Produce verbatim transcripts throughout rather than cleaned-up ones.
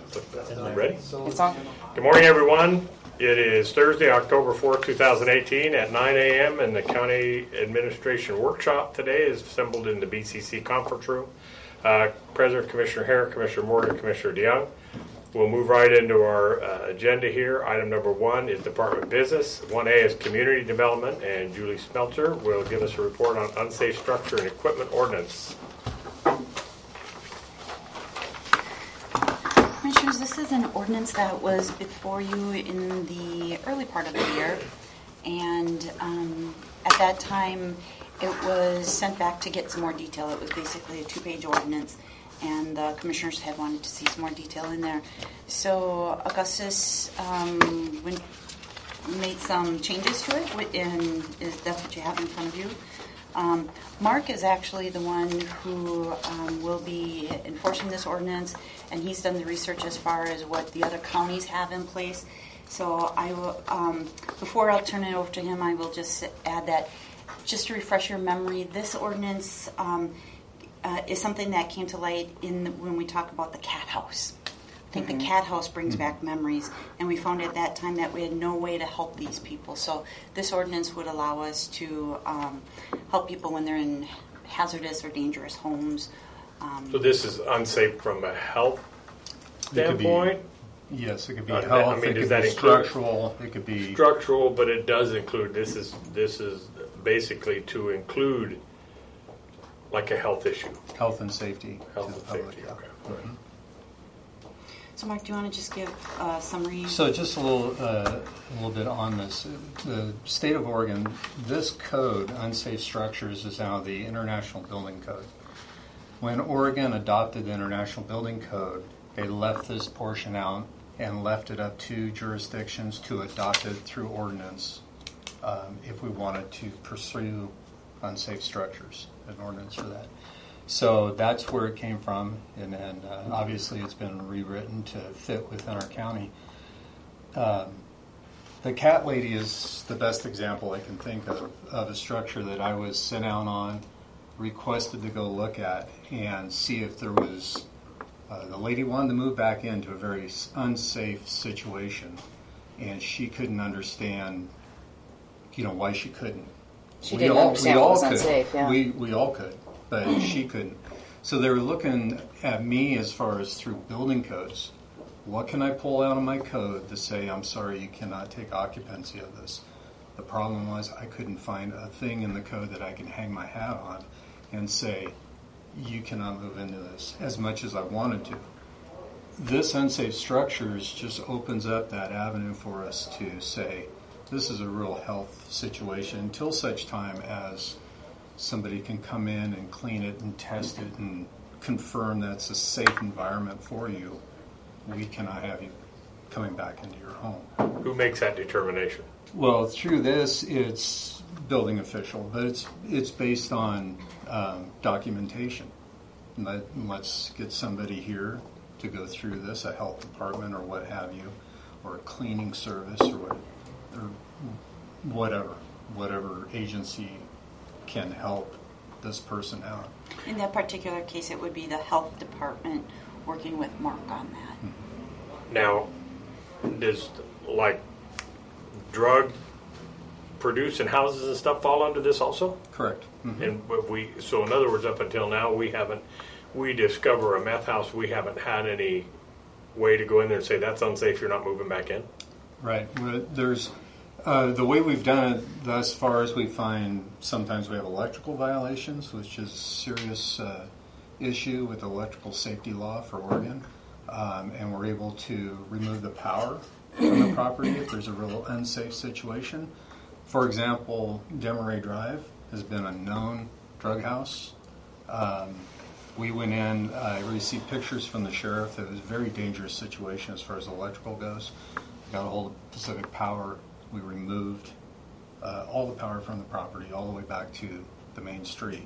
Ready? It's on. Good morning, everyone. It is Thursday, October fourth, twenty eighteen at nine a.m. and the County Administration Workshop today is assembled in the B C C conference room. Uh, President, Commissioner Hare, Commissioner Morgan, Commissioner DeYoung. We'll move right into our uh, agenda here. Item number one is Department of Business. one A is Community Development, and Julie Smelter will give us a report on unsafe structure and equipment ordinance. Commissioners, this is an ordinance that was before you in the early part of the year, and um, at that time it was sent back to get some more detail. It was basically a two-page ordinance, and the commissioners had wanted to see some more detail in there. So Augustus um, went, made some changes to it, and is that's what you have in front of you. Um, Mark is actually the one who um, will be enforcing this ordinance, and he's done the research as far as what the other counties have in place. So I will, um, before I'll turn it over to him, I will just add that, just to refresh your memory, this ordinance um, uh, is something that came to light in the, when we talk about the cat house. I think mm-hmm. the cat house brings mm-hmm. back memories, and we found at that time that we had no way to help these people. So this ordinance would allow us to um, help people when they're in hazardous or dangerous homes. Um, so this is unsafe from a health standpoint? Be, yes, it could be uh, health, I mean, it could that be structural, it could be... Structural, but it does include, this is this is basically to include like a health issue. Health and safety. Health and safety, okay. Mm-hmm. So, Mark, do you want to just give a summary? So, just a little, uh, a little bit on this. The state of Oregon, this code, unsafe structures, is now the International Building Code. When Oregon adopted the International Building Code, they left this portion out and left it up to jurisdictions to adopt it through ordinance um, if we wanted to pursue unsafe structures, an ordinance for that. So that's where it came from, and then uh, obviously it's been rewritten to fit within our county. Um, the cat lady is the best example I can think of, of a structure that I was sent out on, requested to go look at, and see if there was, uh, the lady wanted to move back into a very unsafe situation, and she couldn't understand, you know, why she couldn't. She we didn't all, understand we what all was could. unsafe, yeah. We, we all could. But she couldn't. So they were looking at me as far as through building codes. What can I pull out of my code to say, I'm sorry, you cannot take occupancy of this? The problem was I couldn't find a thing in the code that I can hang my hat on and say, you cannot move into this, as much as I wanted to. This unsafe structures just opens up that avenue for us to say, this is a real health situation until such time as somebody can come in and clean it and test it and confirm that's a safe environment for you. We cannot have you coming back into your home. Who makes that determination? Well, through this, it's building official, but it's it's based on um, documentation. Let, let's get somebody here to go through this, a health department or what have you, or a cleaning service or, what, or whatever, whatever agency can help this person out. In that particular case, it would be the health department working with Mark on that. Now, does like drug produce in houses and stuff fall under this also? Correct. Mm-hmm. And we so in other words, up until now, we haven't. We discover a meth house. We haven't had any way to go in there and say that's unsafe. You're not moving back in. Right. Well, there's. Uh, the way we've done it thus far is we find sometimes we have electrical violations, which is a serious uh, issue with electrical safety law for Oregon, um, and we're able to remove the power from the property if there's a real unsafe situation. For example, Desmarais Drive has been a known drug house. Um, we went in, I received pictures from the sheriff. It was a very dangerous situation as far as electrical goes. Got a hold of Pacific Power. We removed uh, all the power from the property all the way back to the main street.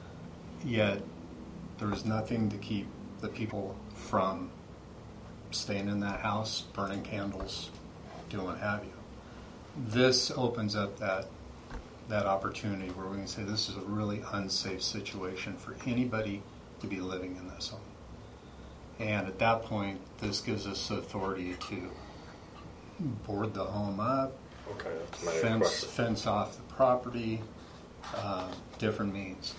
Yet there was nothing to keep the people from staying in that house, burning candles, doing what have you. This opens up that that opportunity where we can say this is a really unsafe situation for anybody to be living in this home. And at that point, this gives us authority to board the home up, Okay, that's my next fence, question. fence off the property, uh, different means.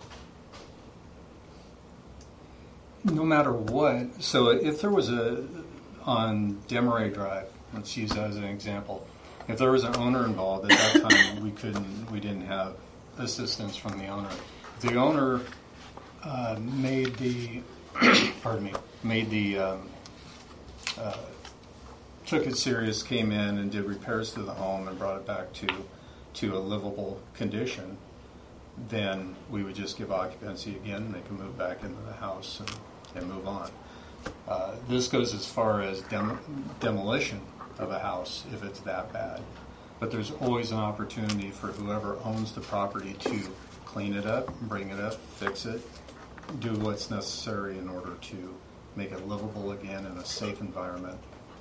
No matter what, so if there was a, on Demaray Drive, let's use that as an example, if there was an owner involved, at that time we couldn't, we didn't have assistance from the owner. If the owner uh, made the, pardon me, made the, um, uh, took it serious, came in and did repairs to the home and brought it back to, to a livable condition, then we would just give occupancy again, and they can move back into the house and, and move on. Uh, this goes as far as dem- demolition of a house if it's that bad. But there's always an opportunity for whoever owns the property to clean it up, bring it up, fix it, do what's necessary in order to make it livable again in a safe environment,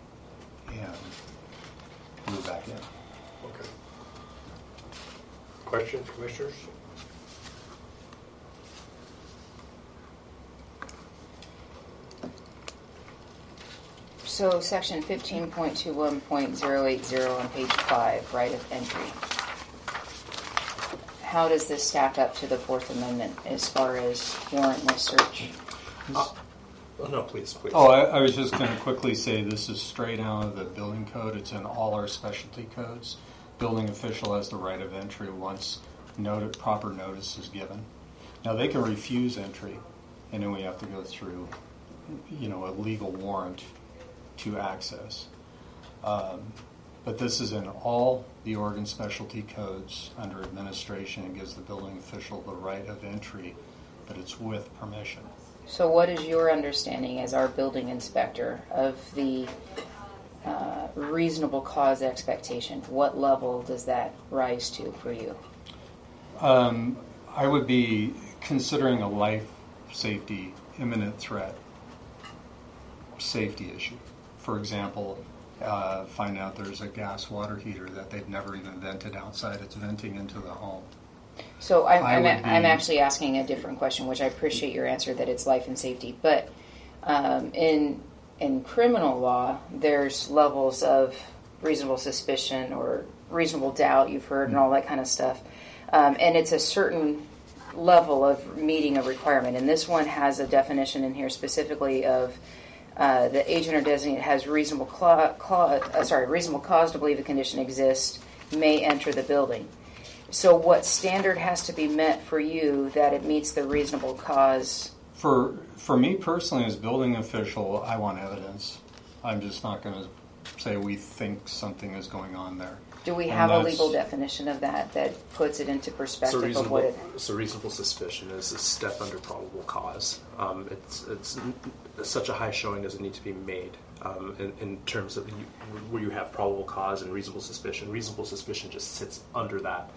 and move back in. Okay. Questions, commissioners? So section fifteen point two one point zero eight zero on page five, right of entry. How does this stack up to the Fourth Amendment as far as warrantless search? Uh, oh, no, please, please. Oh, I, I was just going to quickly say this is straight out of the building code. It's in all our specialty codes. Building official has the right of entry once noted, proper notice is given. Now, they can refuse entry, and then we have to go through, you know, a legal warrant to access. Um, but this is in all the Oregon specialty codes under administration. It gives the building official the right of entry, but it's with permission. So what is your understanding as our building inspector of the uh, reasonable cause expectation? What level does that rise to for you? Um, I would be considering a life safety, imminent threat safety issue. For example, uh, find out there's a gas water heater that they've never even vented outside. It's venting into the home. So I'm, I I'm, would be- I'm actually asking a different question, which I appreciate your answer that it's life and safety. But um, in in criminal law, there's levels of reasonable suspicion or reasonable doubt, you've heard, and all that kind of stuff. Um, and it's a certain level of meeting a requirement. And this one has a definition in here specifically of uh, the agent or designate has reasonable cla- cla- uh, sorry reasonable cause to believe the condition exists, may enter the building. So what standard has to be met for you that it meets the reasonable cause? For for me personally, as building official, I want evidence. I'm just not going to say we think something is going on there. Do we And have a that's- legal definition of that that puts it into So perspective of reasonable, what it... so reasonable suspicion is a step under probable cause. Um, it's it's n- such a high showing doesn't need to be made um, in, in terms of you, where you have probable cause and reasonable suspicion. Reasonable suspicion just sits under that.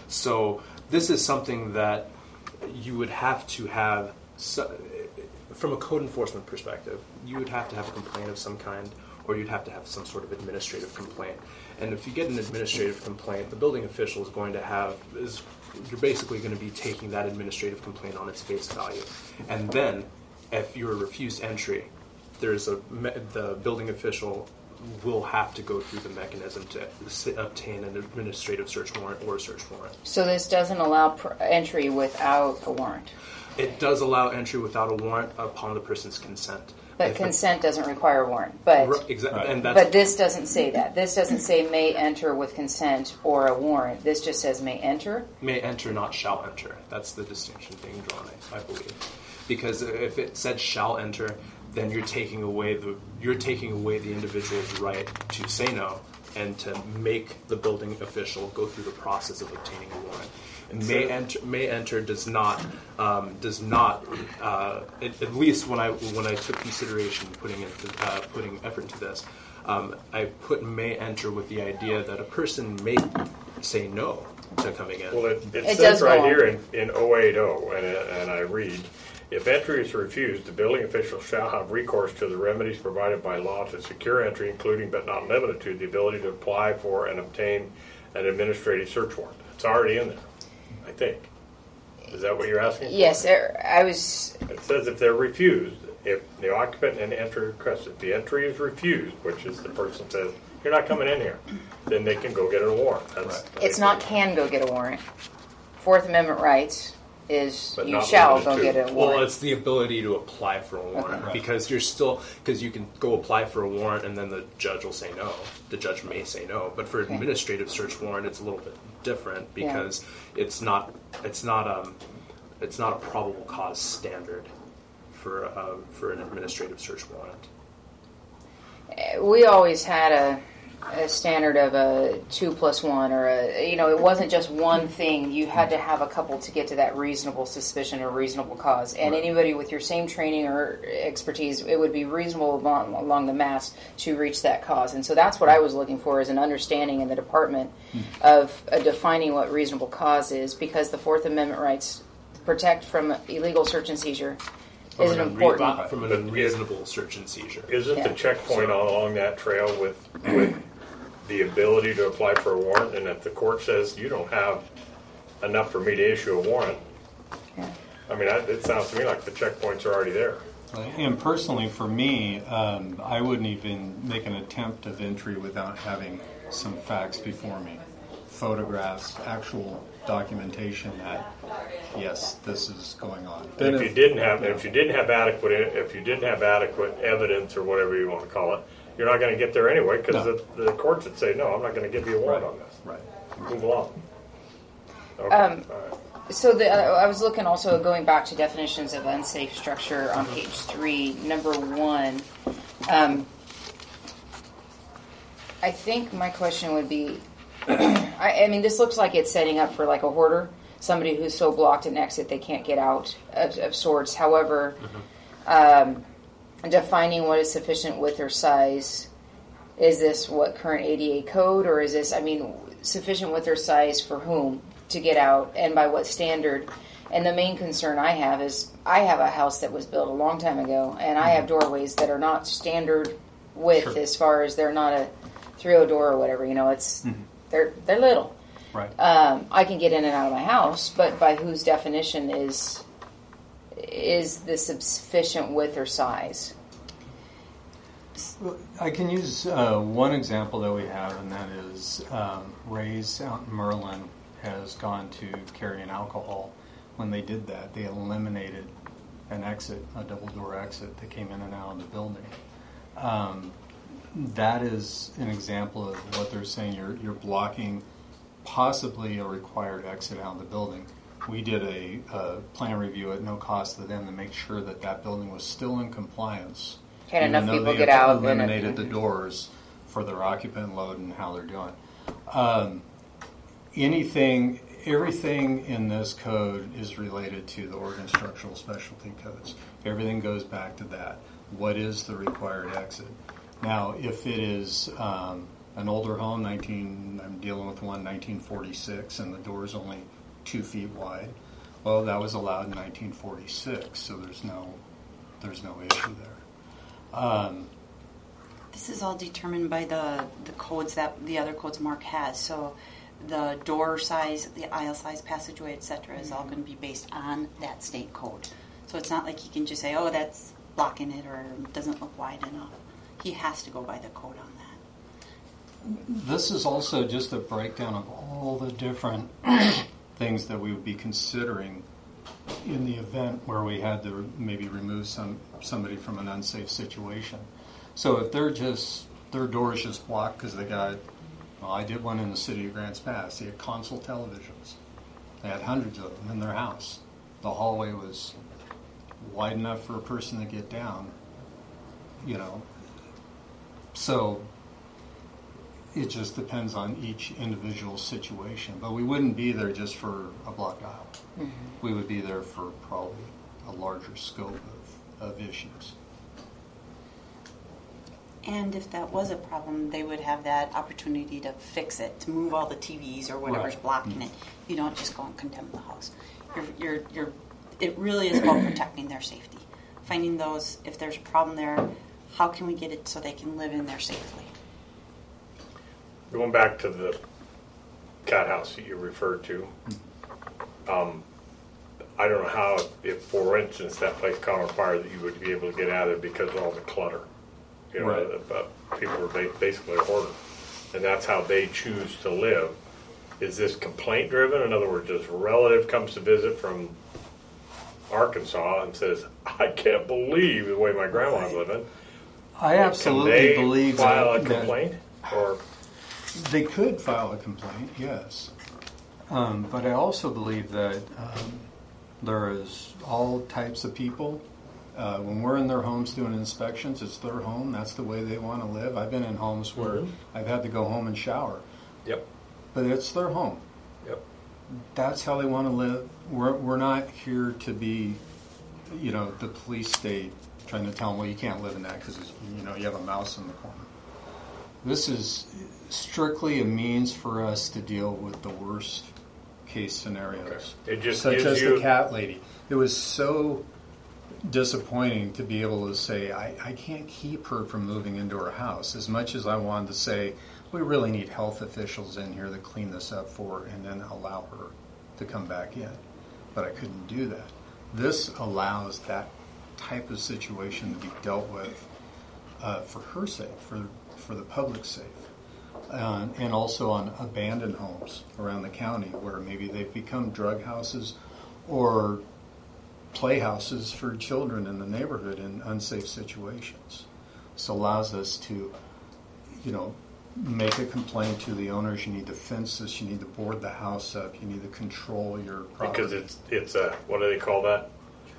So this is something that you would have to have, so, from a code enforcement perspective, you would have to have a complaint of some kind, or you'd have to have some sort of administrative complaint. And if you get an administrative complaint, the building official is going to have, is you're basically going to be taking that administrative complaint on its face value. And then, if you're refused entry, there's a, me- the building official will have to go through the mechanism to s- obtain an administrative search warrant or a search warrant. So this doesn't allow pr- entry without a warrant? It does allow entry without a warrant upon the person's consent. But If- consent doesn't require a warrant. But Right, exactly, Right. and that's but this doesn't say that. This doesn't say may enter with consent or a warrant. This just says may enter. may enter, not shall enter. That's the distinction being drawn, I, I believe. Because if it said shall enter, then you're taking away the you're taking away the individual's right to say no and to make the building official go through the process of obtaining a warrant. And may enter may enter does not um, does not uh, at, at least when I when I took consideration putting into, uh, putting effort into this, um, I put may enter with the idea that a person may say no to coming in. Well, it, it, It says does go right on. here in, in oh eight oh, and, it- and I read, if entry is refused, the building official shall have recourse to the remedies provided by law to secure entry, including but not limited to the ability to apply for and obtain an administrative search warrant. It's already in there, I think. Is that what you're asking? Yes, er, I was. It says if they're refused, if the occupant and entry request, if the entry is refused, which is the person says, you're not coming in here, then they can go get a warrant. That's, Right. It's not can go get a warrant. Fourth Amendment rights is But you not shall limited go to. get a warrant. Well, it's the ability to apply for a warrant Okay. because you're still because you can go apply for a warrant and then the judge will say no. The judge may say no, but for Okay. administrative search warrant, it's a little bit different because it's not it's not um it's not a probable cause standard for uh, for an administrative search warrant. We always had a, a standard of a two plus one, or a, you know, it wasn't just one thing. You had to have a couple to get to that reasonable suspicion or reasonable cause. And Right. anybody with your same training or expertise, it would be reasonable along, along the mass to reach that cause. And so that's what I was looking for, is an understanding in the department of uh, defining what reasonable cause is, because the Fourth Amendment rights protect from illegal search and seizure is an From an unre- important. from an unreasonable search and seizure. Isn't Yeah. the checkpoint all along that trail with with the ability to apply for a warrant? And if the court says you don't have enough for me to issue a warrant, Yeah. I mean, I, it sounds to me like the checkpoints are already there. And personally, for me, um, I wouldn't even make an attempt of entry without having some facts before me, photographs, actual documentation that yes, this is going on. And if you didn't have, if you didn't have adequate, if you didn't have adequate evidence or whatever you want to call it, you're not going to get there anyway, because No. the, the courts would say, no, I'm not going to give you a warrant Right. on this. Right. Move along. Okay. Um, All right. So the, uh, I was looking also going back to definitions of unsafe structure on page three, number one. Um, I think my question would be, I, I mean, this looks like it's setting up for like a hoarder, somebody who's so blocked an exit they can't get out of, of sorts. However, um, defining what is sufficient width or size, is this what current A D A code, or is this, I mean, sufficient width or size for whom to get out, and by what standard? And the main concern I have is I have a house that was built a long time ago, and I have doorways that are not standard width Sure. as far as they're not a three oh door or whatever. You know, it's they're they're little. Right. Um, I can get in and out of my house, but by whose definition is is the sufficient width or size? I can use uh, one example that we have, and that is um, Ray's out in Merlin has gone to carrying alcohol. When they did that, they eliminated an exit, a double door exit that came in and out of the building. Um, that is an example of what they're saying. You're you're blocking possibly a required exit out of the building. We did a, a plan review at no cost to them to make sure that that building was still in compliance. Can even enough though people they get had out? and- eliminated the doors for their occupant load and how they're doing. Um, anything, everything in this code is related to the Oregon Structural Specialty Codes. Everything goes back to that. What is the required exit? Now, if it is um, an older home, nineteen, I'm dealing with one nineteen forty-six, and the door is only two feet wide. Well, that was allowed in nineteen forty-six, so there's no, there's no issue there. Um, This is all determined by the, the codes that the other codes Mark has. So the door size, the aisle size, passageway, et cetera, is all going to be based on that state code. So it's not like he can just say, oh, that's blocking it or doesn't look wide enough. He has to go by the code on that. This is also just a breakdown of all the different things that we would be considering in the event where we had to maybe remove some somebody from an unsafe situation. So if they're just, their door is just blocked because they got, well, I did one in the city of Grants Pass. They had console televisions. They had hundreds of them in their house. The hallway was wide enough for a person to get down, you know. So it just depends on each individual situation. But we wouldn't be there just for a block aisle. Mm-hmm. We would be there for probably a larger scope of, of issues. And if that was a problem, they would have that opportunity to fix it, to move all the T Vs or whatever's Right. blocking it. You don't just go and condemn the house. You're, you're, you're, it really is about protecting their safety. Finding those, if there's a problem there, how can we get it so they can live in there safely? Going back to the cat house that you referred to, um, I don't know how, if for instance that place caught on fire, that you would be able to get out of it because of all the clutter. You know, Right. the, uh, people are ba- basically hoarders, and that's how they choose to live. Is this complaint driven? In other words, this relative comes to visit from Arkansas and says, "I can't believe the way my grandma's living." I absolutely Can they believe file that, a that complaint, or they could file a complaint, yes. Um, but I also believe that um, there is all types of people. Uh, when we're in their homes doing inspections, it's their home. That's the way they want to live. I've been in homes where Mhm. I've had to go home and shower, yep, but it's their home. yep, That's how they want to live. We're, we're not here to be, you know, the police state trying to tell them, well, you can't live in that because, you know, you have a mouse in the corner. This is strictly a means for us to deal with the worst case scenarios. Okay. It just Such gives as you- the cat lady. It was so disappointing to be able to say, I, I can't keep her from moving into her house. As much as I wanted to say, we really need health officials in here to clean this up for her and then allow her to come back in. But I couldn't do that. This allows that type of situation to be dealt with uh, for her sake, for, for the public's sake. Uh, and also on abandoned homes around the county where maybe they've become drug houses or playhouses for children in the neighborhood in unsafe situations. This allows us to, you know, make a complaint to the owners. You need to fence this. You need to board the house up. You need to control your property. because it's it's a, what do they call that?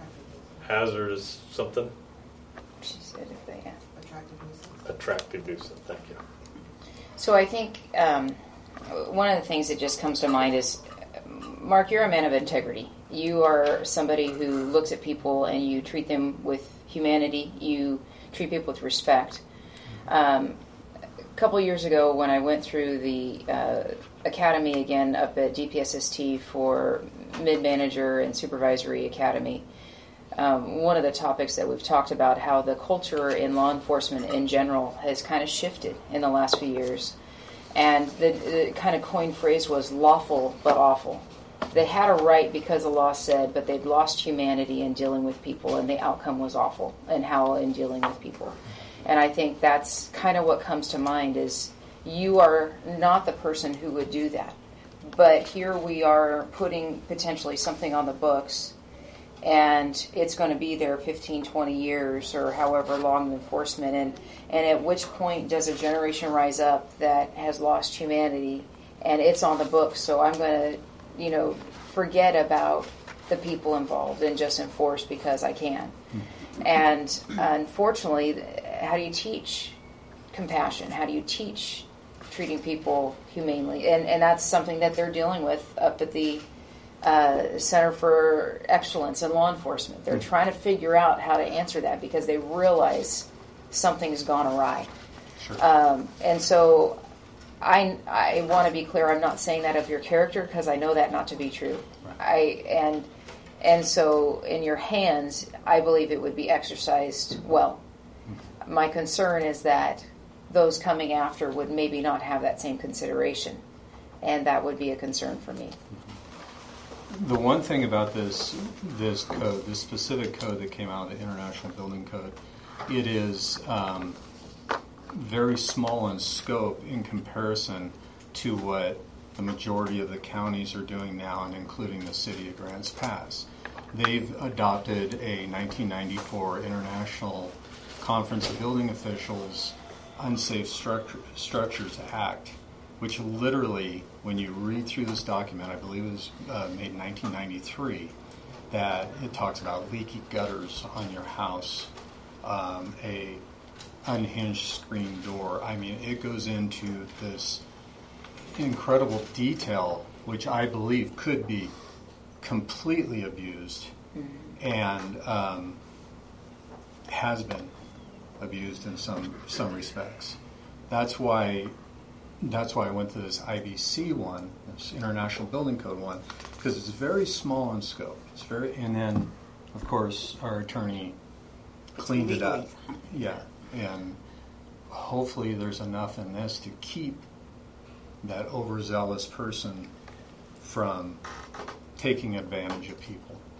Hazardous something? She said if they have. Attractive nuisance. Attractive nuisance. Thank you. So I think um, one of the things that just comes to mind is, Mark, you're a man of integrity. You are somebody who looks at people and you treat them with humanity. You treat people with respect. Um, a couple years ago when I went through the uh, academy again up at D P S S T for mid-manager and supervisory academy, Um, one of the topics that we've talked about, how the culture in law enforcement in general has kind of shifted in the last few years. And the, the kind of coined phrase was lawful but awful. They had a right because the law said, but they'd lost humanity in dealing with people, and the outcome was awful and how in dealing with people. And I think that's kind of what comes to mind is you are not the person who would do that. But here we are putting potentially something on the books, and it's going to be there fifteen, twenty years or however long in enforcement. And, and at which point does a generation rise up that has lost humanity and it's on the books? So I'm going to, you know, forget about the people involved and just enforce because I can. And unfortunately, how do you teach compassion? How do you teach treating people humanely? And, and that's something that they're dealing with up at the Uh, Center for Excellence in Law Enforcement. They're trying to figure out how to answer that because they realize something's gone awry. Sure. Um, and so I, I want to be clear, I'm not saying that of your character because I know that not to be true. Right. I and and so in your hands, I believe it would be exercised well. My concern is that those coming after would maybe not have that same consideration, and that would be a concern for me. The one thing about this this code, this specific code that came out, the International Building Code, it is um, very small in scope in comparison to what the majority of the counties are doing now, and including the city of Grants Pass. They've adopted a nineteen ninety-four International Conference of Building Officials Unsafe Structure, Structures Act, which literally, when you read through this document, I believe it was uh, made in nineteen ninety-three, that it talks about leaky gutters on your house, um, a unhinged screen door. I mean, it goes into this incredible detail, which I believe could be completely abused mm-hmm. and um, has been abused in some some respects. That's why that's why I went to this I B C one, this International Building Code one, because it's very small in scope. It's very, and then of course our attorney cleaned it up. Yeah, and hopefully there's enough in this to keep that overzealous person from taking advantage of people.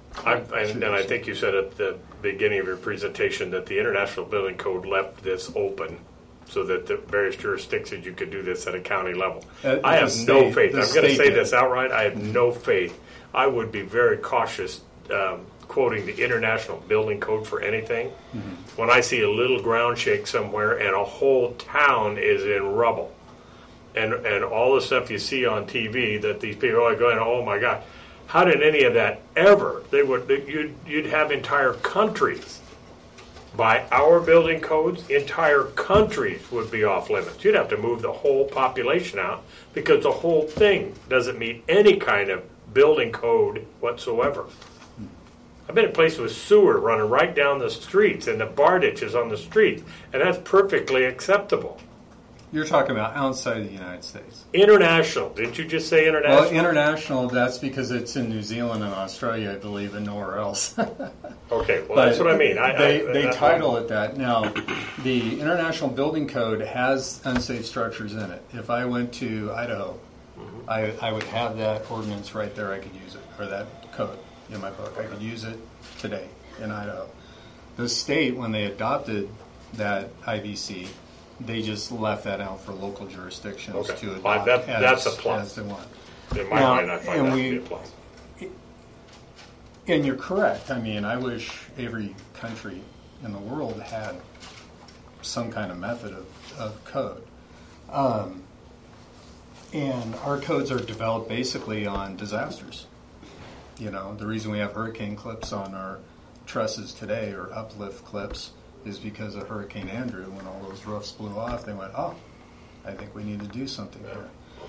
I, and, and I think you said at the beginning of your presentation that the International Building Code left this open so that the various jurisdictions you could do this at a county level. Uh, I have the no state- faith. the I'm going to state say did. this outright. I have no faith. I would be very cautious um, quoting the International Building Code for anything. Mm-hmm. When I see a little ground shake somewhere and a whole town is in rubble, and and all the stuff you see on T V that these people are going, oh my God, how did any of that ever? They would you'd you'd have entire countries. By our building codes, entire countries would be off limits. You'd have to move the whole population out because the whole thing doesn't meet any kind of building code whatsoever. I've been in places with sewer running right down the streets and the bar ditches on the streets, and that's perfectly acceptable. You're talking about outside of the United States. International. Didn't you just say international? Well, international, that's because it's in New Zealand and Australia, I believe, and nowhere else. Okay, well, that's what I mean. I, they I, they I, title it that. Now, the International Building Code has unsafe structures in it. If I went to Idaho, mm-hmm. I, I would have that ordinance right there. I could use it, or that code in my book. I could use it today in Idaho. The state, when they adopted that I B C, they just left that out for local jurisdictions Okay. to adopt Well, that- as, that's a plus. as they want. In my Now, mind, I find and that we- to be a plus. And you're correct. I mean, I wish every country in the world had some kind of method of, of code. Um, and our codes are developed basically on disasters. You know, the reason we have hurricane clips on our trusses today, or uplift clips, is because of Hurricane Andrew. When all those roofs blew off, they went, oh, I think we need to do something here.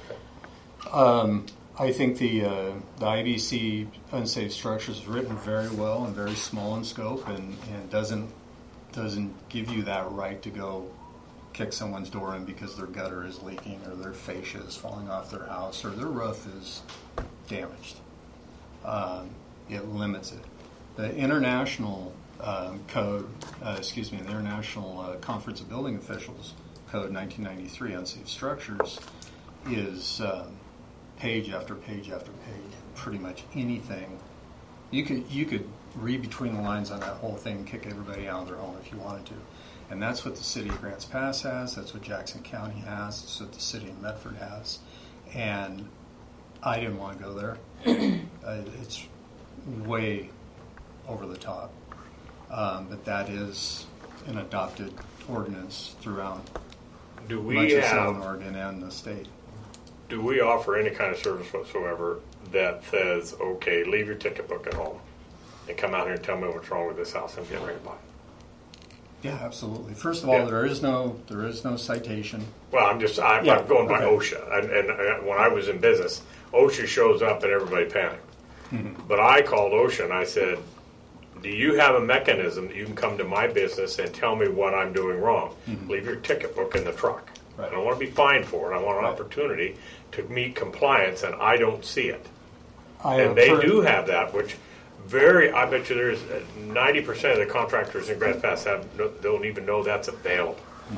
Um, I think the uh, the I B C unsafe structures is written very well and very small in scope, and, and doesn't doesn't give you that right to go kick someone's door in because their gutter is leaking or their fascia is falling off their house or their roof is damaged. Um, it limits it. The international um, code, uh, excuse me, the International uh, Conference of Building Officials Code nineteen ninety-three, unsafe structures, is um, page after page after page, pretty much anything. You could you could read between the lines on that whole thing and kick everybody out of their home if you wanted to. And that's what the city of Grants Pass has, that's what Jackson County has, that's what the city of Medford has. And I didn't want to go there. uh, it's way over the top. Um, but that is an adopted ordinance throughout Do we much of have Southern Oregon and the state. Do we offer any kind of service whatsoever that says, okay, leave your ticket book at home and come out here and tell me what's wrong with this house and get ready to buy it? Yeah, absolutely. First of all, Yeah. there is no there is no citation. Well, I'm just, I, Yeah, I'm going by okay. OSHA. And, and uh, when I was in business, OSHA shows up and everybody panicked. Mm-hmm. But I called OSHA and I said, do you have a mechanism that you can come to my business and tell me what I'm doing wrong? Mm-hmm. Leave your ticket book in the truck. Right. I don't want to be fined for it. I want an Right. opportunity to meet compliance, and I don't see it. I And have they heard- do have that, which very, I bet you there's ninety percent of the contractors in Grants Pass have, no, don't even know that's available.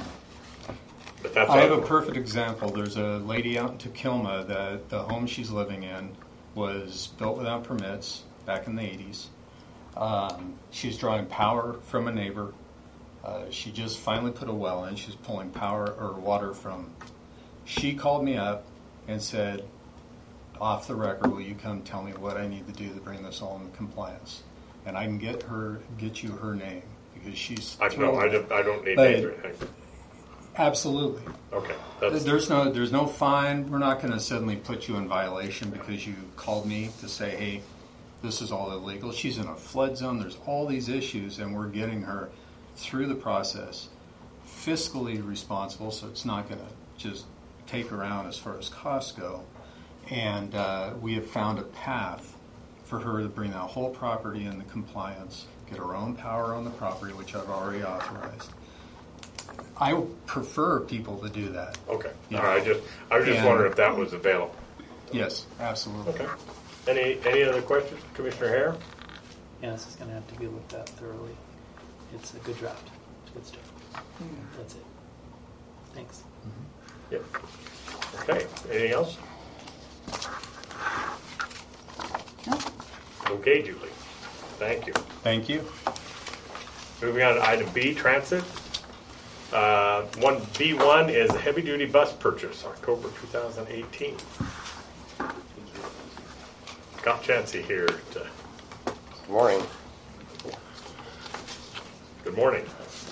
But that's I have a other- perfect example. There's a lady out in Takilma that the home she's living in was built without permits back in the eighties. Um, she's drawing power from a neighbor. Uh, she just finally put a well in. She's pulling power or water from. She called me up and said, off the record, will you come tell me what I need to do to bring this all into compliance? And I can get her, get you her name because she's. I know, thrilled. I don't, I don't need But- names or anything. Absolutely. Okay, that's, There's no there's no fine. We're not going to suddenly put you in violation because you called me to say, hey, this is all illegal. She's in a flood zone. There's all these issues, and we're getting her through the process, fiscally responsible, so it's not going to just take her out as far as costs go. And uh, we have found a path for her to bring that whole property into compliance, get her own power on the property, which I've already authorized. I prefer people to do that. okay. Yeah. All right, I just, I was just And- wondering if that was available. Yes, absolutely. Okay. Any, any other questions, Commissioner Hare? Yeah, this is going to have to be looked at thoroughly. It's a good draft. It's a good start. That's it. Thanks. Yep. Okay, anything else? No? Okay, Julie. Thank you. Thank you. Moving on to item B, transit. Uh, one B one is a heavy-duty bus purchase, October two thousand eighteen. Got Chansey here. To, Good morning. good morning.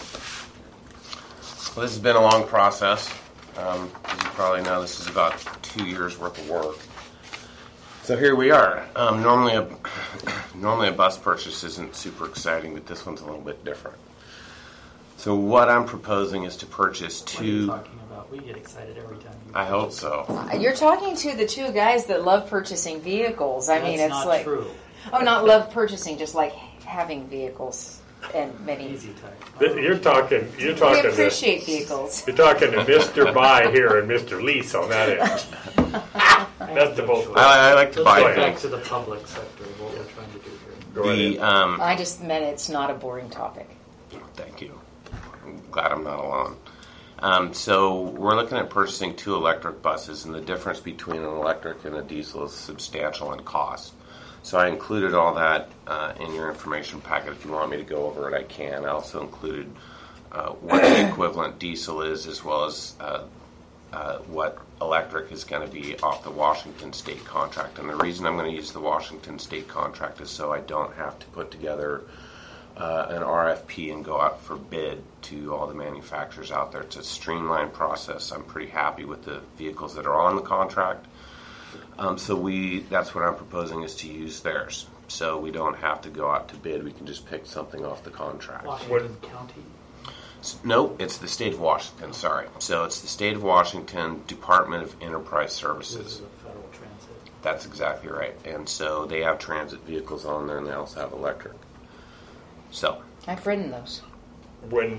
Well, this has been a long process. Um, as you probably know, this is about two years worth of work. So here we are. Um, normally, a normally a bus purchase isn't super exciting, but this one's a little bit different. So what I'm proposing is to purchase What are you two. talking about? We get excited every time you. I hope so. You're talking to the two guys that love purchasing vehicles. I mean, That's it's not like, true. oh, not love purchasing, just like having vehicles and many. Easy type. Th- You're talking. You're We talking. appreciate To, vehicles. you're talking to Mister Buy here and Mister Lease on that end. That's the both. I, I like to Let's buy get back things. to the public sector, what we're trying to do here. Go The ahead. um, I just meant it's not a boring topic. Thank you. I'm glad I'm not alone. Um, so we're looking at purchasing two electric buses, and the difference between an electric and a diesel is substantial in cost. So I included all that uh, in your information packet. If you want me to go over it, I can. I also included uh, what the equivalent diesel is, as well as uh, uh, what electric is going to be off the Washington State contract. And the reason I'm going to use the Washington State contract is so I don't have to put together Uh, an R F P and go out for bid to all the manufacturers out there. It's a streamlined process. I'm pretty happy with the vehicles that are on the contract. Um, so we that's what I'm proposing is to use theirs. So we don't have to go out to bid. We can just pick something off the contract. Washington County. S- No, it's the state of Washington, sorry. So it's the state of Washington Department of Enterprise This Services. is a federal transit. That's exactly right. And so they have transit vehicles on there, and they also have electric. So I've ridden those. When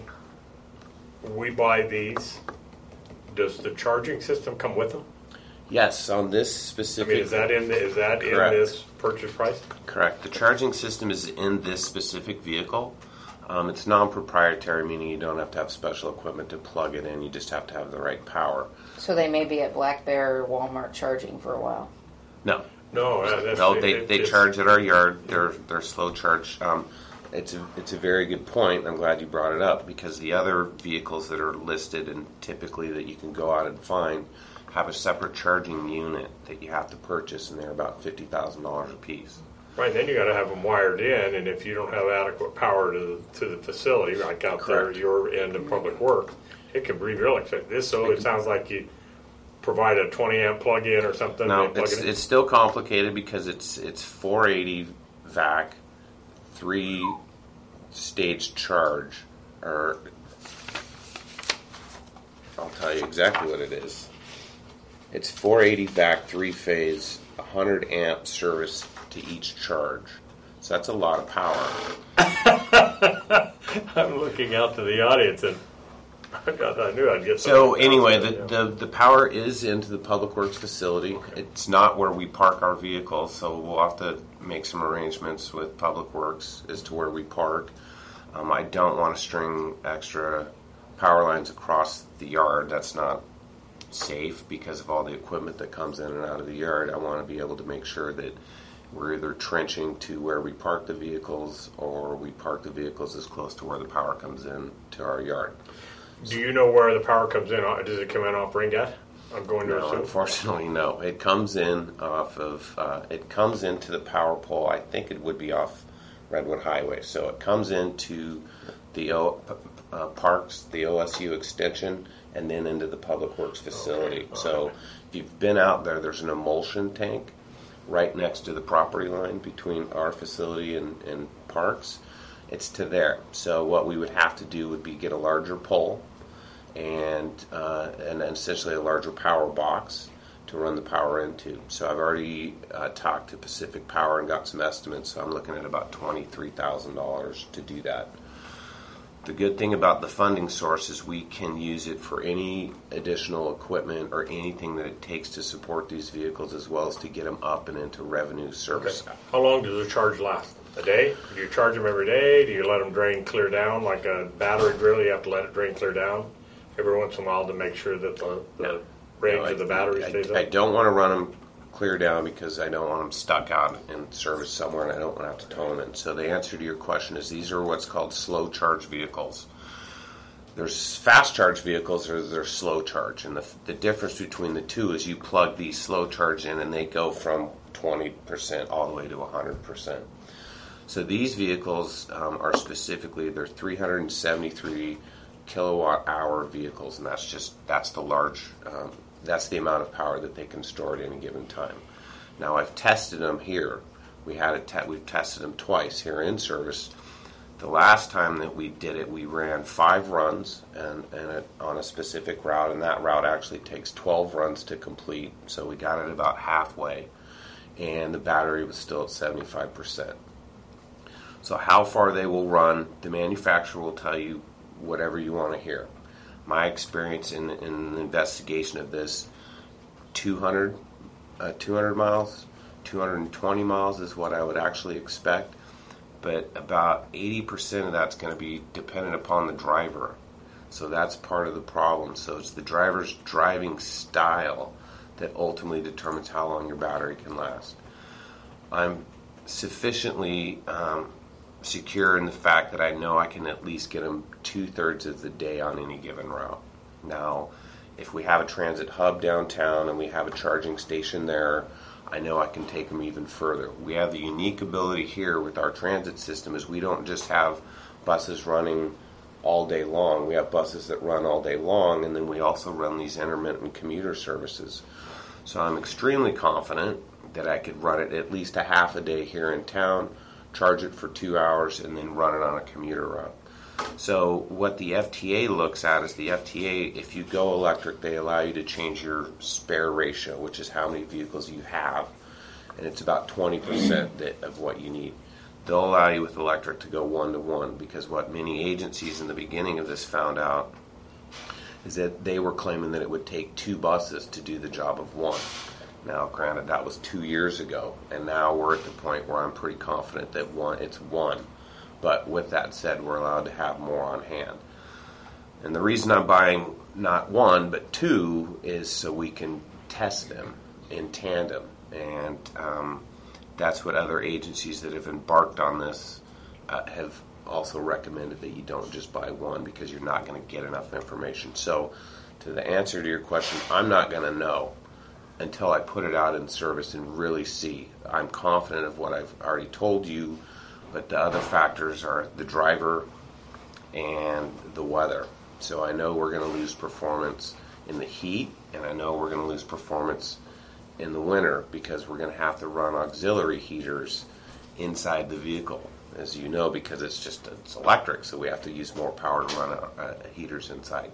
we buy these, does the charging system come with them? yes, on this I specific... mean, is that in the, is that Correct. in this purchase price? Correct. The charging system is in this specific vehicle. Um, it's non-proprietary, meaning you don't have to have special equipment to plug it in. You just have to have the right power. So they may be at Black Bear or Walmart charging for a while. No, No, uh, that's, no, it- they, it- they it's- charge at our yard. They're they're slow charge. Um, it's a it's a very good point. I'm glad you brought it up because the other vehicles that are listed and typically that you can go out and find have a separate charging unit that you have to purchase, and they're about fifty thousand dollars a piece. Right, then you got to have them wired in, and if you don't have adequate power to the, to the facility, like out Correct. there, your end of public work, it could be real expensive. This, so it sounds like you provide a twenty amp plug-in or something. No, and plug it's it in. it's still complicated because it's it's four eighty V A C, three stage charge, or I'll tell you exactly what it is. It's four eighty V A C, three phase, one hundred amp service to each charge. So that's a lot of power. I'm looking out to the audience, and God, I knew I'd get. So something anyway, else, the, yeah. the, the power is into the Public Works facility. It's not where we park our vehicles, so we'll have to make some arrangements with Public Works as to where we park. Um, I don't want to string extra power lines across the yard. That's not safe because of all the equipment that comes in and out of the yard. I want to be able to make sure that we're either trenching to where we park the vehicles or we park the vehicles as close to where the power comes in to our yard. Do you know where the power comes in? Does it come in off Ringat? I'm going to No, assume. unfortunately, no. It comes in off of, uh, it comes into the power pole. I think it would be off Redwood Highway. So it comes into the o, uh, parks, the O S U extension, and then into the Public Works facility. Okay. So if you've been out there, there's an emulsion tank right next to the property line between our facility and, and parks. It's to there. So what we would have to do would be get a larger pole and uh, and essentially a larger power box to run the power into. So I've already uh, talked to Pacific Power and got some estimates. So I'm looking at about twenty-three thousand dollars to do that. The good thing about the funding source is we can use it for any additional equipment or anything that it takes to support these vehicles, as well as to get them up and into revenue service. Okay. How long does the charge last? A day? Do you charge them every day? Do you let them drain clear down like a battery drill? You have to let it drain clear down every once in a while to make sure that the, the No. range No, I- of the battery I, stays I up. don't want to run them clear down because I don't want them stuck out in service somewhere and I don't want to have to tow them in. So the answer to your question is these are what's called slow charge vehicles. There's fast charge vehicles or there's slow charge. And the, the difference between the two is you plug these slow charge in and they go from twenty percent all the way to one hundred percent. So these vehicles um, are specifically, they're three hundred seventy-three kilowatt hour vehicles, and that's just, that's the large, um, that's the amount of power that they can store at any given time. Now I've tested them here. We had a te- we've tested them twice here in service. The last time that we did it, we ran five runs and, and it, on a specific route, and that route actually takes twelve runs to complete. So we got it about halfway, and the battery was still at seventy-five percent. So how far they will run, the manufacturer will tell you whatever you want to hear. My experience in, in the investigation of this, two hundred, uh, two hundred miles, two hundred twenty miles is what I would actually expect. But about eighty percent of that's going to be dependent upon the driver. So that's part of the problem. So it's the driver's driving style that ultimately determines how long your battery can last. I'm sufficiently um, secure in the fact that I know I can at least get them two-thirds of the day on any given route. Now, if we have a transit hub downtown and we have a charging station there, I know I can take them even further. We have the unique ability here with our transit system is we don't just have buses running all day long. We have buses that run all day long, and then we also run these intermittent commuter services. So I'm extremely confident that I could run it at least a half a day here in town, charge it for two hours, and then run it on a commuter route. So what the F T A looks at is the F T A, if you go electric, they allow you to change your spare ratio, which is how many vehicles you have. And it's about twenty percent that, of what you need. They'll allow you with electric to go one to one, because what many agencies in the beginning of this found out is that they were claiming that it would take two buses to do the job of one. Now, granted, that was two years ago, and now we're at the point where I'm pretty confident that one it's one. But with that said, we're allowed to have more on hand. And the reason I'm buying not one, but two is so we can test them in tandem. And um, that's what other agencies that have embarked on this uh, have also recommended, that you don't just buy one because you're not going to get enough information. So to the answer to your question, I'm not going to know until I put it out in service and really see. I'm confident of what I've already told you, but the other factors are the driver and the weather. So I know we're going to lose performance in the heat, and I know we're going to lose performance in the winter because we're going to have to run auxiliary heaters inside the vehicle, as you know, because it's just it's electric, so we have to use more power to run uh, uh, heaters inside.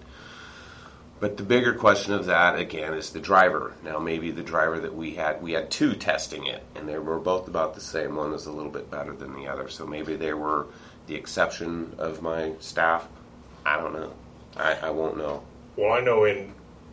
But the bigger question of that, again, is the driver. Now, maybe the driver that we had, we had two testing it, and they were both about the same. One was a little bit better than the other. So maybe they were the exception of my staff. I don't know. I, I won't know. Well, I know in,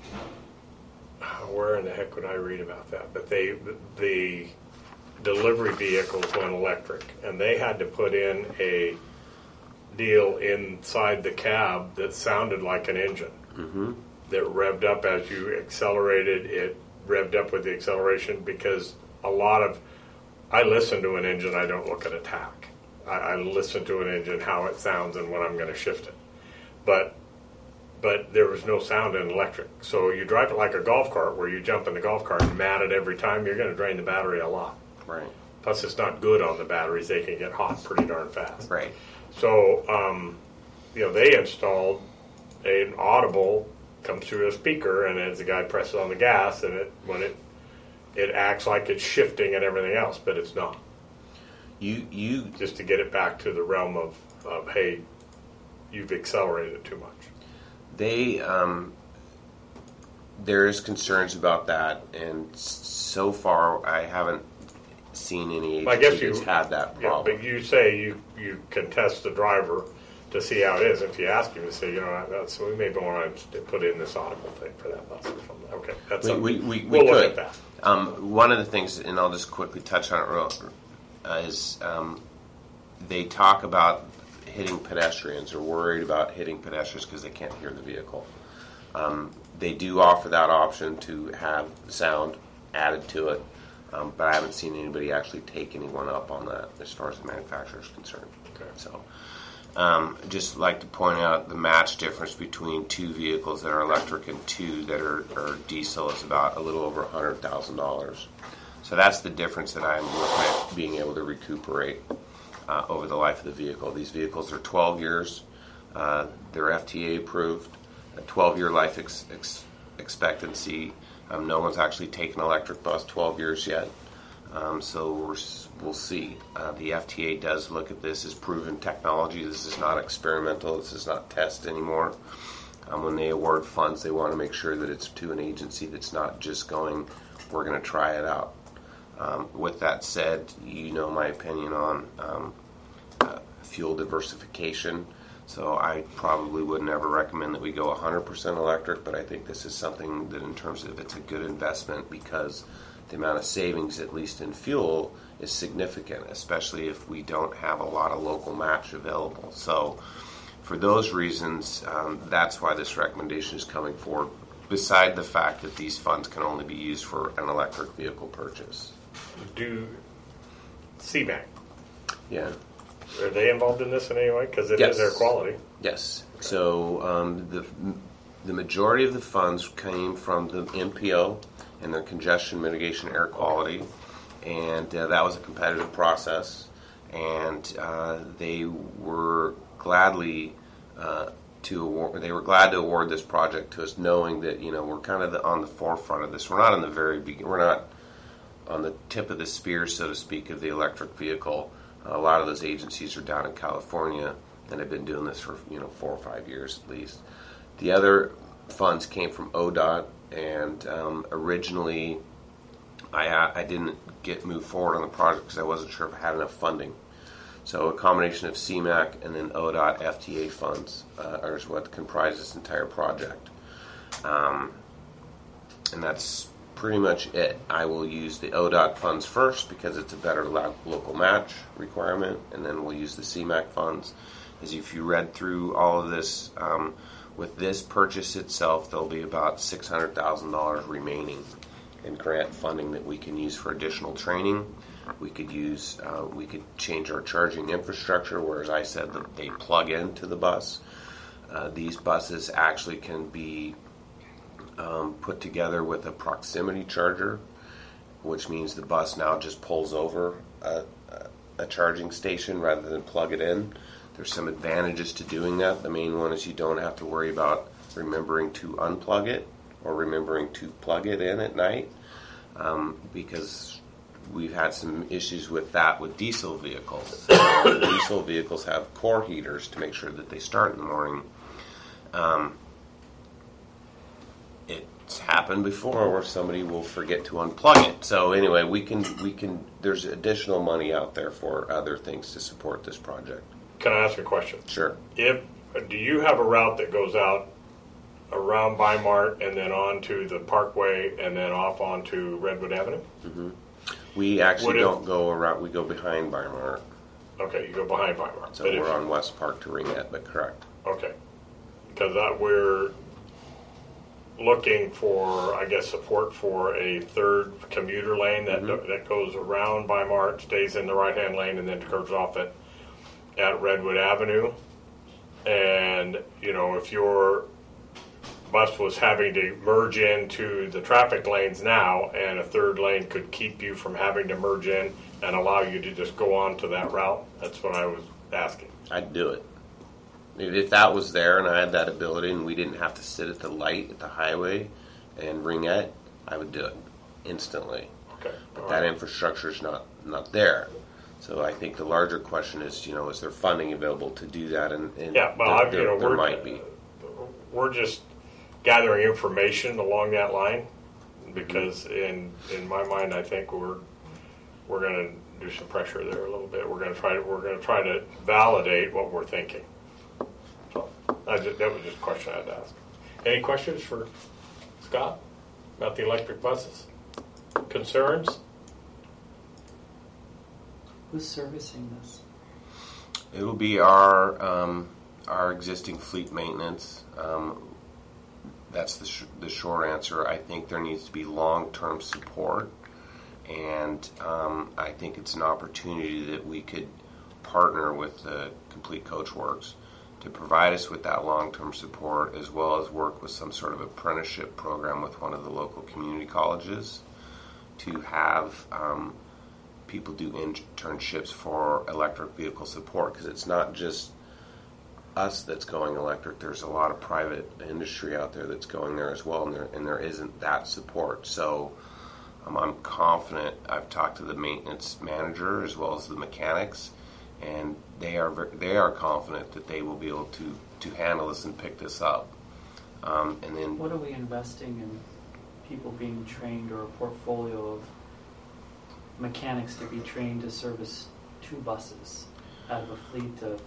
where in the heck would I read about that? But they, the delivery vehicles went electric, and they had to put in a deal inside the cab that sounded like an engine. Mm-hmm. That revved up as you accelerated. It revved up with the acceleration, because a lot of, I listen to an engine, I don't look at a tack. I, I listen to an engine, how it sounds, and when I'm going to shift it. But but there was no sound in electric. So you drive it like a golf cart, where you jump in the golf cart and mat it every time, you're going to drain the battery a lot. Right. Plus, it's not good on the batteries. They can get hot pretty darn fast. Right. So, um, you know, they installed an audible, comes through a speaker, and as the guy presses on the gas, and it when it it acts like it's shifting and everything else, but it's not. You you Just to get it back to the realm of, of hey, you've accelerated it too much. They um, there's concerns about that, and so far I haven't seen any I guess agency that's you had that Yeah, problem. but you say you you can test the driver to see how it is. If you ask him to say, you know, that's we maybe want to put in this audible thing for that bus or something. Okay, that's We, something. we, we, we we'll look could. at that. Um, one of the things, and I'll just quickly touch on it real, uh, is um, they talk about hitting pedestrians, or worried about hitting pedestrians because they can't hear the vehicle. Um, they do offer that option to have sound added to it. Um, but I haven't seen anybody actually take anyone up on that as far as the manufacturer is concerned. Okay. So, um, just like to point out the match difference between two vehicles that are electric and two that are, are diesel is about a little over one hundred thousand dollars. So that's the difference that I'm looking at being able to recuperate uh, over the life of the vehicle. These vehicles are twelve years. Uh, they're F T A approved, a twelve-year life ex- ex- expectancy. Um, no one's actually taken an electric bus twelve years yet, um, so we're, we'll see. Uh, the F T A does look at this as proven technology. This is not experimental. This is not test anymore. Um, when they award funds, they want to make sure that it's to an agency that's not just going, we're going to try it out. Um, with that said, you know my opinion on um, uh, fuel diversification. So I probably would never recommend that we go one hundred percent electric, but I think this is something that in terms of it's a good investment because the amount of savings, at least in fuel, is significant, especially if we don't have a lot of local match available. So for those reasons, um, that's why this recommendation is coming forward, beside the fact that these funds can only be used for an electric vehicle purchase. Do C MAC, Yeah. are they involved in this in any way? Because it Yes. is their quality. Yes. So um, the the majority of the funds came from the M P O and their congestion mitigation air quality, and uh, that was a competitive process. And uh, they were gladly uh, to award. They were glad to award this project to us, knowing that you know we're kind of the, on the forefront of this. We're not in the very beginning. We're not on the tip of the spear, so to speak, of the electric vehicle. A lot of those agencies are down in California and have been doing this for you know four or five years at least. The other funds came from O D O T, and um, originally I I didn't get moved forward on the project because I wasn't sure if I had enough funding. So a combination of C MAC and then O D O T F T A funds uh, are what comprise this entire project, um, and that's pretty much it. I will use the O D O T funds first because it's a better lo- local match requirement, and then we'll use the C MAC funds. As if you read through all of this, um, with this purchase itself, there'll be about six hundred thousand dollars remaining in grant funding that we can use for additional training. We could use, uh, we could change our charging infrastructure, whereas I said that they plug into the bus. Uh, these buses actually can be Um, put together with a proximity charger, which means the bus now just pulls over a, a charging station rather than plug it in. There's some advantages to doing that. The main one is you don't have to worry about remembering to unplug it or remembering to plug it in at night, um, because we've had some issues with that with diesel vehicles. Uh, diesel vehicles have core heaters to make sure that they start in the morning. Um, It's happened before where somebody will forget to unplug it. So anyway, we can we can. There's additional money out there for other things to support this project. Can I ask a question? Sure. If do you have a route that goes out around Bi-Mart and then on to the Parkway and then off onto Redwood Avenue? Mm-hmm. We actually Would it- don't go around. We go behind Bi-Mart. Okay, you go behind Bi-Mart. So But if we're you- on West Park to Ringette, but correct. Okay, because uh, we're looking for, I guess, support for a third commuter lane that Mm-hmm. that goes around Bi-Mart, stays in the right-hand lane, and then curves off at at Redwood Avenue. And you know, if your bus was having to merge into the traffic lanes now, and a third lane could keep you from having to merge in and allow you to just go on to that route, that's what I was asking. I'd do it. If if that was there and I had that ability and we didn't have to sit at the light at the highway and Ringette, I would do it instantly. Okay, But all that right. infrastructure is not, not there. So I think the larger question is, you know, is there funding available to do that? And, and Yeah, well, there, I, you there- know, there we're might be. we're just gathering information along that line because in in my mind, I think we're we're going to do some pressure there a little bit. We're going to try to we're going to try to validate what we're thinking. So I just, that was just a question I had to ask. Any questions for Scott about the electric buses? Concerns? Who's servicing this? It will be our um, our existing fleet maintenance. Um, that's the sh- the short answer. I think there needs to be long term support And um, I think it's an opportunity that we could partner with the Complete Coach Works to provide us with that long-term support, as well as work with some sort of apprenticeship program with one of the local community colleges to have um, people do internships for electric vehicle support, because it's not just us that's going electric. There's a lot of private industry out there that's going there as well, and there, and there isn't that support. So um, I'm confident. I've talked to the maintenance manager as well as the mechanics, and they are ver- they are confident that they will be able to, to handle this and pick this up. Um, and then What are we investing in people being trained, or a portfolio of mechanics to be trained to service two buses out of a fleet of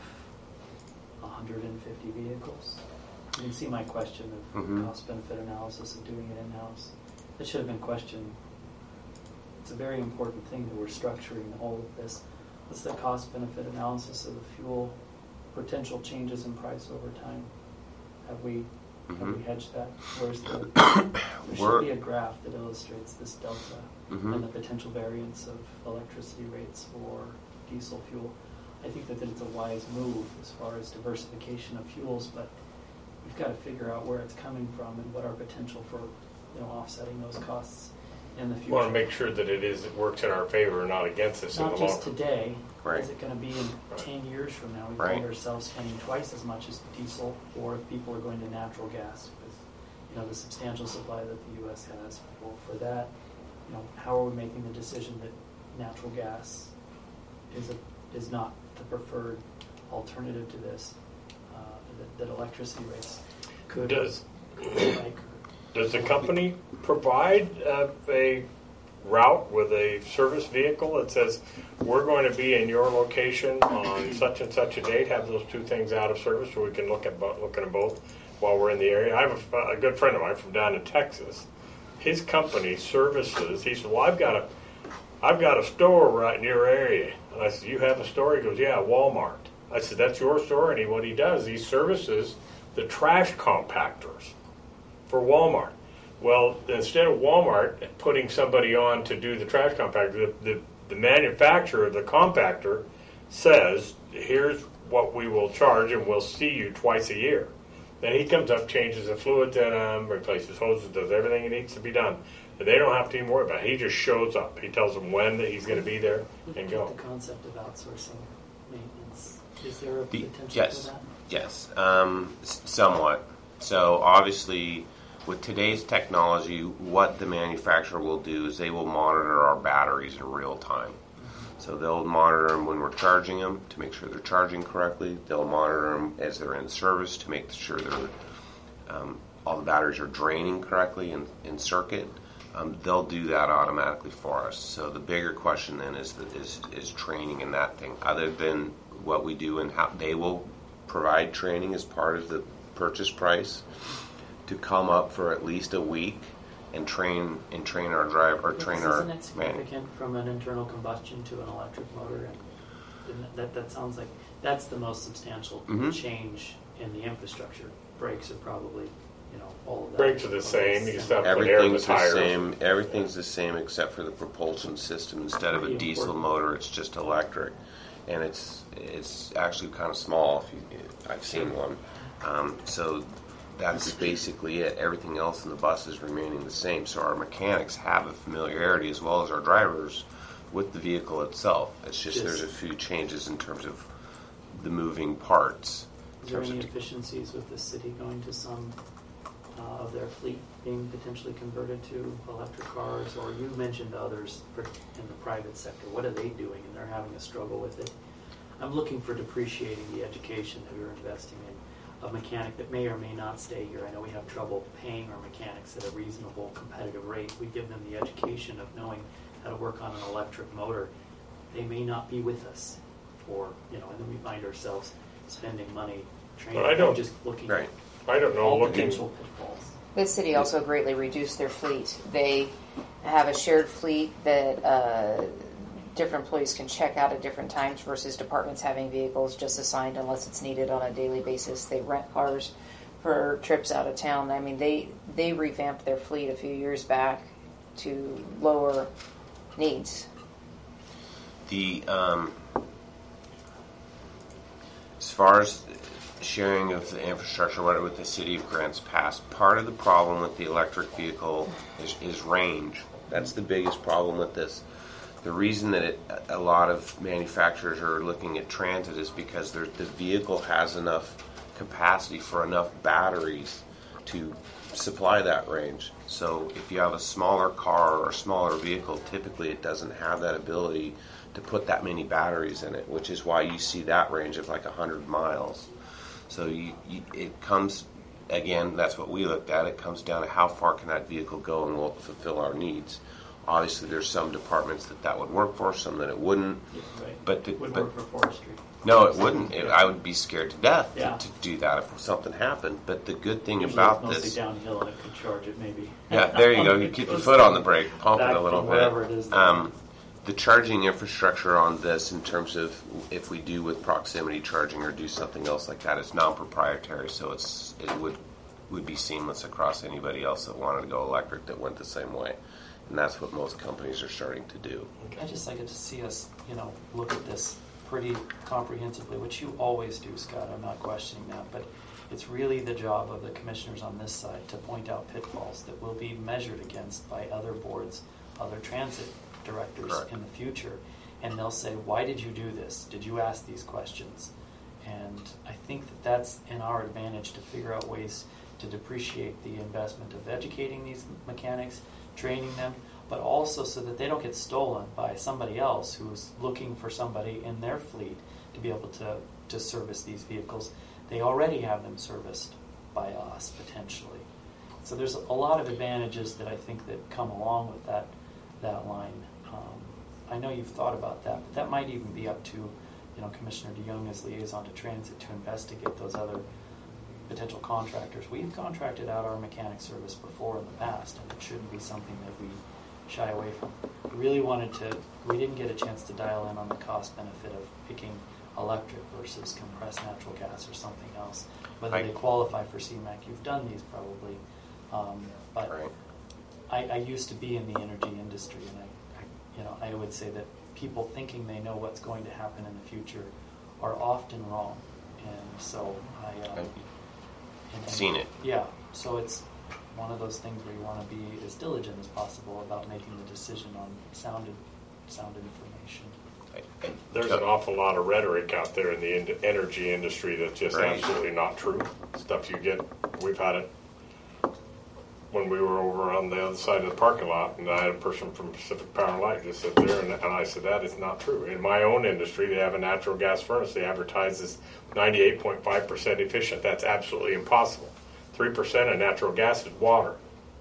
one hundred fifty vehicles? You can see my question of Mhm. cost-benefit analysis of doing it in-house. That should have been questioned. It's a very important thing that we're structuring all of this. What's the cost-benefit analysis of the fuel, potential changes in price over time? Have we have we Mhm. hedged that? Where's the there should We're- be a graph that illustrates this delta Mhm. and the potential variance of electricity rates for diesel fuel. I think that it's a wise move as far as diversification of fuels, but we've got to figure out where it's coming from and what our potential for, you know, offsetting those costs in the We future. want to make sure that it is it works in our favor and not against us in Not the long just run. today. Right. Is it going to be in ten years from now? We Right. find ourselves spending twice as much as diesel, or if people are going to natural gas with, you know, the substantial supply that the U S has for, for that. You know, how are we making the decision that natural gas is a, is not the preferred alternative to this? Uh, that, that electricity rates could Does like. does the company provide uh, a route with a service vehicle that says we're going to be in your location on such and such a date? Have those two things out of service so we can look at bo- looking at both while we're in the area. I have a, a good friend of mine from down in Texas. His company services. He said, "Well, I've got a, I've got a store right in your area." And I said, "You have a store?" He goes, "Yeah, Walmart." I said, "That's your store?" And he, what he does, he services the trash compactors for Walmart. Well, instead of Walmart putting somebody on to do the trash compactor, the, the, the manufacturer of the compactor says, "Here's what we will charge, and we'll see you twice a year." Then he comes up, changes the fluids in them, replaces hoses, does everything that needs to be done. And they don't have to even worry about it. He just shows up. He tells them when that he's going to be there and go. The concept of outsourcing maintenance, is there a The- potential yes. for that? Yes, um, s- somewhat. So obviously, with today's technology, what the manufacturer will do is they will monitor our batteries in real time. So they'll monitor them when we're charging them to make sure they're charging correctly. They'll monitor them as they're in service to make sure they're, um, all the batteries are draining correctly in, in circuit. Um, they'll do that automatically for us. So the bigger question then is, the, is is training in that thing. Other than what we do and how they will provide training as part of the purchase price to come up for at least a week and train and train our driver or train our Isn't it man. significant from an internal combustion to an electric motor? And didn't that, that sounds like that's the most substantial Mhm. change in the infrastructure. Brakes are probably, you know, all of that. Brakes are the same. You just have to put air in the Everything's the tires. same. Everything's the same except for the propulsion system. Instead of a Pretty diesel important. motor, it's just electric, and it's it's actually kind of small. If you, I've seen one, um, so that's basically it. Everything else in the bus is remaining the same. So our mechanics have a familiarity as well as our drivers with the vehicle itself. It's just Yes. there's a few changes in terms of the moving parts. Is there in any terms of- efficiencies with the city going to some uh, of their fleet being potentially converted to electric cars? Or you mentioned others for- in the private sector. What are they doing? And they're having a struggle with it. I'm looking for depreciating the education that we're investing in. A mechanic that may or may not stay here. I know we have trouble paying our mechanics at a reasonable, competitive rate. We give them the education of knowing how to work on an electric motor. They may not be with us, or you know, and then we find ourselves spending money training. But I don't- just looking Right. I don't at know. all Looking, potential pitfalls. The city also greatly reduced their fleet. They have a shared fleet that uh, different employees can check out at different times versus departments having vehicles just assigned unless it's needed on a daily basis. They rent cars for trips out of town. I mean, they, they revamped their fleet a few years back to lower needs. The um, as far as sharing of the infrastructure, whatever with the city of Grants Pass, part of the problem with the electric vehicle is, is range. That's the biggest problem with this. The reason that it, a lot of manufacturers are looking at transit is because the vehicle has enough capacity for enough batteries to supply that range. So if you have a smaller car or a smaller vehicle, typically it doesn't have that ability to put that many batteries in it, which is why you see that range of like one hundred miles. So you, you, it comes, again, that's what we looked at, it comes down to how far can that vehicle go and will it fulfill our needs. Obviously, there's some departments that that would work for, some that it wouldn't. Yeah, right. But, the, Would but work for forestry. no, it wouldn't. It, I would be scared to death Yeah. to, to do that if something happened. But the good thing Usually about it's mostly this, downhill and it could charge it maybe. yeah, there you go. You keep your foot on the brake, pump it Back a little from wherever it is bit. there. Um, the charging infrastructure on this, in terms of if we do with proximity charging or do something else like that, it's non-proprietary, so it's it would would be seamless across anybody else that wanted to go electric that went the same way. And that's what most companies are starting to do. I just like it to see us, you know, look at this pretty comprehensively, which you always do, Scott. I'm not questioning that, but it's really the job of the commissioners on this side to point out pitfalls that will be measured against by other boards, other transit directors Correct. in the future, and they'll say, "Why did you do this? Did you ask these questions?" And I think that that's in our advantage to figure out ways to depreciate the investment of educating these mechanics, training them, but also so that they don't get stolen by somebody else who's looking for somebody in their fleet to be able to, to service these vehicles. They already have them serviced by us, potentially. So there's a lot of advantages that I think that come along with that that line. Um, I know you've thought about that, but that might even be up to, you know, Commissioner DeYoung as liaison to transit to investigate those other potential contractors. We've contracted out our mechanic service before in the past, and it shouldn't be something that we shy away from. We really wanted to, we didn't get a chance to dial in on the cost benefit of picking electric versus compressed natural gas or something else, whether I- they qualify for C MAC. You've done these probably, um, but Right. I, I used to be in the energy industry, and I, I, you know, I would say that people thinking they know what's going to happen in the future are often wrong, and so I. Uh, I've and- and- seen it. Yeah, so it's one of those things where you want to be as diligent as possible about making the decision on sound, sound information. I- I- There's an awful lot of rhetoric out there in the in- energy industry that's just Right. absolutely not true. Stuff you get, we've had it when we were over on the other side of the parking lot, and I had a person from Pacific Power and Light just sit there, and, and I said, that is not true. In my own industry, they have a natural gas furnace. They advertise as ninety-eight point five percent efficient. That's absolutely impossible. three percent of natural gas is water.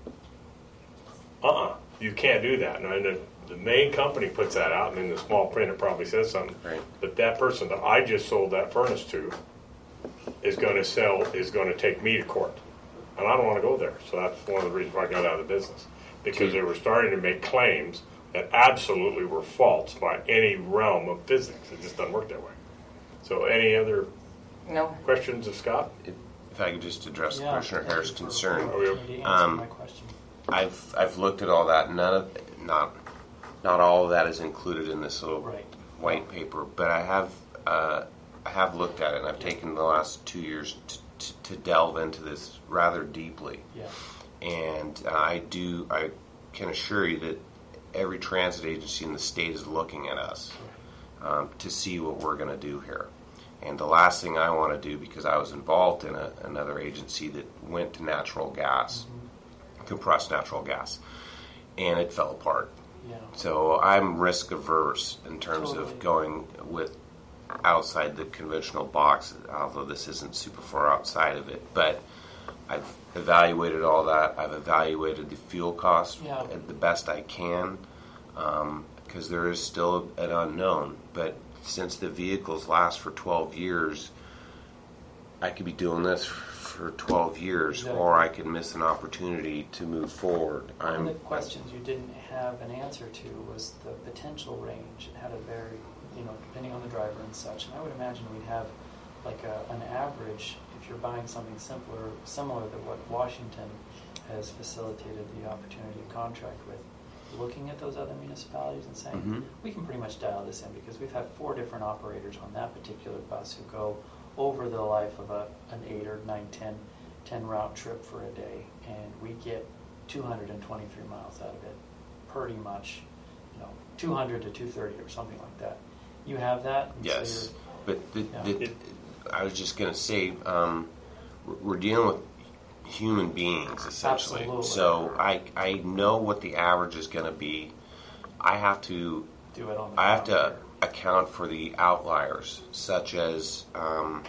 Uh-uh. You can't do that. And the, the main company puts that out, and in the small print it probably says something. Right. But that person that I just sold that furnace to is going to sell, is going to take me to court. And I don't want to go there. So that's one of the reasons why I got out of the business. Because they were starting to make claims that absolutely were false by any realm of physics. It just doesn't work that way. So any other No. questions of Scott? If if I could just address Yeah, Commissioner thank Harris' you for- concern. Oh, yeah. for answering Um, my question. I've I've looked at all that. None of not not all of that is included in this little Right. white paper, but I have uh, I have looked at it, and I've taken the last two years to, to, to delve into this rather deeply. Yeah. And I do I can assure you that every transit agency in the state is looking at us um, to see what we're going to do here. And the last thing I want to do, because I was involved in a, another agency that went to natural gas, compressed natural gas, and it fell apart. Yeah. So I'm risk averse in terms Totally. of going with outside the conventional box, although this isn't super far outside of it. But I've evaluated all that. I've evaluated the fuel cost Yeah. the best I can, because there is still an unknown. But since the vehicles last for twelve years, I could be doing this for twelve years, Exactly. or I could miss an opportunity to move forward. One I'm of the questions you didn't have an answer to was the potential range. It had a very, you know, depending on the driver and such. And I would imagine we'd have like a, an average if you're buying something simpler, similar to what Washington has facilitated the opportunity to contract with. looking at those other municipalities and saying, Mhm. we can pretty much dial this in, because we've had four different operators on that particular bus who go over the life of a, an eight or nine, ten, ten route trip for a day, and we get two hundred twenty-three miles out of it, pretty much, you know, two hundred to two thirty or something like that. You have that? And so Yes, you're- but the, Yeah. the, I was just going to say, um, we're- we're dealing with human beings essentially. Absolutely. So I I know what the average is going to be. I have to do it on the I have to calendar. account for the outliers, such as um,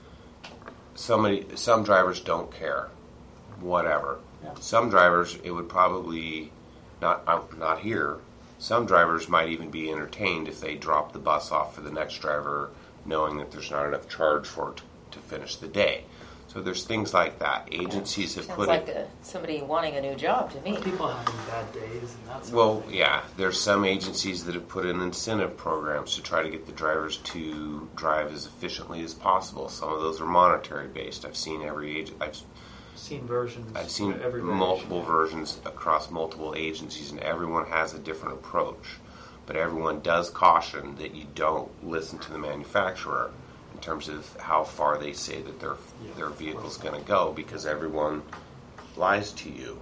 somebody. Some drivers don't care, whatever. Yeah. Some drivers, it would probably not uh, not here. Some drivers might even be entertained if they drop the bus off for the next driver, knowing that there's not enough charge for it to, to finish the day. So there's things like that. Agencies have Sounds put like it. a, somebody wanting a new job to me. People having bad days and that sort Well, of thing. yeah, there's some agencies that have put in incentive programs to try to get the drivers to drive as efficiently as possible. Some of those are monetary based. I've seen every agent. I've Seen versions. I've seen every variation, multiple yeah. versions across multiple agencies, and everyone has a different approach. But everyone does caution that you don't listen to the manufacturer in terms of how far they say that their Yeah, their of vehicle's course. going to go, because everyone lies to you,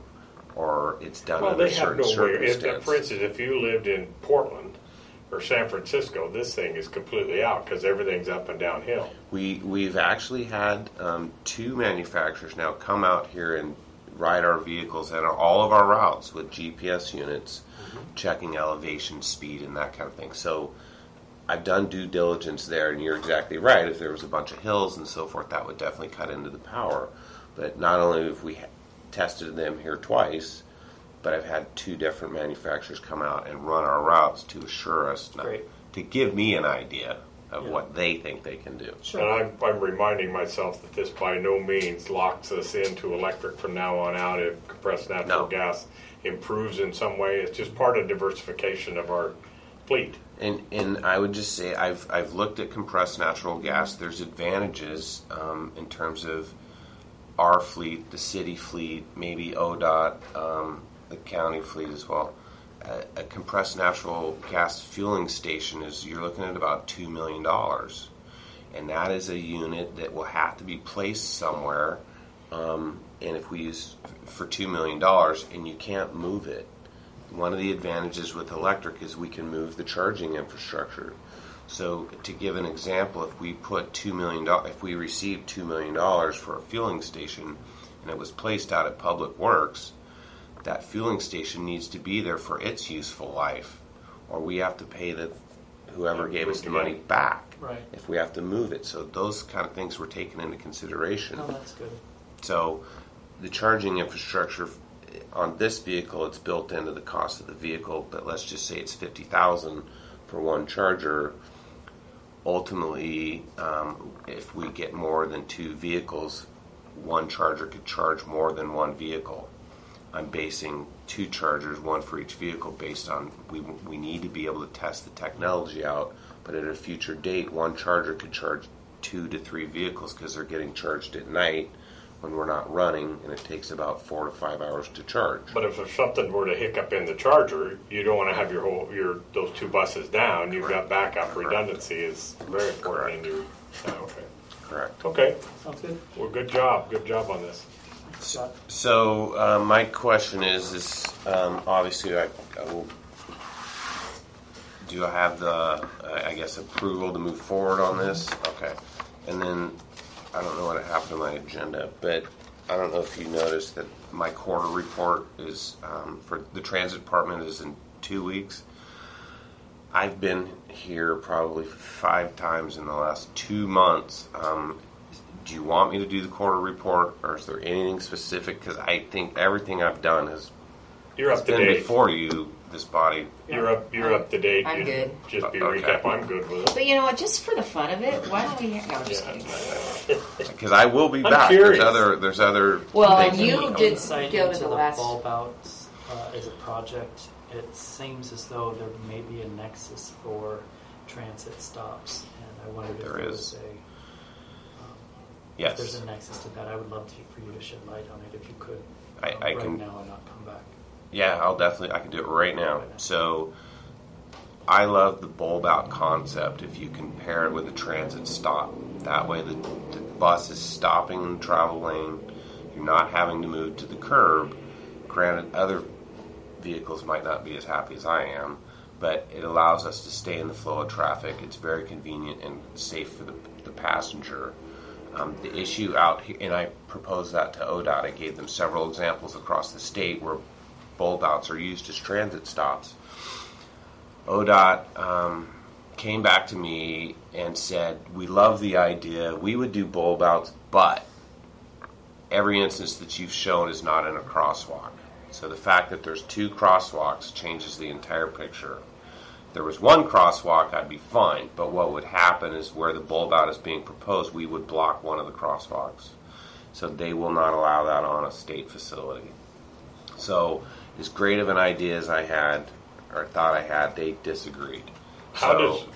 or it's done Well, under they have certain no way. If, circumstances. for instance, if you lived in Portland or San Francisco, this thing is completely out because everything's up and downhill. We we've actually had um, two manufacturers now come out here and ride our vehicles and all of our routes with G P S units, checking elevation, speed, and that kind of thing. So I've done due diligence there, and you're exactly right. If there was a bunch of hills and so forth, that would definitely cut into the power. But not only have we ha- tested them here twice, but I've had two different manufacturers come out and run our routes to assure us, not, Great. to give me an idea of Yeah. what they think they can do. And I'm, I'm reminding myself that this by no means locks us into electric from now on out if compressed natural No. gas improves in some way. It's just part of diversification of our fleet. And and I would just say I've I've looked at compressed natural gas. There's advantages um, in terms of our fleet, the city fleet, maybe O D O T, um, the county fleet as well. A, a compressed natural gas fueling station is you're looking at about two million dollars, and that is a unit that will have to be placed somewhere. Um, and if we use for two million dollars, and you can't move it. One of the advantages with electric is we can move the charging infrastructure. So to give an example, if we put two million dollars, if we received two million dollars for a fueling station, and it was placed out at Public Works, that fueling station needs to be there for its useful life, or we have to pay the whoever gave us the money back Right. if we have to move it. So those kind of things were taken into consideration. No, that's good. So the charging infrastructure on this vehicle, it's built into the cost of the vehicle, but let's just say it's fifty thousand dollars for one charger. Ultimately, um, if we get more than two vehicles, one charger could charge more than one vehicle. I'm basing two chargers, one for each vehicle, based on we we need to be able to test the technology out, but at a future date, one charger could charge two to three vehicles because they're getting charged at night when we're not running, and it takes about four to five hours to charge. But if there's something were to hiccup in the charger, you don't want to have your whole your those two buses down. You've got backup. Correct. Redundancy is very important in your. Oh, okay. Correct. Okay. Sounds good. Well, good job. Good job on this. Scott? So uh, my question is, is um, obviously I, I will. Do I have the, uh, I guess, approval to move forward on this? Okay, and then I don't know what happened to my agenda, but I don't know if you noticed that my quarter report is um, for the transit department is in two weeks. I've been here probably five times in the last two months. Um, do you want me to do the quarter report, or is there anything specific? Because I think everything I've done has You're up to been date. before you, this body. You're up. You're up to date. I'm You- good. Just be Okay. recap. I'm good with it. But you know what? Just for the fun of it, why don't we? No, I'm just kidding. Because I will be I'm back. curious. There's other. There's other. Well, things you that- did Insight go to into the last. bulb outs uh, as a project. It seems as though there may be a nexus for transit stops, and I wondered if There there is. was a. Um, If Yes, there's a nexus to that, I would love to, for you to shed light on it if you could. I- um, I right can- now and not come back. Yeah, I'll definitely, I can do it right now. So I love the bulb out concept if you compare it with a transit stop. That way the, the bus is stopping in the travel lane. You're not having to move to the curb. Granted, other vehicles might not be as happy as I am, but it allows us to stay in the flow of traffic. It's very convenient and safe for the, the passenger. Um, the issue out here, and I proposed that to O D O T. I gave them several examples across the state where bulb outs are used as transit stops. O D O T um, came back to me and said, we love the idea. We would do bulb outs, but every instance that you've shown is not in a crosswalk. So the fact that there's two crosswalks changes the entire picture. If there was one crosswalk, I'd be fine. But what would happen is where the bulb out is being proposed, we would block one of the crosswalks. So they will not allow that on a state facility. So as great of an idea as I had, or thought I had, they disagreed. How so, does...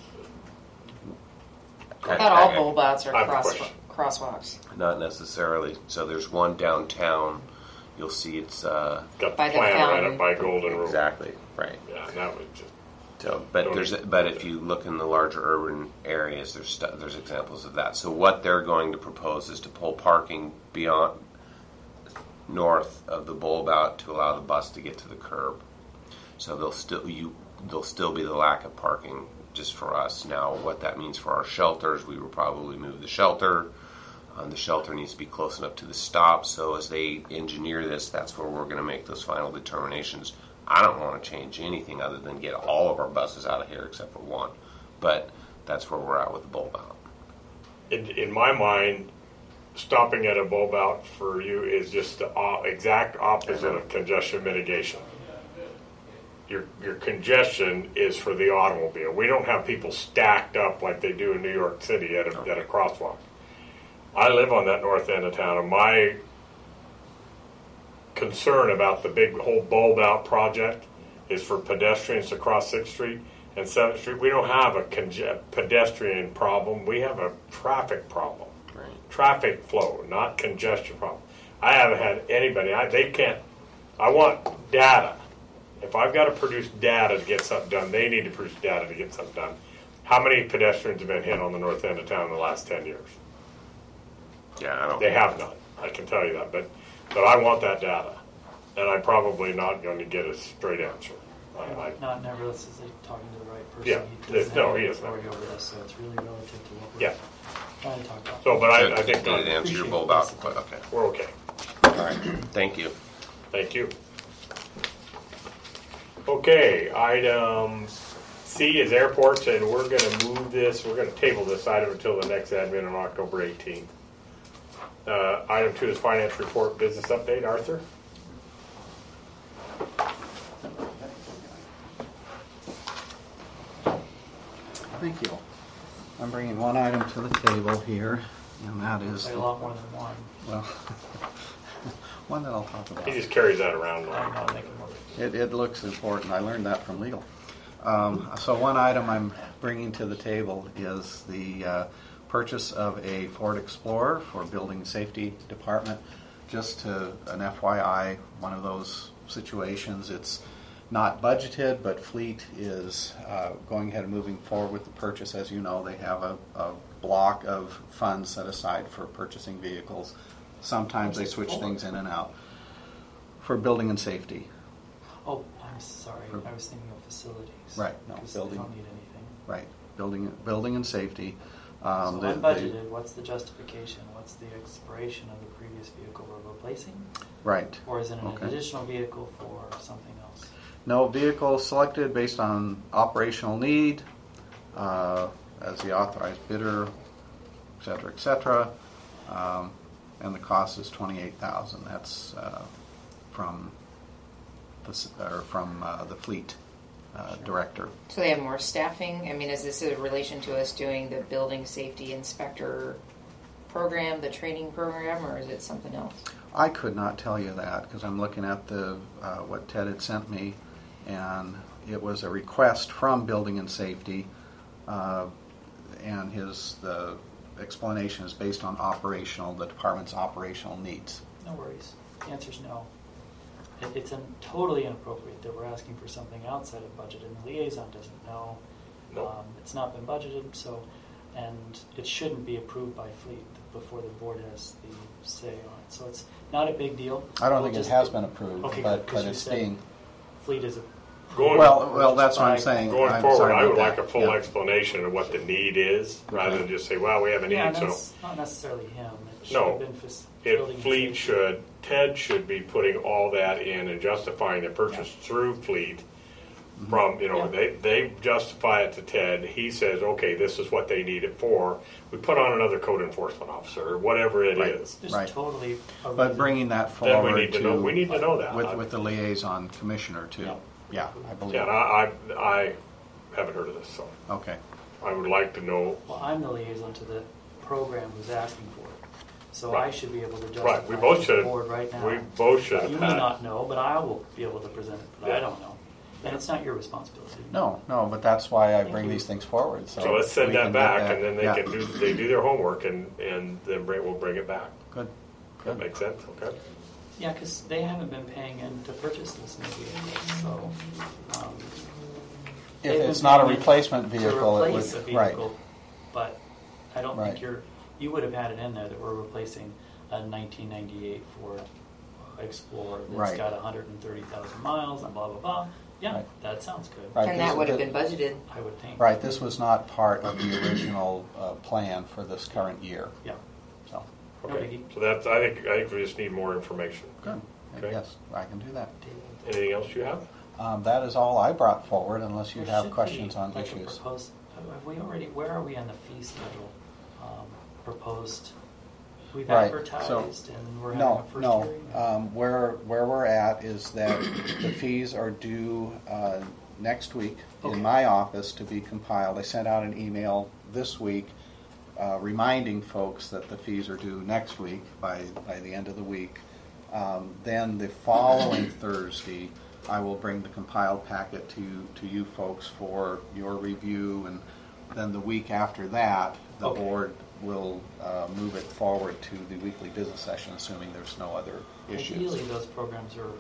I thought all bulb outs are I have a cross, question. crosswalks. Not necessarily. So there's one downtown. You'll see it's uh, Got the By the plan right fountain. up by Golden Rule. exactly right. Yeah, that would just... So, but Don't there's even- but if you look in the larger urban areas, there's stu- there's examples of that. So what they're going to propose is to pull parking beyond north of the bulb out to allow the bus to get to the curb. So they'll still you there'll still be the lack of parking just for us. Now, what that means for our shelters, we will probably move the shelter. Um, the shelter needs to be close enough to the stop. So as they engineer this, that's where we're going to make those final determinations. I don't want to change anything other than get all of our buses out of here except for one. But that's where we're at with the bulb out. In, in my mind, stopping at a bulb out for you is just the o- exact opposite of congestion mitigation. Your your congestion is for the automobile. We don't have people stacked up like they do in New York City at a, at a crosswalk. I live on that north end of town, and my concern about the big whole bulb out project is for pedestrians to cross sixth Street and seventh Street. We don't have a conge- pedestrian problem. We have a traffic problem. Right. Traffic flow, not congestion problem. I haven't had anybody, I, they can't, I want data. If I've got to produce data to get something done, they need to produce data to get something done. How many pedestrians have been hit on the north end of town in the last ten years? Yeah, I don't. They have none. I can tell you that. But but I want that data. And I'm probably not going to get a straight answer. I, I, Not nevertheless, is he talking to the right person? Yeah, He doesn't no, have he any is not. authority over this, so it's really relative to what we're yeah. trying to talk about. So, but I, I Did- think did it uh, answer your bulb out? But okay. we're okay. All right. Thank you. Thank you. Okay, item C is airports, and we're going to move this, we're going to table this item until the next admin on October eighteenth. Uh, item two is finance report business update. Arthur? Thank you. I'm bringing one item to the table here, and that is, Say a lot more than one. well, one that I'll talk about. He just carries that around. I'm not making more. It, it looks important. I learned that from legal. Um, so one item I'm bringing to the table is the uh, purchase of a Ford Explorer for Building Safety Department. Just to an F Y I, one of those situations. It's not budgeted, but Fleet is uh, going ahead and moving forward with the purchase. As you know, they have a, a block of funds set aside for purchasing vehicles. Sometimes they switch things in and out. For building and safety. Oh, I'm sorry. I was thinking of facilities. Right, no, 'Cause building. They don't need anything. Right, building, building and safety. Um, So the- the- unbudgeted, what's the justification? What's the expiration of the previous vehicle we're replacing? Right. Or is it an Okay. additional vehicle for something else? No, vehicle selected based on operational need, uh, as the authorized bidder, et cetera, et cetera. Um, and the cost is twenty-eight thousand dollars. That's uh, from the, s- or from uh, the fleet uh, director. So they have more staffing? I mean, is this in relation to us doing the building safety inspector program, the training program, or is it something else? I could not tell you that because I'm looking at the uh, what Ted had sent me, and it was a request from Building and Safety, uh, and his the explanation is based on operational, the department's operational needs. No worries. The answer's no. it, it's an, totally inappropriate that we're asking for something outside of budget, and the liaison doesn't know. Nope. Um, it's not been budgeted, so, and it shouldn't be approved by Fleet before the board has the say on it. So it's not a big deal. I don't We'll think it just- has been approved, Okay, but, because but you it's said being, Fleet is a Going, well, well, that's what I'm Fine. saying. going I'm forward, sorry I about would that. like a full Yeah. explanation of what the need is, rather than just say, well, we have a need, yeah, so. that's not necessarily him. It should No, have been fas- If building and Fleet safety. should, Ted should be putting all that in and justifying the purchase through Fleet. From, you know, Yeah. they, they justify it to Ted. He says, okay, this is what they need it for. We put on another code enforcement officer, or whatever it Right. is. Just Right. totally. a But reason- bringing that Then forward we need to know, we need to know that. with, with the liaison commissioner too. Yeah. Yeah, I believe. Yeah, and I, I, I haven't heard of this, so Okay. I would like to know. Well, I'm the liaison to the program who's asking for it, so Right. I should be able to justify Right, we both it to should the have, board right now. we both should have You may had. not know, but I will be able to present it. But Yeah. I don't know, and it's not your responsibility. No, no, but that's why I Thank bring you. these things forward. So, So let's send we can that get back, that- and then they yeah. can do, they do their homework, and, and then bring, we'll bring it back. Good. That Good. makes sense, okay? Yeah, because they haven't been paying in to purchase this new vehicle, so. Um, If they've been it's not a paying in replacement to vehicle, it replace a would, right. vehicle, but I don't Right. think you're. You would have had it in there that we're replacing a nineteen ninety-eight Ford Explorer that's Right. got one hundred thirty thousand miles and blah blah blah. Yeah, Right. that sounds good. Right. And this- that would have the- been budgeted. I would think. Right, this was not part of the original uh, plan for this current year. Yeah. So, No Okay, biggie. so that's, I think, I think we just need more information. good. Okay. Yes, I can do that. Anything else you have? Um, that is all I brought forward, unless you There have should questions be, on like, a issues. proposed- have we already? Where are we on the fee schedule? Um, proposed. We've Right, advertised so- and we're having No, a first no. hearing. Um, where where we're at is that the fees are due uh, next week Okay. in my office to be compiled. I sent out an email this week uh, reminding folks that the fees are due next week by by the end of the week. Um, then the following Thursday, I will bring the compiled packet to to you folks for your review, and then the week after that, the Okay. board will uh, move it forward to the weekly business session, assuming there's no other issues. Ideally, those programs are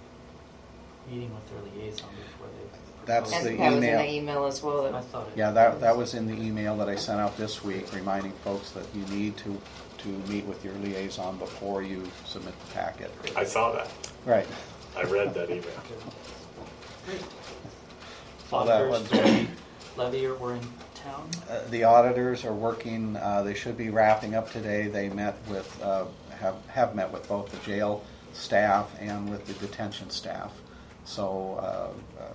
meeting with their liaison before they. That's propose. And the that was in email. the email as well. I That, thought it Yeah, that that was in the email that I sent out this week, reminding folks that you need to to meet with your liaison before you submit the packet. I saw that. Right. I read that email. Great. Well, that Auditors, was- Levy, are- we're in town. Uh, the auditors are working. Uh, they should be wrapping up today. They met with uh, have have met with both the jail staff and with the detention staff. So, uh, uh,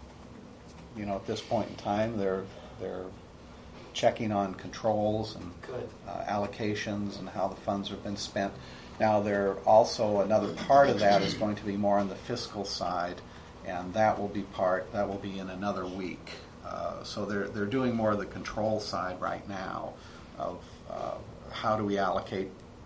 you know, at this point in time, they're they're checking on controls and Good. uh, allocations and how the funds have been spent. Now, there also another part of that is going to be more on the fiscal side, and that will be part that will be in another week. Uh, so they're they're doing more of the control side right now of uh, how do we allocate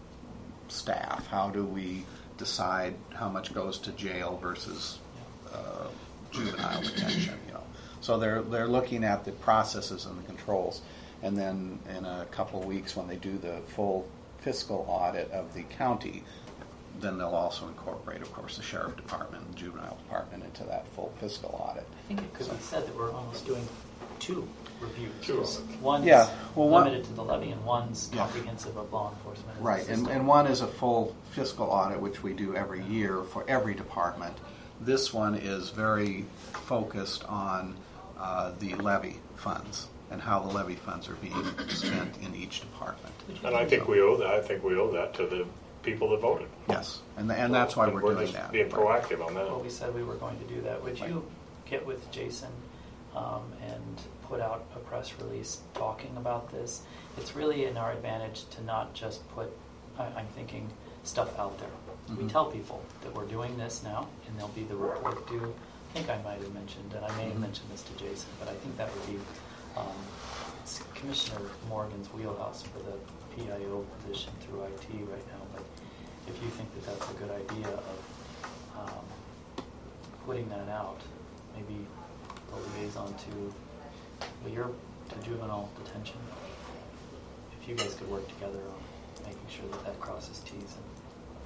staff, how do we decide how much goes to jail versus uh, juvenile detention, you know. So they're they're looking at the processes and the controls, and then in a couple of weeks when they do the full fiscal audit of the county, then they'll also incorporate, of course, the sheriff department and juvenile department into that full fiscal audit. I think it could be said that we're almost doing two reviews. Two of them. One's Yeah, well, one- limited to the levy, and one's Yeah. comprehensive of law enforcement. as a Right, and, system. and one is a full fiscal audit, which we do every year for every department. This one is very focused on uh, the levy funds and how the levy funds are being spent in each department. And I think we owe that, I think we owe that to the people that voted. Yes, and, and that's why And we're doing just that. being proactive on that. Well, we said we were going to do that. Would you get with Jason um, and put out a press release talking about this? It's really in our advantage to not just put, I, I'm thinking, stuff out there. We Mhm. tell people that we're doing this now, and there'll be the report due. I think I might have mentioned, and I may have Mhm. mentioned this to Jason, but I think that would be um, it's Commissioner Morgan's wheelhouse for the P I O position through I T right now. But if you think that that's a good idea of um, putting that out, maybe a liaison to, well, you're to juvenile detention. If you guys could work together on making sure that that crosses T's. And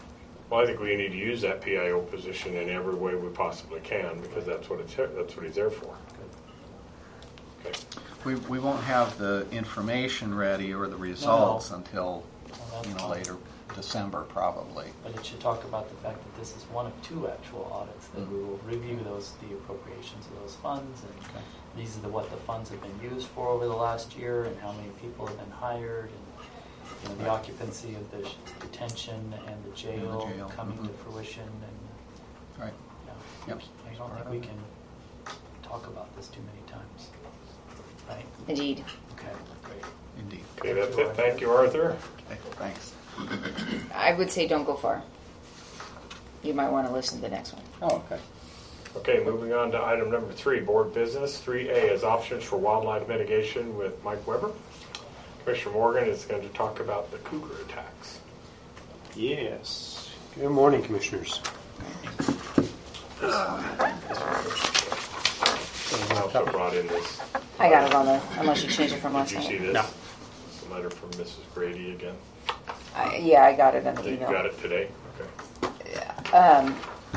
Well, I think we need to use that P I O position in every way we possibly can because that's what it's that's what he's there for. Okay. We, we won't have the information ready or the results No. until, Well, you know, that's later December probably. But it should talk about the fact that this is one of two actual audits, that we will review those, the appropriations of those funds, and Okay. these are the, what the funds have been used for over the last year, and how many people have been hired, and you know, the Right. occupancy of the sh- detention and the jail, And the jail, coming to mhm. fruition, and Right. yeah. Yep. I don't think we can talk about this too many times, right? Indeed. Okay, great. Indeed. Okay, that's it. Thank you, Arthur. Okay, thanks. I would say don't go far. You might want to listen to the next one. Oh, okay. Okay, moving on to item number three, board business. three A is options for wildlife mitigation with Mike Weber. Commissioner Morgan is going to talk about the cougar attacks. Yes. Good morning, Commissioners. I also brought in this. I got it on the, unless you changed it from last Did you see night. this? No. It's a letter from Missus Grady again. I, yeah, I got it in the You email. got it today? Okay. Um,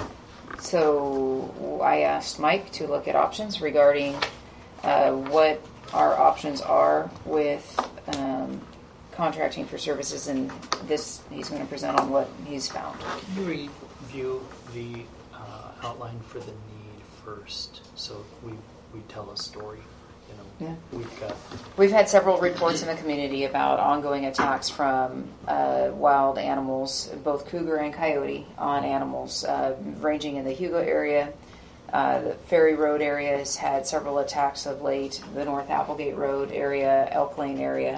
so I asked Mike to look at options regarding uh, what our options are with um, contracting for services, and this he's going to present on what he's found. Can you review the uh, outline for the need first, so we we tell a story? You know, Yeah. we've got We've had several reports in the community about ongoing attacks from uh, wild animals, both cougar and coyote, on animals, uh, ranging in the Hugo area. Uh, the Ferry Road area has had several attacks of late. The North Applegate Road area, Elk Lane area.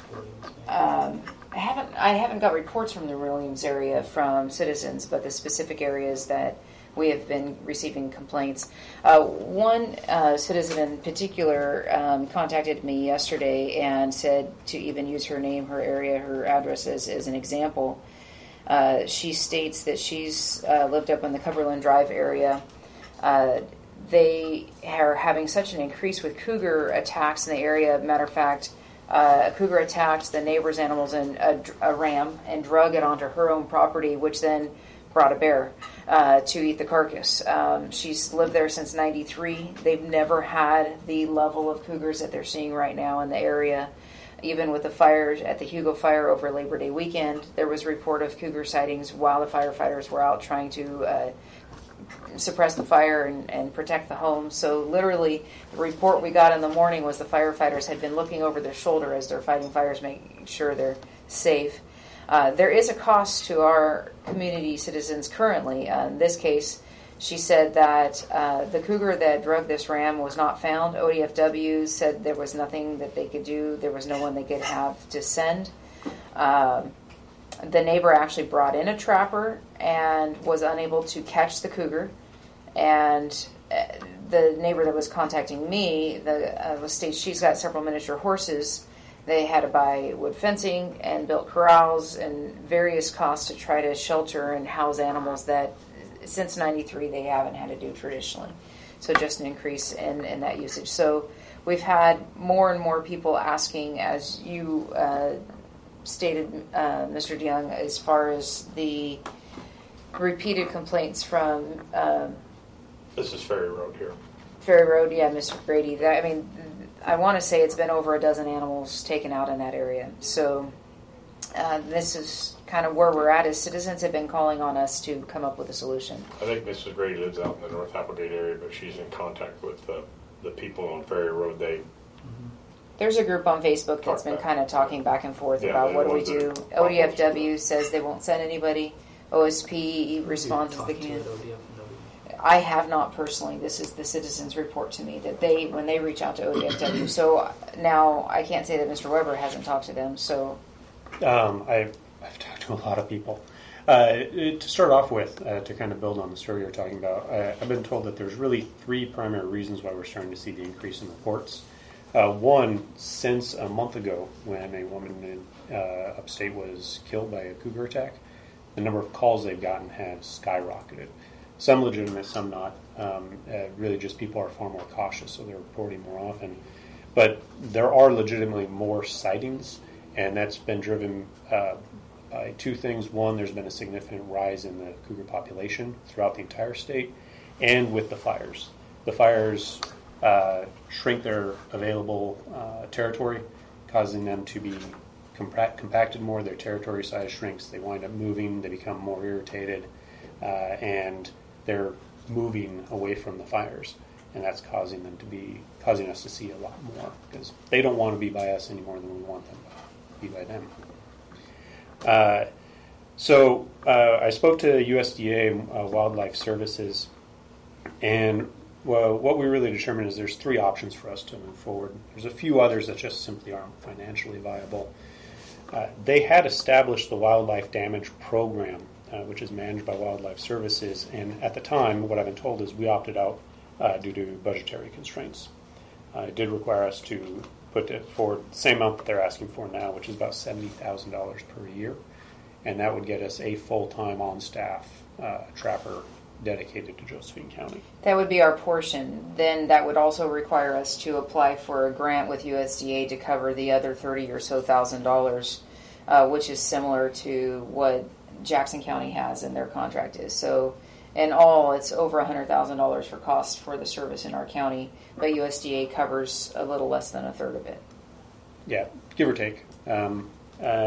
Um, I haven't I haven't got reports from the Williams area from citizens, but the specific areas that we have been receiving complaints. Uh, one uh, citizen in particular um, contacted me yesterday and said to even use her name, her area, her address as, as an example. Uh, she states that she's uh, lived up in the Cumberland Drive area. Uh, they are having such an increase with cougar attacks in the area. Matter of fact, uh, a cougar attacked the neighbor's animals and a, a ram and drug it onto her own property, which then brought a bear uh, to eat the carcass. Um, she's lived there since ninety-three. They've never had the level of cougars that they're seeing right now in the area. Even with the fires at the Hugo Fire over Labor Day weekend, there was a report of cougar sightings while the firefighters were out trying to uh, suppress the fire and, and protect the home. So literally, the report we got in the morning was the firefighters had been looking over their shoulder as they're fighting fires, making sure they're safe. Uh, there is a cost to our community citizens currently. Uh, in this case, she said that uh, the cougar that drug this ram was not found. O D F W said there was nothing that they could do. There was no one they could have to send. Um, the neighbor actually brought in a trapper and was unable to catch the cougar. And uh, the neighbor that was contacting me the, uh, was states she's got several miniature horses. They had to buy wood fencing and built corrals and various costs to try to shelter and house animals that since ninety-three they haven't had to do traditionally. So just an increase in, in that usage. So we've had more and more people asking, as you uh, stated, uh, Mister DeYoung, as far as the repeated complaints from um, This is Ferry Road here. Ferry Road, yeah, Mister Grady. That, I mean, I want to say it's been over a dozen animals taken out in that area. So uh, this is kind of where we're at as citizens have been calling on us to come up with a solution. I think Missus Grady lives out in the North Applegate area, but she's in contact with uh, the people on Ferry Road. They There's a group on Facebook that's Talk been back. kind of talking back and forth Yeah, about they're what do the we ones do. that are O D F W says they won't send anybody. O S P responds as talked they to can. it, O D F W. I have not personally. This is the citizens' report to me that they, when they reach out to O D F W. So now I can't say that Mister Weber hasn't talked to them. So Um, I've, I've talked to a lot of people. Uh, to start off with, uh, to kind of build on the story you're talking about, uh, I've been told that there's really three primary reasons why we're starting to see the increase in reports. Uh, one, since a month ago when a woman in uh, upstate was killed by a cougar attack, the number of calls they've gotten have skyrocketed. Some legitimate, some not. Um, uh, really just people are far more cautious, so they're reporting more often. But there are legitimately more sightings, and that's been driven uh, by two things. One, there's been a significant rise in the cougar population throughout the entire state, and with the fires. The fires uh, shrink their available uh, territory, causing them to be compact, compacted more. Their territory size shrinks. They wind up moving. They become more irritated, uh, and they're moving away from the fires. And that's causing them to be, causing us to see a lot more, because they don't want to be by us any more than we want them to be by them. Uh, so uh, I spoke to U S D A uh, Wildlife Services, and well, what we really determined is there's three options for us to move forward. There's a few others that just simply aren't financially viable. Uh, they had established the Wildlife Damage Program, uh, which is managed by Wildlife Services, and at the time, what I've been told is we opted out uh, due to budgetary constraints. Uh, it did require us to put it forward the same amount that they're asking for now, which is about seventy thousand dollars per year, and that would get us a full-time on-staff uh, trapper dedicated to Josephine County. That would be our portion. Then that would also require us to apply for a grant with U S D A to cover the other thirty or so thousand dollars, uh, which is similar to what Jackson County has in their contract is. So in all, it's over one hundred thousand dollars for costs for the service in our county, but U S D A covers a little less than a third of it. Yeah, give or take. Um, uh,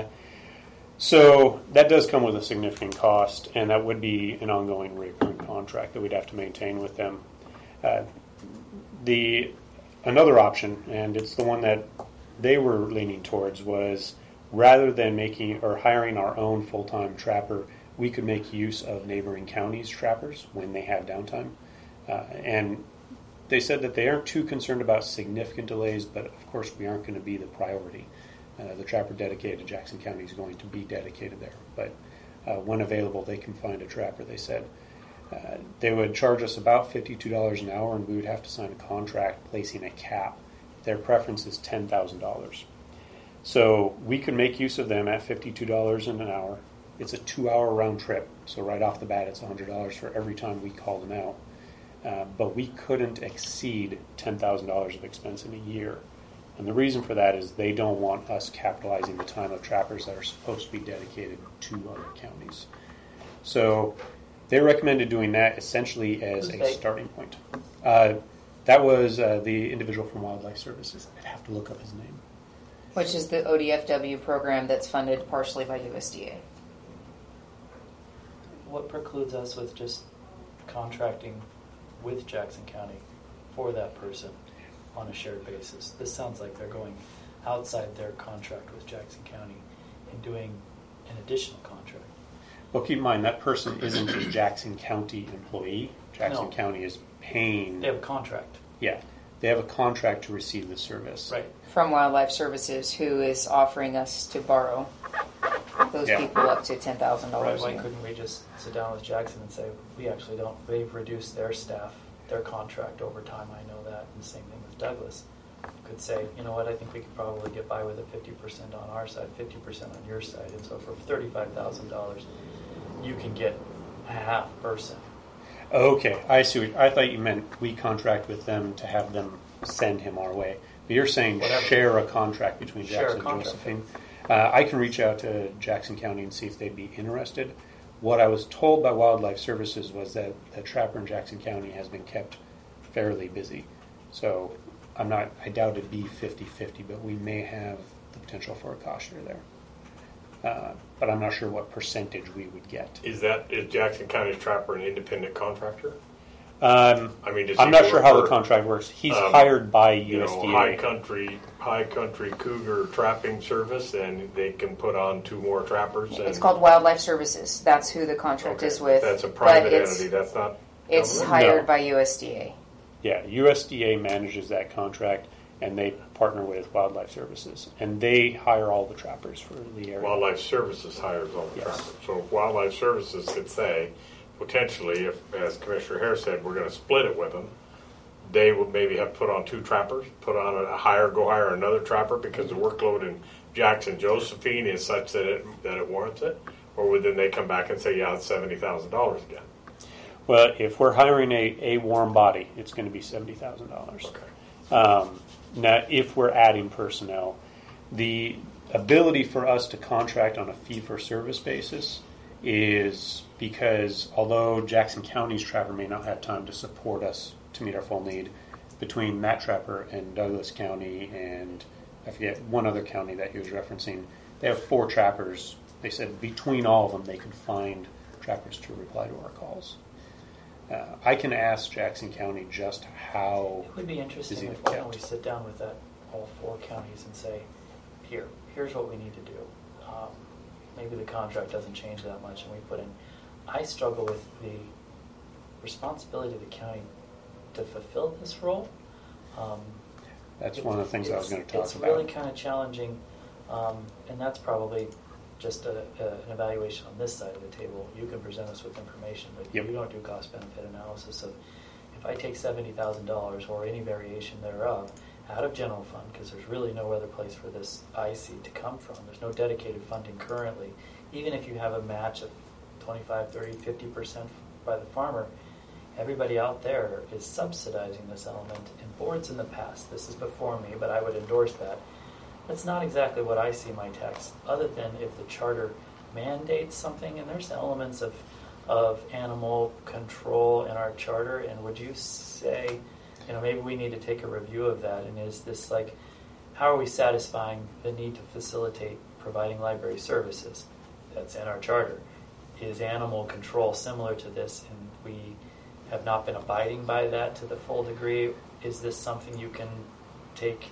so that does come with a significant cost, and that would be an ongoing recurring contract that we'd have to maintain with them. Uh, the another option, and it's the one that they were leaning towards, was rather than making or hiring our own full-time trapper, we could make use of neighboring counties' trappers when they have downtime. Uh, and they said that they aren't too concerned about significant delays, but of course we aren't going to be the priority. Uh, the trapper dedicated to Jackson County is going to be dedicated there. But uh, when available, they can find a trapper, they said. Uh, they would charge us about fifty-two dollars an hour, and we would have to sign a contract placing a cap. Their preference is ten thousand dollars. So we could make use of them at fifty-two dollars an hour. It's a two-hour round trip, so right off the bat, it's one hundred dollars for every time we call them out. Uh, but we couldn't exceed ten thousand dollars of expense in a year. And the reason for that is they don't want us capitalizing the time of trappers that are supposed to be dedicated to other counties. So they recommended doing that essentially as Who's a they? starting point. Uh, that was uh, the individual from Wildlife Services. I'd have to look up his name. Which is the O D F W program that's funded partially by U S D A. What precludes us with just contracting with Jackson County for that person on a shared basis? This sounds like they're going outside their contract with Jackson County and doing an additional contract. Well, keep in mind, that person isn't a Jackson County employee. Jackson No. County is paying. They have a contract. Yeah. They have a contract to receive the service. Right. From Wildlife Services, who is offering us to borrow those Yeah. people up to ten thousand Right. dollars. Why couldn't we just sit down with Jackson and say, we actually don't, they've reduced their staff, their contract over time, I know that, and the same thing with Douglas. Could say, you know what, I think we could probably get by with a fifty percent on our side, fifty percent on your side, and so for thirty-five thousand dollars, you can get a half person. Okay, I see. What, I thought you meant we contract with them to have them send him our way. But you're saying Whatever. share a contract between Share a Jackson and contract. Josephine. Uh, I can reach out to Jackson County and see if they'd be interested. What I was told by Wildlife Services was that the trapper in Jackson County has been kept fairly busy. So I'm not, I doubt it'd be fifty-fifty, but we may have the potential for a cost share there. Uh, but I'm not sure what percentage we would get. Is that is Jackson County's trapper an independent contractor? Um, I mean, does I'm he not work sure how for, the contract works. He's um, hired by You U S D A. know, high country, high country cougar trapping service, and they can put on two more trappers. And, It's called Wildlife Services. That's who the contract okay, is with. That's a private but it's, entity. That's not. It's government? hired No. by U S D A. Yeah, U S D A manages that contract, and they partner with Wildlife Services, and they hire all the trappers for the area. Wildlife Services hires all the Yes. trappers. So if Wildlife Services could say, potentially, if, as Commissioner Harris said, we're going to split it with them, they would maybe have put on two trappers, put on a, a hire, go hire another trapper because the workload in Jackson Josephine is such that it that it warrants it, or would then they come back and say, yeah, it's seventy thousand dollars again? Well, if we're hiring a, a warm body, it's going to be seventy thousand dollars. Okay. Um, now, if we're adding personnel, the ability for us to contract on a fee-for-service basis is because although Jackson County's trapper may not have time to support us to meet our full need, between that trapper and Douglas County and I forget one other county that he was referencing, they have four trappers. They said between all of them they could find trappers to reply to our calls. Uh, I can ask Jackson County just how It would be interesting busy if they've why don't we kept. sit down with that, all four counties and say, here, here's what we need to do. Um, maybe the contract doesn't change that much and we put in, I struggle with the responsibility of the county to fulfill this role. Um, That's one of the things I was it's- going to talk It's about. really kind of challenging, um, and that's probably just a, a, an evaluation on this side of the table. You can present us with information, but Yep. you don't do cost-benefit analysis of, if I take seventy thousand dollars or any variation thereof out of general fund, because there's really no other place for this I C to come from. There's no dedicated funding currently. Even if you have a match of twenty-five, thirty, fifty percent by the farmer, everybody out there is subsidizing this element. And boards in the past, this is before me, but I would endorse that. That's not exactly what I see my text, other than if the charter mandates something, and there's elements of of animal control in our charter, and would you say, you know, maybe we need to take a review of that, and is this like, how are we satisfying the need to facilitate providing library services? That's in our charter. Is animal control similar to this, and we have not been abiding by that to the full degree? Is this something you can take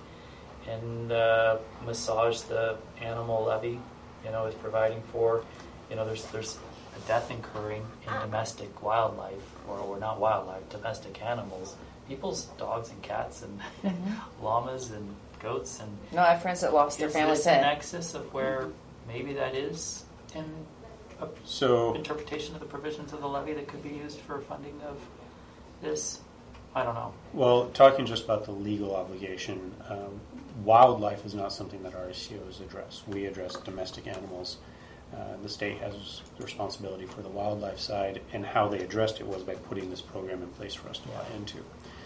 and uh, massage the animal levy, you know, is providing for? You know, there's there's a death occurring in domestic wildlife, or, or not wildlife, domestic animals. People's dogs and cats and Mm-hmm. llamas and goats, and No, I have friends that lost their is family's this a pet. nexus of where maybe that is in a So interpretation of the provisions of the levy that could be used for funding of this? I don't know. Well, talking just about the legal obligation, um, wildlife is not something that our I C Os address. We address domestic animals. Uh, the state has the responsibility for the wildlife side, and how they addressed it was by putting this program in place for us to buy into.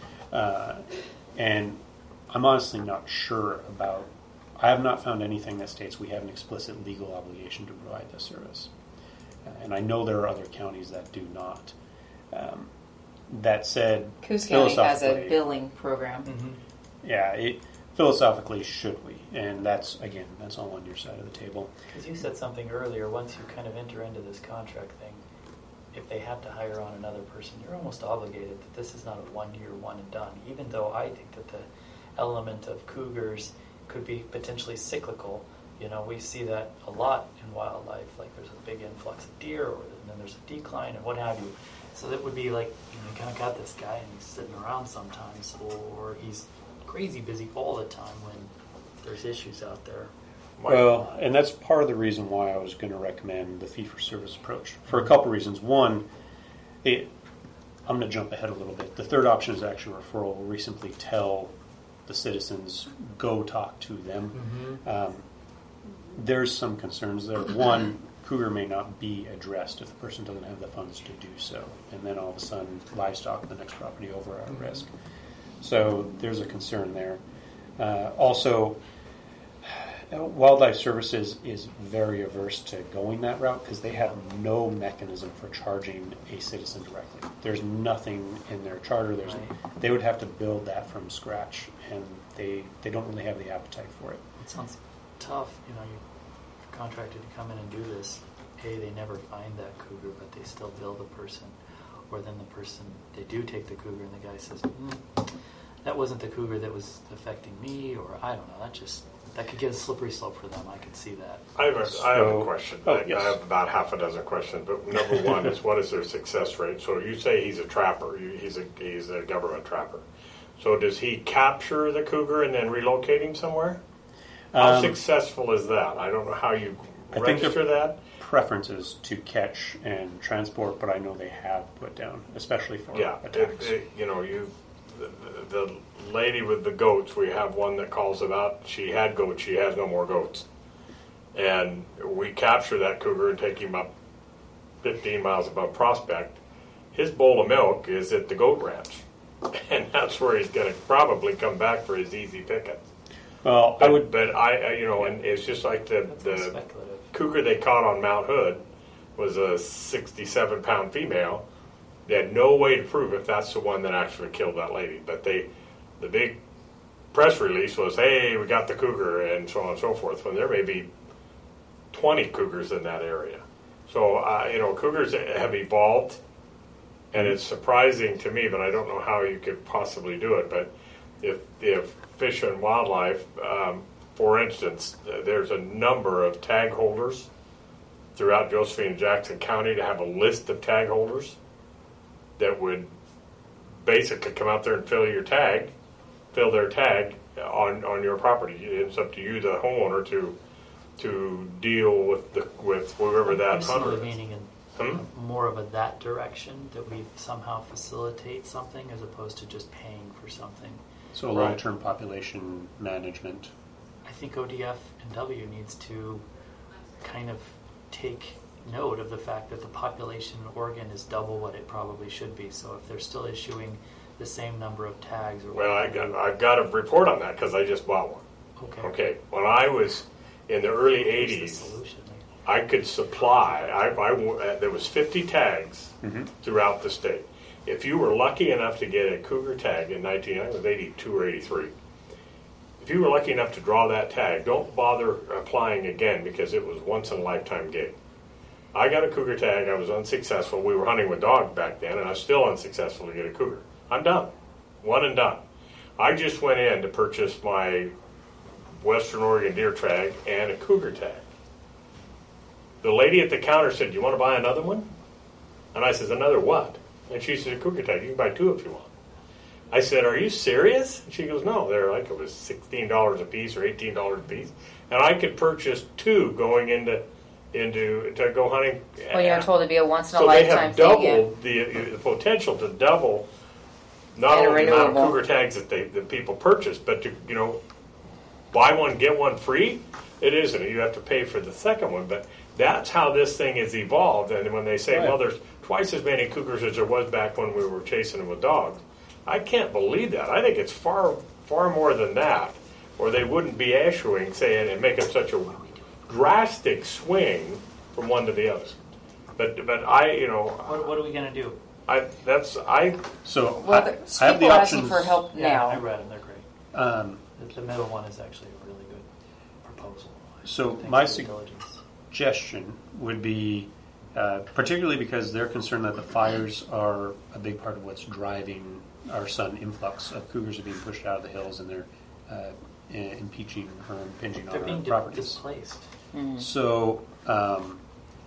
Uh, and I'm honestly not sure about, I have not found anything that states we have an explicit legal obligation to provide this service. Uh, and I know there are other counties that do not. Um, that said, Coos County has a philosophically- billing program. yeah, it, philosophically, should we? And that's, again, that's all on your side of the table. Because you said something earlier, once you kind of enter into this contract thing, if they have to hire on another person, you're almost obligated that this is not a one-year, one and done, even though I think that the element of cougars could be potentially cyclical. You know, we see that a lot in wildlife, like there's a big influx of deer, or then there's a decline, and what have you. So that would be like, you know, you kind of got this guy, and he's sitting around sometimes, or he's crazy busy all the time when there's issues out there. Well, and that's part of the reason why I was going to recommend the fee-for-service approach. For a couple reasons. One, it, I'm going to jump ahead a little bit. The third option is actually referral, where we simply tell the citizens, go talk to them. Mm-hmm. Um, there's some concerns there. One, cougar may not be addressed if the person doesn't have the funds to do so. And then all of a sudden, livestock, the next property over, are at risk. So there's a concern there. Uh, also, Wildlife Services is very averse to going that route because they have no mechanism for charging a citizen directly. There's nothing in their charter. There's Right. They would have to build that from scratch, and they they don't really have the appetite for it. It sounds tough, you know, you're contracted to come in and do this. A, they never find that cougar, but they still bill the person. Or then the person, they do take the cougar and the guy says, mm, that wasn't the cougar that was affecting me, or I don't know, that just, that could get a slippery slope for them. I could see that. I have a, I have a So- question. oh, I, yes. I have about half a dozen questions, but number one is what is their success rate? So you say he's a trapper. You, he's a he's a government trapper. So does he capture the cougar and then relocate him somewhere? How Um, successful is that? I don't know how you I think register that. Preferences to catch and transport, but I know they have put down, especially for Yeah, attacks. it, it, you know, you the, the lady with the goats. We have one that calls about. She had goats. She has no more goats, and we capture that cougar and take him up fifteen miles above Prospect. His bowl of milk is at the goat ranch, and that's where he's going to probably come back for his easy pickings. Well, I But, would. but I, I, you know, and it's just like the That's the speculative. cougar they caught on Mount Hood was a sixty-seven pound female. They had no way to prove if that's the one that actually killed that lady. But they, the big press release was, "Hey, we got the cougar," and so on and so forth. When there may be twenty cougars in that area, so uh, you know, cougars have evolved, and it's surprising to me. But I don't know how you could possibly do it. But if if Fish and Wildlife, um, for instance, th- there's a number of tag holders throughout Josephine and Jackson County to have a list of tag holders that would basically come out there and fill your tag, fill their tag on, on your property. It's up to you, the homeowner, to to deal with the with whoever that I'm hunter sort of is. meaning in Hmm? more of a that direction, that we somehow facilitate something as opposed to just paying for something. So Right. long-term population management. I think O D F and W needs to kind of take note of the fact that the population in Oregon is double what it probably should be. So if they're still issuing the same number of tags, or Well, I whatever, got, I've got a report on that because I just bought one. okay, Okay, when I was in the early What's the eighties, solution? I could supply. I, I uh, there was fifty tags Mm-hmm. throughout the state. If you were lucky enough to get a cougar tag in nineteen, I think it was eighty-two or eighty-three. If you were lucky enough to draw that tag, don't bother applying again because it was once in a lifetime gig. I got a cougar tag. I was unsuccessful. We were hunting with dogs back then, and I was still unsuccessful to get a cougar. I'm done, one and done. I just went in to purchase my Western Oregon deer tag and a cougar tag. The lady at the counter said, "Do you want to buy another one?" And I said, "Another what?" And she said, "A cougar tag. You can buy two if you want." I said, "Are you serious?" And she goes, "No, they're like, it was sixteen dollars a piece or eighteen dollars a piece. And I could purchase two going into into to go hunting." When you're told to be a once in a So they lifetime have thing, yeah. doubled the, the potential to double not And a only the amount of renewable. cougar tags that they that people purchase, but to, you know, buy one get one free. It isn't. You have to pay for the second one, but that's how this thing has evolved. And when they say, Right. "Well, there's twice as many cougars as there was back when we were chasing them with dogs," I can't believe that. I think it's far far more than that, or they wouldn't be issuing saying and making such a drastic swing from one to the other. But but I you know What, what are we going to do? I that's I So Well, I, there's I have the people asking options. for help Yeah, I now. read them. They're great. Um, The, the middle one is actually a really good proposal. So Thanks my for the sug- diligence. suggestion would be, uh, particularly because they're concerned that the fires are a big part of what's driving our sudden influx of cougars are being pushed out of the hills and they're uh, i- impeaching or impinging They're on being our di- properties. displaced. So, um,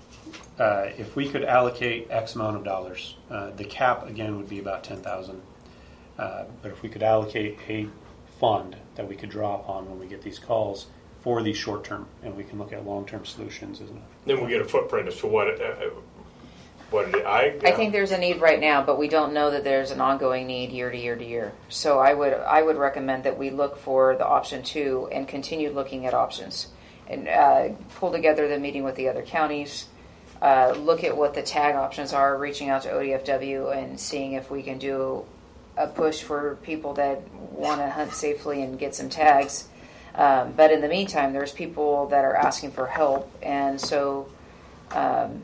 uh, if we could allocate X amount of dollars, uh, the cap again would be about ten thousand. Uh, but if we could allocate a fund that we could draw upon when we get these calls for the short term, and we can look at long term solutions, isn't it? then we get a footprint as to what it, uh, what it, I I think there's a need right now, but we don't know that there's an ongoing need year to year to year. So I would I would recommend that we look for the option two and continue looking at options and uh, pull together the meeting with the other counties. Uh, look at what the tag options are, reaching out to O D F W and seeing if we can do a push for people that want to hunt safely and get some tags. Um, but in the meantime, there's people that are asking for help, and so um,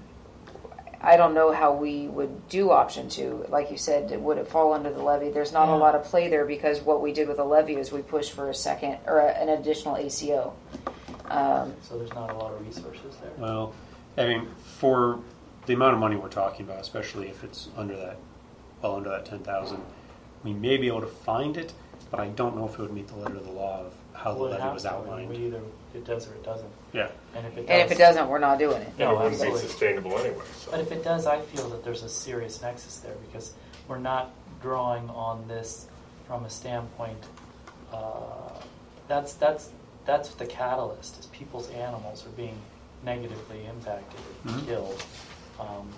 I don't know how we would do option two. Like you said, would it fall under the levy? There's not Yeah. a lot of play there because what we did with the levy is we pushed for a second or a, an additional A C O. Um, So there's not a lot of resources there. Well, I mean, for the amount of money we're talking about, especially if it's under that, well under that ten thousand, we may be able to find it, but I don't know if it would meet the letter of the law of how the Well, it levy has was to. I mean, outlined. We either it does or it doesn't. Yeah. And if it does, and if it doesn't, we're not doing it. and it No, wouldn't be absolutely. sustainable anyway. So. But if it does, I feel that there's a serious nexus there because we're not drawing on this from a standpoint. Uh, that's that's that's the catalyst. Is people's animals are being negatively impacted or Mhm. killed. Um,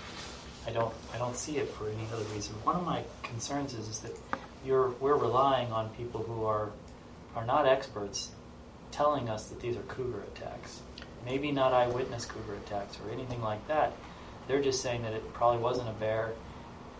I don't I don't see it for any other reason. One of my concerns is, is that you're we're relying on people who are are not experts telling us that these are cougar attacks. Maybe not eyewitness cougar attacks or anything like that. They're just saying that it probably wasn't a bear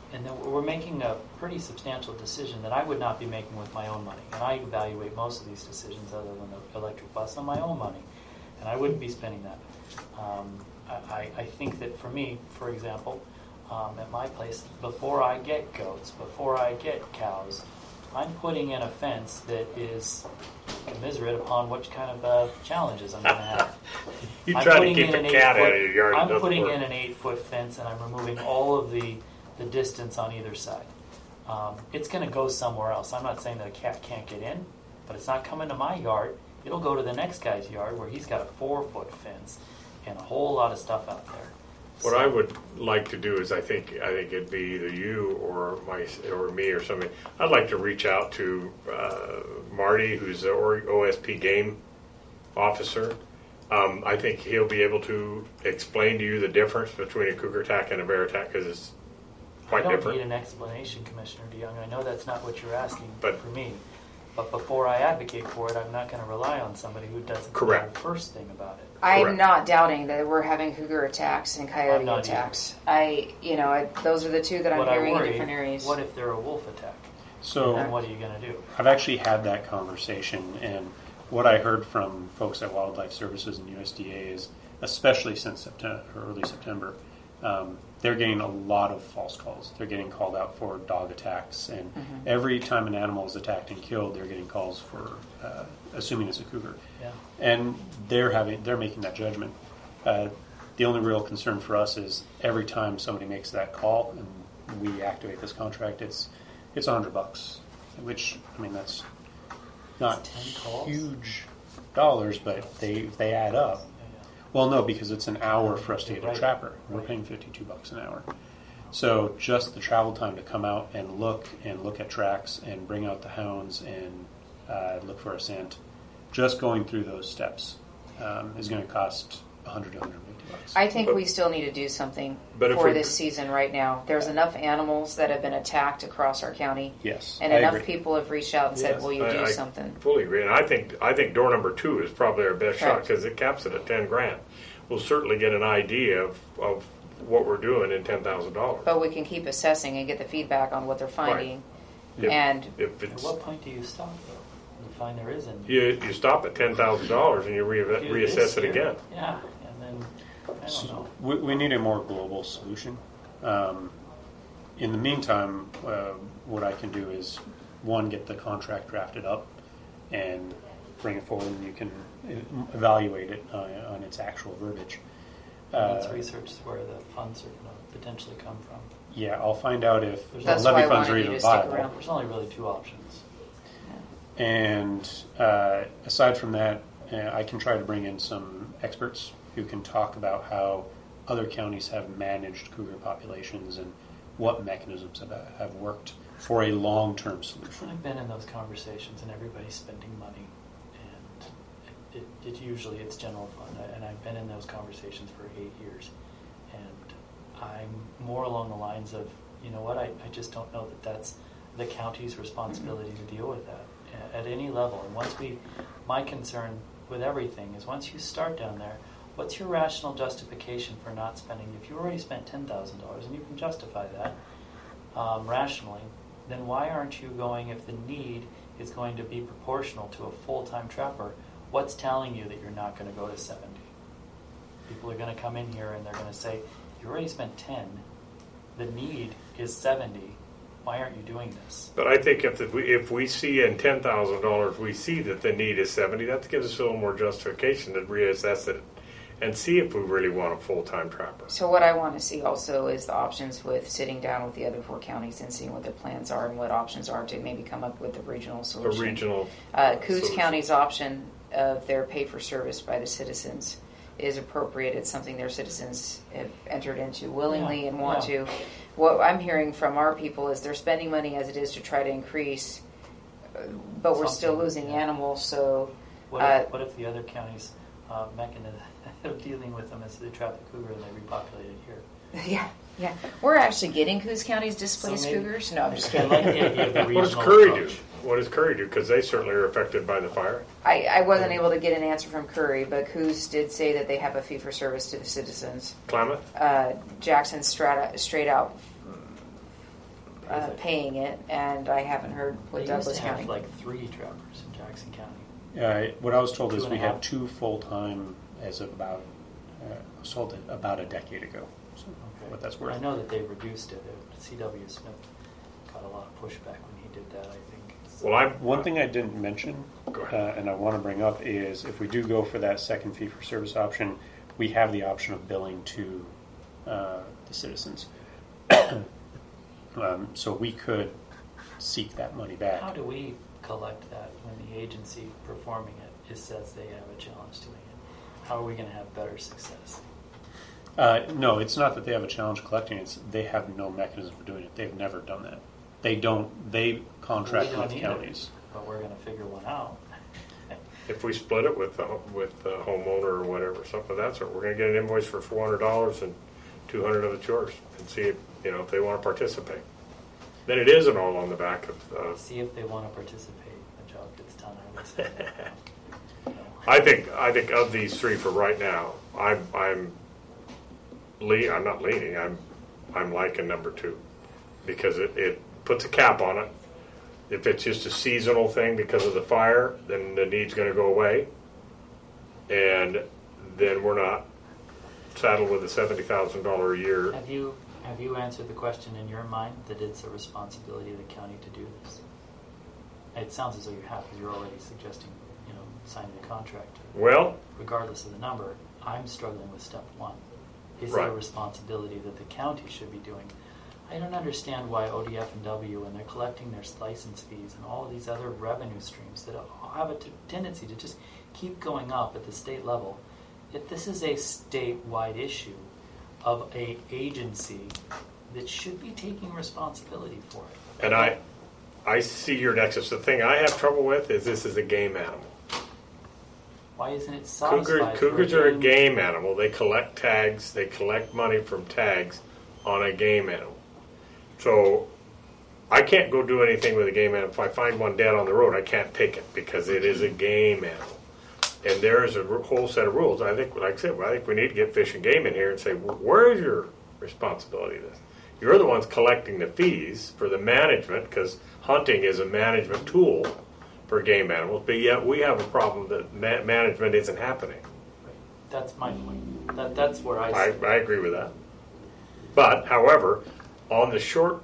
and then we're making a pretty substantial decision that I would not be making with my own money. And I evaluate most of these decisions, other than the electric bus, on my own money, and I wouldn't be spending that. Um, I, I think that for me, for example, um, at my place, before I get goats, before I get cows, I'm putting in a fence that is commiserate upon what kind of uh, challenges I'm going to have. You I'm try to putting keep in a an cat eight out foot- of your yard. it I'm doesn't putting work. in an eight-foot fence, and I'm removing all of the, the distance on either side. Um, it's going to go somewhere else. I'm not saying that a cat can't get in, but it's not coming to my yard. It'll go to the next guy's yard where he's got a four-foot fence and a whole lot of stuff out there. What So- I would like to do is, I think, I think it'd be either you or my or me or somebody. I'd like to reach out to uh, Marty, who's the O S P game officer. Um, I think he'll be able to explain to you the difference between a cougar attack and a bear attack, because it's quite I don't different. need an explanation, Commissioner DeYoung. I know that's not what you're asking But- for me. But before I advocate for it, I'm not going to rely on somebody who doesn't Correct. know the first thing about it. I'm Correct. not doubting that we're having cougar attacks and coyote I'm not attacks. I, you know, I, those are the two that I'm But I hearing in worry, different areas. what if they're a wolf attack? So Then what are you going to do? I've actually had that conversation, and what I heard from folks at Wildlife Services and U S D A is, especially since September, or early September, um, they're getting a lot of false calls. They're getting called out for dog attacks, and Mm-hmm. every time an animal is attacked and killed, they're getting calls for uh, assuming it's a cougar. Yeah. And they're having they're making that judgment. Uh, the only real concern for us is every time somebody makes that call and we activate this contract, it's it's a hundred bucks, which I mean that's not ten calls? huge dollars, but they they add up. Well, no, because it's an hour for us to get a Right. trapper. We're paying fifty-two bucks an hour. So just the travel time to come out and look and look at tracks and bring out the hounds and uh, look for a scent, just going through those steps um, is going to cost one hundred to one hundred fifty bucks. I think But- we still need to do something But if for we- this season right now. There's enough animals that have been attacked across our county, Yes, and I enough agree. people have reached out and said, Yes. "Will you I- do I something?" Fully agree, and I think I think door number two is probably our best shot, Correct. because it caps it at ten grand. We'll certainly get an idea of, of what we're doing in ten thousand dollars. But we can keep assessing and get the feedback on what they're finding. If- And if At it's what point do you stop, though? You find there isn't. you, you stop at ten thousand dollars and you re- Do reassess this it year. again. Yeah, and then, I don't know. We, we need a more global solution. Um, in the meantime, uh, what I can do is, one, get the contract drafted up and bring it forward, and you can e- evaluate it uh, on its actual verbiage. Let's Uh, research where the funds are going to potentially come from. yeah, I'll find out if the That's levy why I funds are wanted you even to stick viable. around. There's only really two options. And uh, aside from that, uh, I can try to bring in some experts who can talk about how other counties have managed cougar populations and what mechanisms have, have worked for a long-term solution. I've been in those conversations, and everybody's spending money, and it, it, it usually it's general fund, and I've been in those conversations for eight years, and I'm more along the lines of, you know what, I, I just don't know that that's the county's responsibility to deal with that at, at any level. And once we, my concern with everything is once you start down there, what's your rational justification for not spending? If you already spent ten thousand dollars, and you can justify that um, rationally, then why aren't you going, if the need is going to be proportional to a full-time trapper, what's telling you that you're not going to go to seventy? People are going to come in here and they're going to say, you already spent ten, the need is seventy, why aren't you doing this? But I think if the, we- if we see in ten thousand dollars, we see that the need is seventy, that gives us a little more justification to reassess it and see if we really want a full-time trapper. so what I want to see also is the options with sitting down with the other four counties and seeing what their plans are and what options are to maybe come up with a regional A solution. regional. Uh, Coos solution. County's option of their pay for service by the citizens is appropriate. It's something their citizens have entered into willingly Yeah, and want yeah. to. What I'm hearing from our people is they're spending money as it is to try to increase, uh, but we're still Something, losing yeah. animals. So What, Uh, if, what if the other counties' uh, mechanism of dealing with them is they trap the cougar and they repopulate it here? yeah, yeah, we're actually getting Coos County's displaced So maybe- cougars. No, I'm just I kidding. like the idea of the What does regional Curry approach. do? What does Curry do? Because they certainly are affected by the fire. I, I wasn't able to get an answer from Curry, but Coos did say that they have a fee for service to the citizens. Klamath? Uh, Jackson straight, straight out uh, paying it, and I haven't heard They what used Douglas to have County. like three trappers in Jackson County. Uh, what I was told Two is and we a had half? two full-time as of about, uh, I was told it about a decade ago. So Okay. what that's But I worth. know that they reduced it. Uh, C W Smith got a lot of pushback when he did that, I think. So- Well, I'm One thing I didn't mention, Go uh, ahead. and I want to bring up, is if we do go for that second fee-for-service option, we have the option of billing to uh, the citizens. um, so we could seek that money back. How do we collect that when the agency performing it is says they have a challenge doing it? How are we going to have better success? Uh, no, it's not that they have a challenge collecting. It's they have no mechanism for doing it. They've never done that. They don't. They contract We don't with either, counties. but we're going to figure one out. If we split it with the, with the homeowner or whatever, something of that sort, we're gonna get an invoice for four hundred dollars and two hundred of it's yours, and see if, you know, if they wanna participate. Then it isn't all on the back of, uh, See if they want to participate. The job gets done, I would say. You know. I think, I think of these three for right now, I'm, I'm le, I'm not leaning, I'm, I'm liking number two. Because it, it puts a cap on it. If it's just a seasonal thing because of the fire, then the need's gonna go away. And then we're not saddled with a seventy thousand dollar a year. Have you have you answered the question in your mind that it's a responsibility of the county to do this? It sounds as though you have, because you're already suggesting, you know, signing the contract. Well, Regardless of the number, I'm struggling with step one. Is it Right. a responsibility that the county should be doing? I don't understand why O D F and W, when they're collecting their license fees and all of these other revenue streams that have a t- tendency to just keep going up at the state level, if this is a statewide issue of a agency that should be taking responsibility for it. and I, I see your nexus. The thing I have trouble with is this is a game animal. Why isn't it Cougar, satisfied? for cougars are a game animal. They collect tags. They collect money from tags on a game animal. So I can't go do anything with a game animal. If I find one dead on the road, I can't take it because it is a game animal. And there is a r- whole set of rules. I think, like I said, I think we need to get Fish and Game in here and say, "Well, where is your responsibility in this? You're the ones collecting the fees for the management, because hunting is a management tool for game animals, but yet we have a problem that ma- management isn't happening." That's my point. That, that's where I I, see I agree with that. But, however, on the short,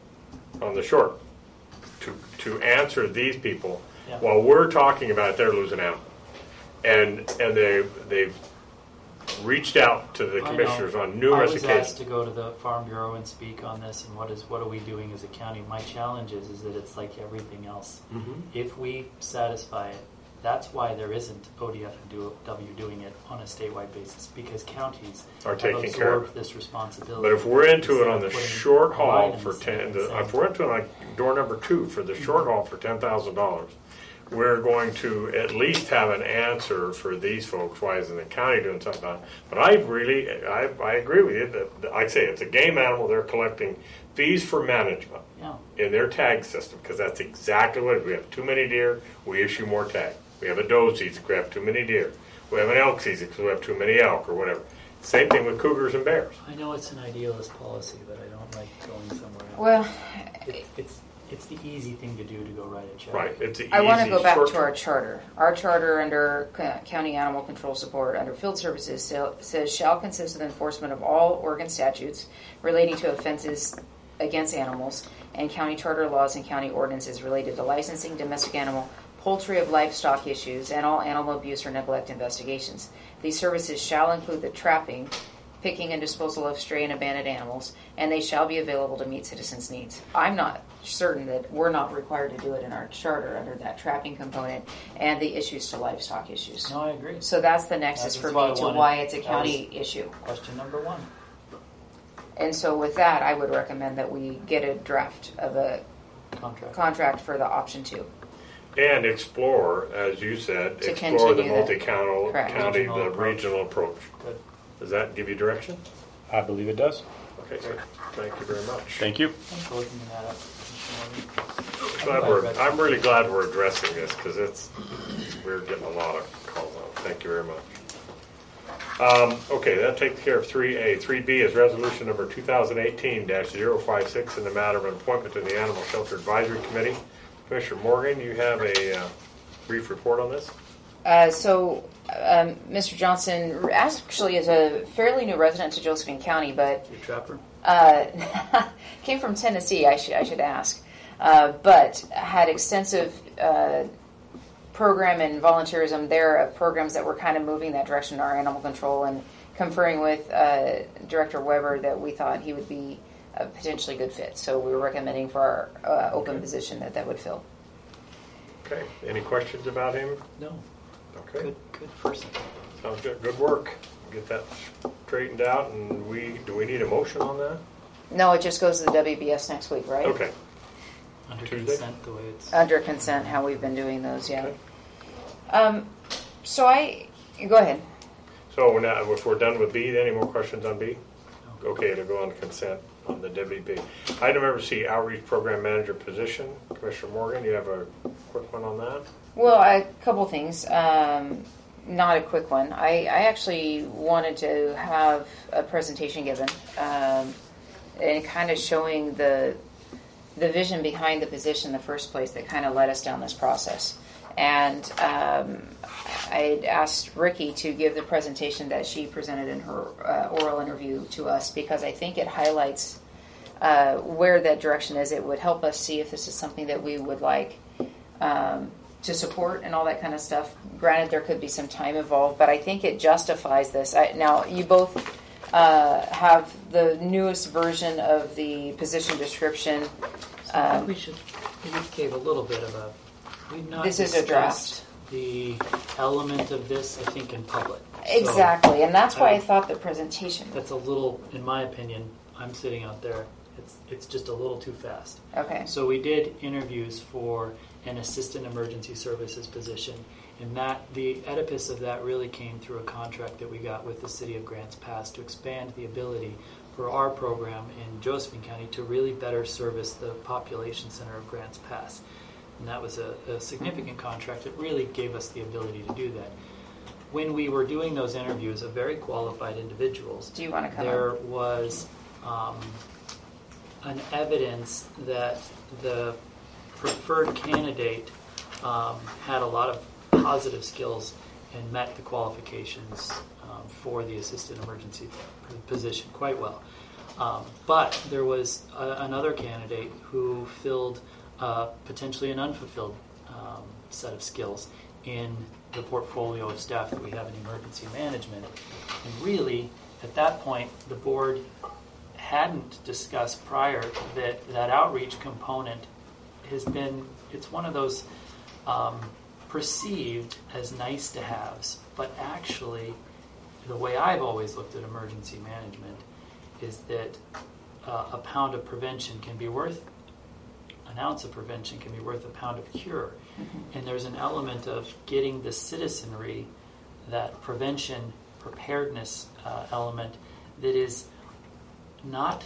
on the short, to to answer these people, Yeah. while we're talking about it, they're losing out, and and they they've reached out to the I know. commissioners on numerous I was occasions. asked to go to the Farm Bureau and speak on this, and what is what are we doing as a county? My challenge is, is that it's like everything else. Mm-hmm. If we satisfy it, that's why there isn't O D F and do- W doing it on a statewide basis, because counties Are have taking care of absorbed this responsibility. But if we're into it Instead on of the putting short a haul line in for the sand ten, and the, saying, if we're into like door number two for the short haul for ten thousand dollars, we're going to at least have an answer for these folks. Why isn't the county doing something about it? But I really, I, I agree with you. That, that I say it's a game animal. They're collecting fees for management Yeah. in their tag system, because that's exactly what it is. We have too many deer, we issue more tag. We have a doe season, we have too many deer. We have an elk season because we have too many elk or whatever. Same thing with cougars and bears. I know it's an idealist policy, but I don't like going somewhere else. Well, It, it's it's the easy thing to do to go write a check. Right. It's an I want to easy, go back short- to our charter. Our charter under C- County Animal Control Support under Field Services sa- says shall consist of the enforcement of all Oregon statutes relating to offenses against animals and county charter laws and county ordinances related to licensing, domestic animal, poultry of livestock issues, and all animal abuse or neglect investigations. These services shall include the trapping, picking, and disposal of stray and abandoned animals, and they shall be available to meet citizens' needs. I'm not certain that we're not required to do it in our charter under that trapping component and the issues to livestock issues. No, I agree. So that's the nexus That's for why I me to wanted- why it's a that county issue. Question number one. And so with that, I would recommend that we get a draft of a Contract. contract for the option two. And explore, as you said, To explore the continue that. multi-county, Correct. county, Regional the approach. regional approach. Good. Does that give you direction? I believe it does. Okay, so thank you very much. Thank you. Thanks for looking that up. Glad we're, I'm really glad we're addressing this, because it's, we're getting a lot of calls on it. Thank you very much. Um, okay, that takes care of three A. three B is resolution number two thousand eighteen dash zero five six in the matter of an appointment to the Animal Shelter Advisory Committee. Commissioner Morgan, you have a uh, brief report on this? Uh, so, um, Mister Johnson actually is a fairly new resident to Josephine County, but You trapper? uh, came from Tennessee, I should, I should ask, uh, but had extensive uh, program and volunteerism there of programs that were kind of moving that direction in our animal control, and conferring with uh, Director Weber that we thought he would be a potentially good fit. So we were recommending for our uh, open Okay. position that that would fill. Okay, any questions about him? No. Okay, Good, good person. sounds good. Good work. Get that straightened out, and we, do we need a motion on that? No, it just goes to the W B S next week, right? Okay. Under Tuesday? consent, the way it's. Under consent, how we've been doing those, yeah. Okay. Um, so I, go ahead. So now, if we're done with B, then any more questions on B? Okay, to go on to consent on the W B. Item number C, outreach program manager position. Commissioner Morgan, you have a quick one on that? Well, a couple things. Um, not a quick one. I, I actually wanted to have a presentation given, um, and kind of showing the the vision behind the position in the first place that kind of led us down this process. And um, I had asked Ricky to give the presentation that she presented in her uh, oral interview to us, because I think it highlights uh, where that direction is. It would help us see if this is something that we would like um, to support and all that kind of stuff. Granted, there could be some time involved, but I think it justifies this. I, now, you both uh, have the newest version of the position description. So I think Um, we should maybe give a little bit of a. We've not This is a draft. discussed the element of this, I think, in public. So Exactly, and that's why I um, thought the presentation. that's a little, in my opinion, I'm sitting out there. It's it's just a little too fast. Okay. So we did interviews for an assistant emergency services position, and that the Oedipus of that really came through a contract that we got with the City of Grants Pass to expand the ability for our program in Josephine County to really better service the population center of Grants Pass. And that was a, a significant contract that really gave us the ability to do that. When we were doing those interviews of very qualified individuals, Do you want to come there up? was um, an evidence that the preferred candidate um, had a lot of positive skills and met the qualifications um, for the assistant emergency position quite well. Um, but there was a, another candidate who filled uh, potentially an unfulfilled um, set of skills in the portfolio of staff that we have in emergency management. And really, at that point, the board hadn't discussed prior that that outreach component has been, it's one of those um, perceived as nice to haves, but actually the way I've always looked at emergency management is that uh, a pound of prevention can be worth, an ounce of prevention can be worth a pound of cure. Mm-hmm. And there's an element of getting the citizenry, that prevention, preparedness uh, element that is not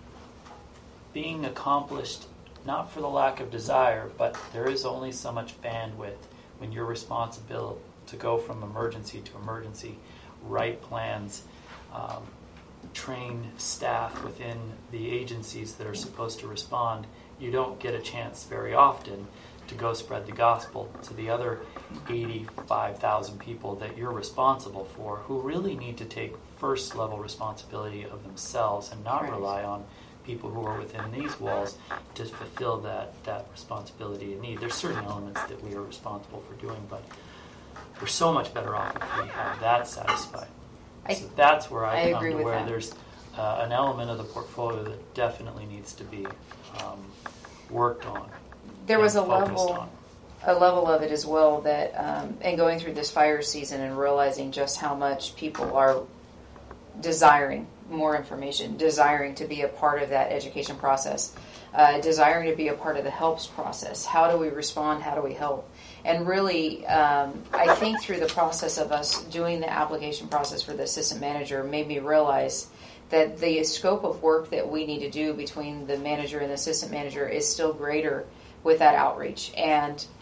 being accomplished, not for the lack of desire, but there is only so much bandwidth when you're responsible to go from emergency to emergency, write plans, um, train staff within the agencies that are supposed to respond. You don't get a chance very often to go spread the gospel to the other eighty-five thousand people that you're responsible for, who really need to take first level responsibility of themselves and not Right. rely on people who are within these walls to fulfill that, that responsibility and need. There's certain elements that we are responsible for doing, but we're so much better off if we have that satisfied. I- so that's where I, I come agree to with where that. there's uh, an element of the portfolio that definitely needs to be um, worked on. There was a and focused level, on. a level of it as well that, um, and going through this fire season and realizing just how much people are desiring more information, desiring to be a part of that education process, uh, desiring to be a part of the helps process. How do we respond? How do we help? And really, um, I think through the process of us doing the application process for the assistant manager made me realize that the scope of work that we need to do between the manager and the assistant manager is still greater with that outreach. And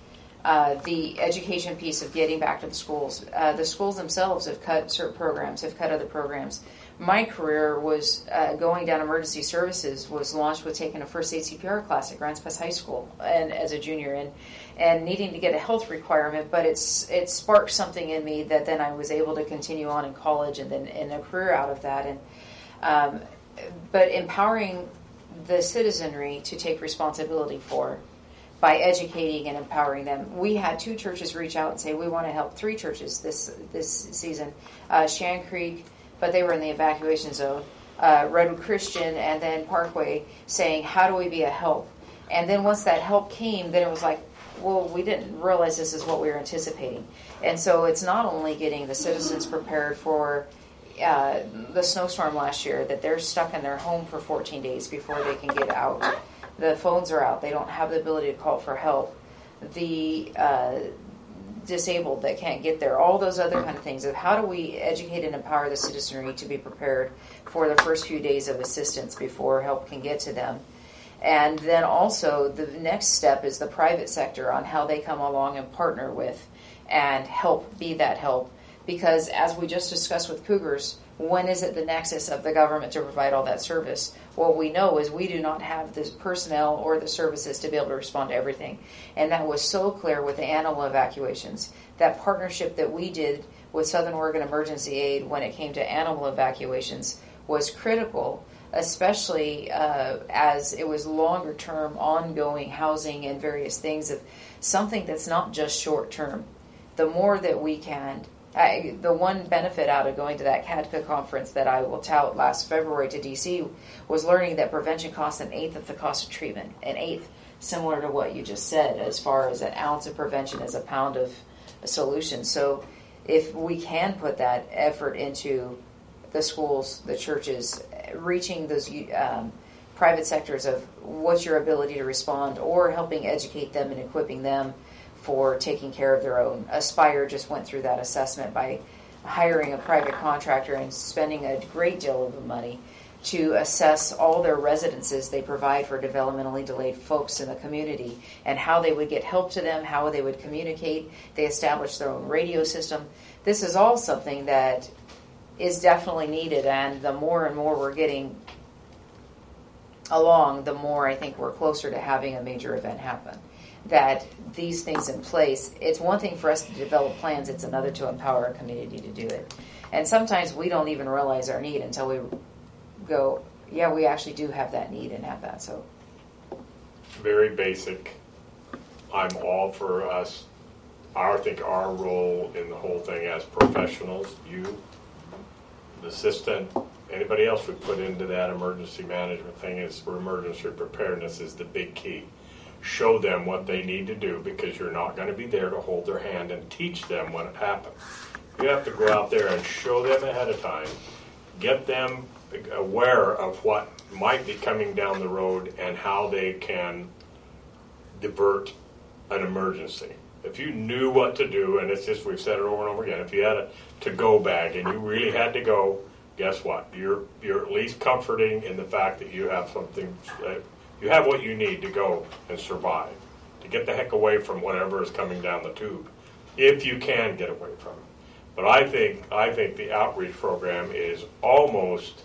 Uh, the education piece of getting back to the schools. Uh, the schools themselves have cut certain programs, have cut other programs. My career was uh, going down emergency services, was launched with taking a first aid C P R class at Grants Pass High School and as a junior, and and needing to get a health requirement, but it's it sparked something in me that then I was able to continue on in college and then in a career out of that. And um, but empowering the citizenry to take responsibility for, by educating and empowering them. We had two churches reach out and say, we want to help three churches this this season. Uh, Shan Creek, but they were in the evacuation zone. Uh, Redwood Christian, and then Parkway, saying, how do we be a help? And then once that help came, then it was like, well, we didn't realize this is what we were anticipating. And so it's not only getting the citizens prepared for uh, the snowstorm last year, that they're stuck in their home for fourteen days before they can get out. The phones are out. They don't have the ability to call for help. The uh, disabled that can't get there. All those other kind of things of how do we educate and empower the citizenry to be prepared for the first few days of assistance before help can get to them. And then also the next step is the private sector on how they come along and partner with and help be that help. Because as we just discussed with Cougars, when is it the nexus of the government to provide all that service? What we know is we do not have the personnel or the services to be able to respond to everything. And that was so clear with the animal evacuations. That partnership that we did with Southern Oregon Emergency Aid when it came to animal evacuations was critical, especially uh, as it was longer term, ongoing housing and various things of something that's not just short term. The more that we can I, the one benefit out of going to that C A D C A conference that I will tout last February to D C was learning that prevention costs an eighth of the cost of treatment. An eighth, similar to what you just said, as far as an ounce of prevention is a pound of a solution. So if we can put that effort into the schools, the churches, reaching those um, private sectors of what's your ability to respond, or helping educate them and equipping them for taking care of their own. Aspire just went through that assessment by hiring a private contractor and spending a great deal of the money to assess all their residences they provide for developmentally delayed folks in the community and how they would get help to them, how they would communicate. They established their own radio system. This is all something that is definitely needed, and the more and more we're getting along, the more I think we're closer to having a major event happen. That these things in place, it's one thing for us to develop plans, it's another to empower our community to do it. And sometimes we don't even realize our need until we go, yeah, we actually do have that need and have that. So very basic. I'm all for us. I think our role in the whole thing as professionals, you, the assistant, anybody else we put into that emergency management thing is for emergency preparedness is the big key. Show them what they need to do, because you're not going to be there to hold their hand and teach them when it happens. You have to go out there and show them ahead of time, get them aware of what might be coming down the road and how they can divert an emergency. If you knew what to do, and it's just, we've said it over and over again, if you had a to-go bag and you really had to go, guess what? You're you're at least comforting in the fact that you have something, uh, you have what you need to go and survive, to get the heck away from whatever is coming down the tube, if you can get away from it. But I think I think the outreach program is almost,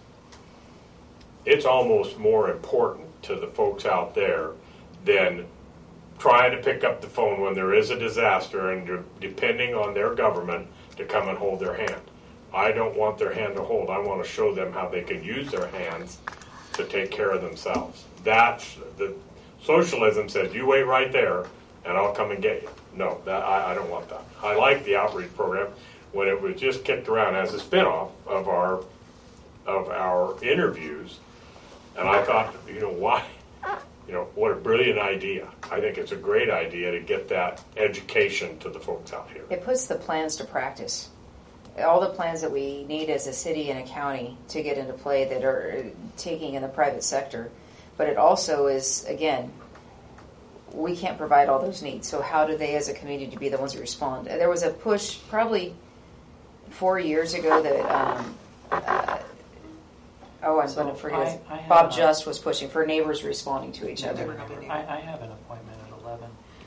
it's almost more important to the folks out there than trying to pick up the phone when there is a disaster and de- depending on their government to come and hold their hand. I don't want their hand to hold. I want to show them how they can use their hands to take care of themselves. That's the socialism says, you wait right there and I'll come and get you. No, that I, I don't want that. I like the outreach program when it was just kicked around as a spinoff of our of our interviews, and I thought, you know, why, you know, what a brilliant idea. I think it's a great idea to get that education to the folks out here. it puts the plans to practice. All the plans that we need as a city and a county to get into play that are taking in the private sector. But it also is, again, we can't provide all those needs. So how do they as a community be the ones that respond? There was a push probably four years ago that, um, uh, oh, I'm So going to forget. his- I- I have Bob a- Just was pushing for neighbors responding to each other. I, I have an appointment at eleven. We're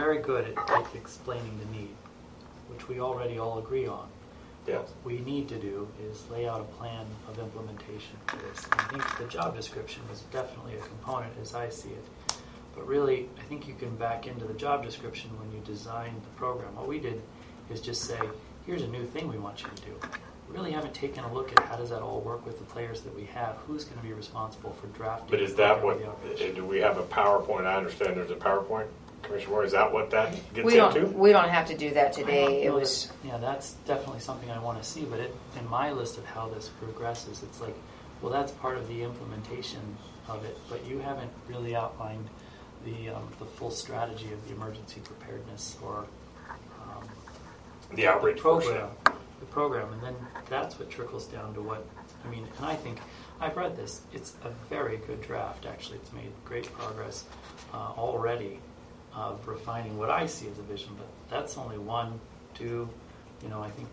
very good at like, explaining the need, which we already all agree on. Yeah. What we need to do is lay out a plan of implementation for this. And I think the job description is definitely a component as I see it. But really, I think you can back into the job description when you design the program. What we did is just say, here's a new thing we want you to do. We really haven't taken a look at how does that all work with the players that we have. Who's going to be responsible for drafting? But is the that program what, of the outreach? do we have a PowerPoint? I understand there's a PowerPoint, Commissioner Moore. Is that what that gets We into? don't, we don't have to do that I don't today. It know was, that- yeah, that's definitely something I want to see. But it, in my list of how this progresses, it's like, well, that's part of the implementation of it. But you haven't really outlined the um, the full strategy of the emergency preparedness or um, The outreach the program, program. the program, and then that's what trickles down to what I mean. And I think I've read this; it's a very good draft. Actually, it's made great progress uh, already of refining what I see as a vision. But that's only one, two. You know, I think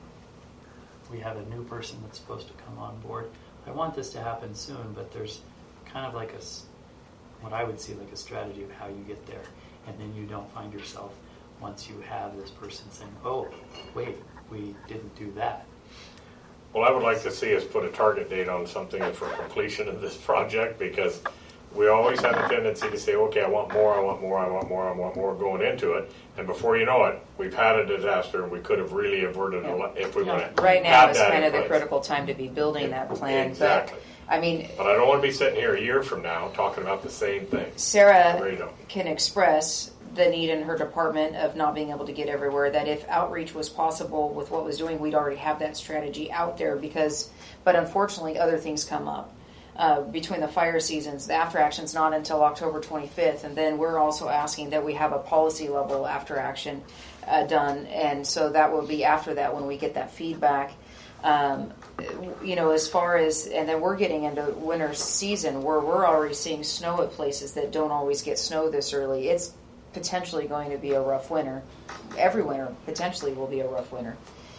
we have a new person that's supposed to come on board. I want this to happen soon, but there's kind of like a s- what I would see like a strategy of how you get there, and then you don't find yourself once you have this person saying, "Oh, wait, we didn't do that." Well, I would like to see us put a target date on something for completion of this project, because we always have a tendency to say, okay, I want more, I want more, I want more, I want more going into it. And before you know it, we've had a disaster, and we could have really averted a lot if we would have right now had is that kind in of the place. critical time to be building that plan. Exactly. But, I mean, But I don't want to be sitting here a year from now talking about the same thing. I Sarah really don't. can express the need in her department of not being able to get everywhere, that if outreach was possible with what was doing, we'd already have that strategy out there because, but unfortunately other things come up. Uh, between the fire seasons, the after action's not until October twenty-fifth, and then we're also asking that we have a policy level after action uh, done, and so that will be after that when we get that feedback. Um, you know, as far as, and then we're getting into winter season where we're already seeing snow at places that don't always get snow this early. It's potentially going to be a rough winter. Every winter potentially will be a rough winter.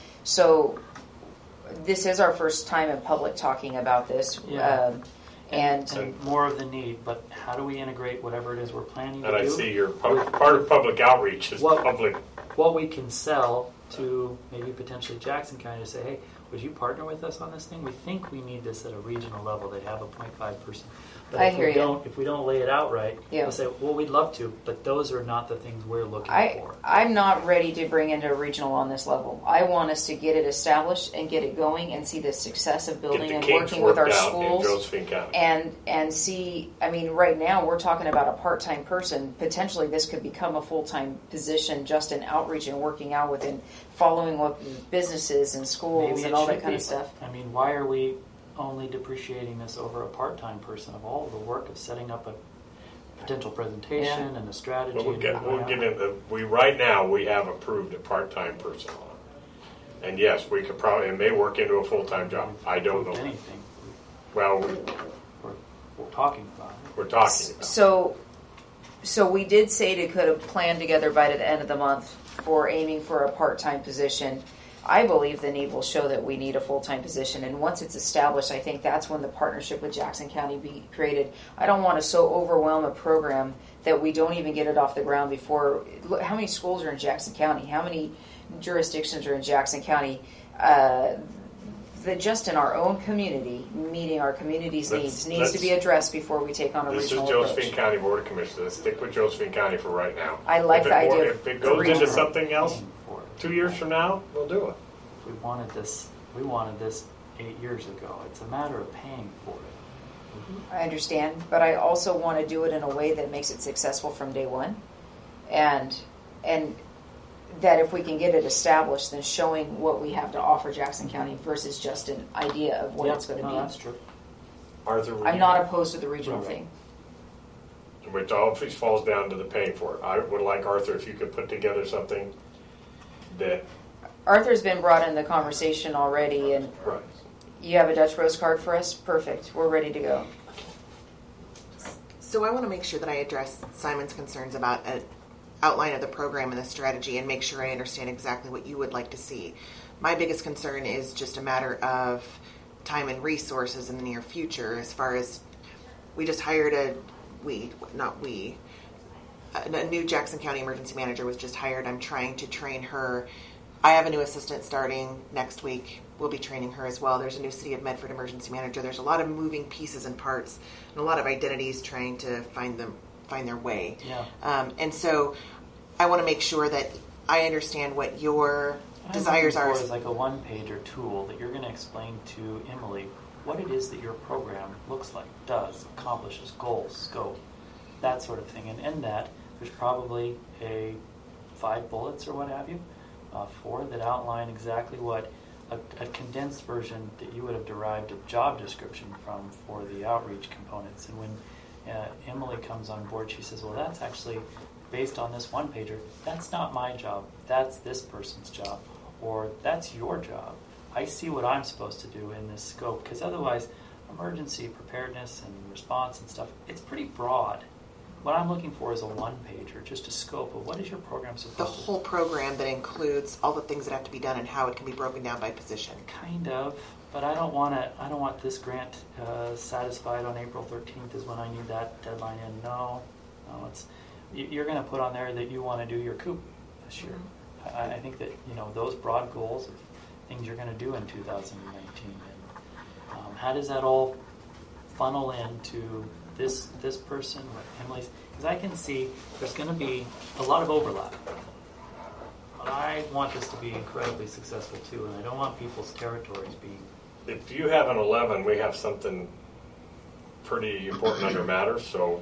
So this is our first time in public talking about this. Yeah. Um, and, and more of the need, but how do we integrate whatever it is we're planning to And do? I see your pub- part of public outreach is What- public. What we can sell to maybe potentially Jackson County to say, hey, would you partner with us on this thing? We think we need this at a regional level. They have a point five person. But I if hear we you. don't, if we don't lay it out right, Yeah. we'll say, well, we'd love to, but those are not the things we're looking I, for. I'm not ready to bring into a regional on this level. I want us to get it established and get it going and see the success of Get building the and kinks working with our worked out in schools. Josephine County. and and see, I mean, right now we're talking about a part-time person. Potentially this could become a full-time position just in outreach and working out within, following up with businesses and schools Maybe and it all that should kind be. of stuff. I mean, why are we only depreciating this over a part-time person of all the work of setting up a potential presentation Yeah. and a strategy? But we'll and get, moving we'll out? get into, we, right now, we have approved a part-time person on it. And yes, we could probably, it may work into a full-time job. I don't Approved know. anything. Well, we- We're, we're talking about it. we're talking about. So, so we did say to put a plan together by the end of the month for aiming for a part-time position. I believe the need will show that we need a full-time position, and once it's established, I think that's when the partnership with Jackson County be created. I don't want to so overwhelm a program that we don't even get it off the ground before. Look, how many schools are in Jackson County? How many jurisdictions are in Jackson County? Uh, that just in our own community, meeting our community's Let's- needs, needs to let's- be addressed before we take on a This is regional Josephine approach. County Board of Commissioners. Let's stick with Josephine County for right now. I like If it the idea wor- of If it goes regional. into something else, For it. two years from now, we'll do it. If we wanted this, we wanted this eight years ago. It's a matter of paying for it. I understand, but I also want to do it in a way that makes it successful from day one, and and that if we can get it established, then showing what we have to offer Jackson County versus just an idea of what Yeah, it's going to no, be. that's true. Arthur, would I'm you- not opposed to the regional Right. thing. Which always falls down to the paying for it. I would like, Arthur, if you could put together something that, Arthur's been brought in the conversation already, and right, you have a Dutch Rose card for us? Perfect. We're ready to go. So I want to make sure that I address Simon's concerns about an outline of the program and the strategy and make sure I understand exactly what you would like to see. My biggest concern is just a matter of time and resources in the near future. As far as we just hired a, we, not we, a, a new Jackson County emergency manager was just hired. I'm trying to train her. I have a new assistant starting next week. We'll be training her as well. There's a new City of Medford emergency manager. There's a lot of moving pieces and parts and a lot of identities trying to find them find their way. Yeah. Um, and so I want to make sure that I understand what your What desires I'm are. looking for is like a one-pager tool that you're going to explain to Emily what it is that your program looks like, does, accomplishes, goals, scope, that sort of thing. And in that, there's probably a five bullets or what have you, uh, four that outline exactly what a, a condensed version that you would have derived a job description from for the outreach components. And when uh, Emily comes on board, she says, well, that's actually based on this one pager. That's not my job. That's this person's job. Or that's your job. I see what I'm supposed to do in this scope. Because otherwise, emergency preparedness and response and stuff, it's pretty broad. What I'm looking for is a one-pager, just a scope of what is your program supposed The to do. whole program that includes all the things that have to be done and how it can be broken down by position. Kind of, but I don't want to. I don't want this grant uh, satisfied on April thirteenth is when I need that deadline in. No, no, it's you- you're going to put on there that you want to do your coup this year. I, I think that you know those broad goals of things you're going to do in two thousand nineteen, and um, how does that all funnel into this this person, what Emily's? Because I can see there's going to be a lot of overlap. But I want this to be incredibly successful too, and I don't want people's territories being. If you have an eleven, we have something pretty important under matters, so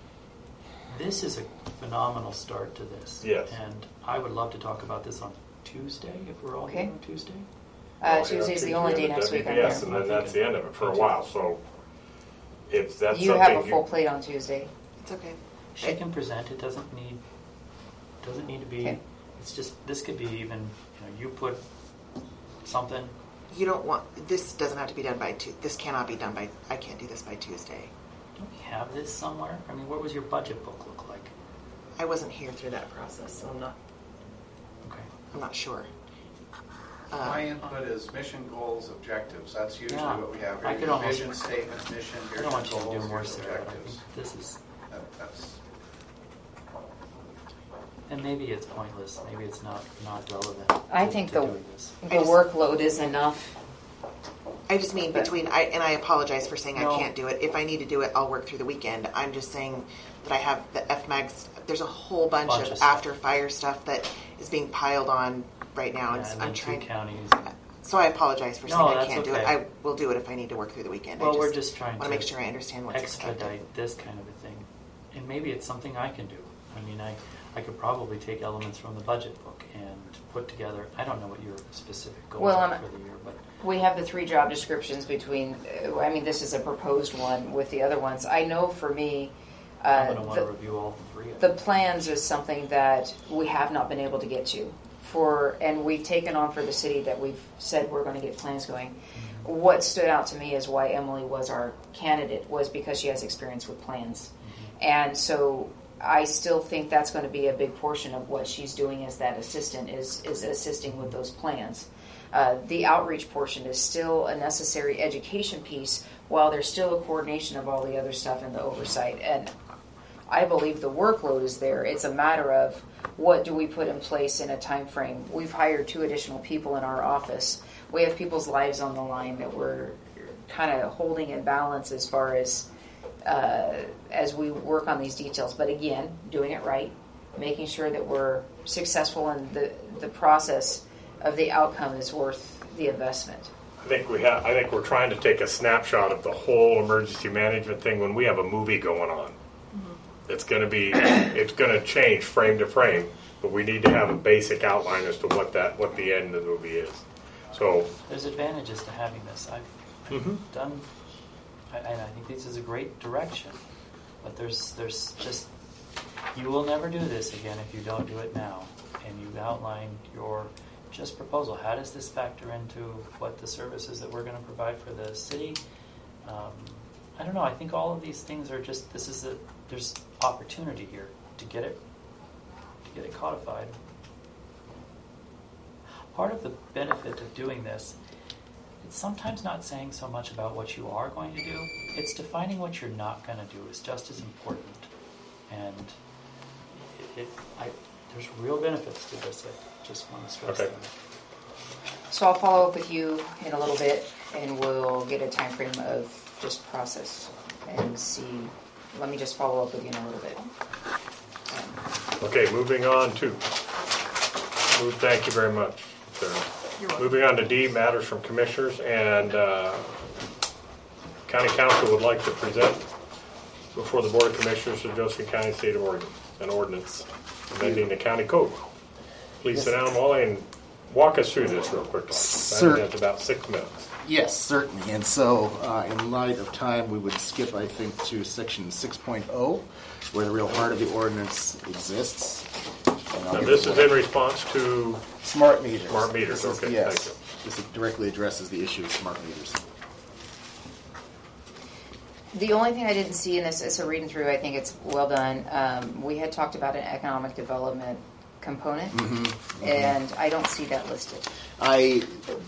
This is a phenomenal start to this. Yes. And I would love to talk about this on Tuesday, if we're all Okay. here on Tuesday. Uh, well, Tuesday's yeah, the only day Tuesday, next week I'm W P S, there. and then that's the end of it for a while, so if that's You something have a full plate on Tuesday. It's okay. She can present. It doesn't need doesn't need to be. Okay. It's just this could be even. You know, you put something. You don't want, this doesn't have to be done by, Tu- this cannot be done by, I can't do this by Tuesday. Don't we have this somewhere? I mean, what was your budget book look like? I wasn't here through that process, so I'm not, Okay. I'm not sure. My Uh, input is mission, goals, objectives. That's usually Yeah. what we have I here. could almost- Vision statement, mission, I here's don't your want you to goals, do more, here's Sarah. I objectives. think this is. That- That's, And maybe it's pointless. Maybe it's not not relevant. I to- think to the doing this. the workload is enough. I just mean But- between, I and I apologize for saying No. I can't do it. If I need to do it, I'll work through the weekend. I'm just saying that I have the F MAGs, there's a whole bunch, Bunch of of stuff. after fire stuff that is being piled on right now. Yeah, It's, and I'm then two trying, counties. so I apologize for No, saying I that's can't do it. okay. I will do it if I need to work through the weekend. Well, I we're just trying want to to make sure I understand what's expected. expedite this kind of a thing, and maybe it's something I can do. I mean, I I could probably take elements from the budget book and put together. I don't know what your specific goals Well, are I'm- for the year, but We have the three job descriptions between, uh, I mean, this is a proposed one with the other ones. I know for me, I'm uh, going to want to the, review all three. Of the them. plans is something that we have not been able to get to. For, and we've taken on for the city that we've said we're going to get plans going. Mm-hmm. What stood out to me is why Emily was our candidate was because she has experience with plans. Mm-hmm. And so I still think that's going to be a big portion of what she's doing as that assistant is, is assisting with those plans. Uh, the outreach portion is still a necessary education piece while there's still a coordination of all the other stuff and the oversight. And I believe the workload is there. It's a matter of what do we put in place in a time frame. We've hired two additional people in our office. We have people's lives on the line that we're kind of holding in balance as far as uh, as we work on these details. But again, doing it right, making sure that we're successful and the the process of the outcome is worth the investment. I think we have. I think we're trying to take a snapshot of the whole emergency management thing when we have a movie going on. Mm-hmm. It's going to be. It's going to change frame to frame, but we need to have a basic outline as to what that what the end of the movie is. So There's advantages to having this. I've, I've Mhm. done, I, and I think this is a great direction. But there's there's just you will never do this again if you don't do it now. And you've outlined your just proposal. How does this factor into what the services that we're going to provide for the city? Um, I don't know. I think all of these things are just. This is a there's opportunity here to get it to get it codified. Part of the benefit of doing this, it's sometimes not saying so much about what you are going to do. It's defining what you're not going to do is just as important. And it, I, there's real benefits to this. I just want to stress Okay. that. So I'll follow up with you in a little bit, and we'll get a time frame of just process and see. Let me just follow up with you in a little bit. Um, Okay, moving on to, move- thank you very much, Sarah. Moving on to D, matters from commissioners, and uh, County Council would like to present before the Board of Commissioners of Josephine County, State of Oregon, an ordinance amending the county code. Please sit down, Wally, and walk us through this real quick. I Sir. think that's about six minutes. Yes, certainly. And so, uh, in light of time, we would skip, I think, to section six point oh, where the real heart of the ordinance exists. And I'll Now, give this it is away. in response to, Smart meters. Smart meters, This is- okay, Yes. thank you. This directly addresses the issue of smart meters. The only thing I didn't see in this, so reading through, I think it's well done. Um, we had talked about an economic development component, Mm-hmm. and I don't see that listed. I,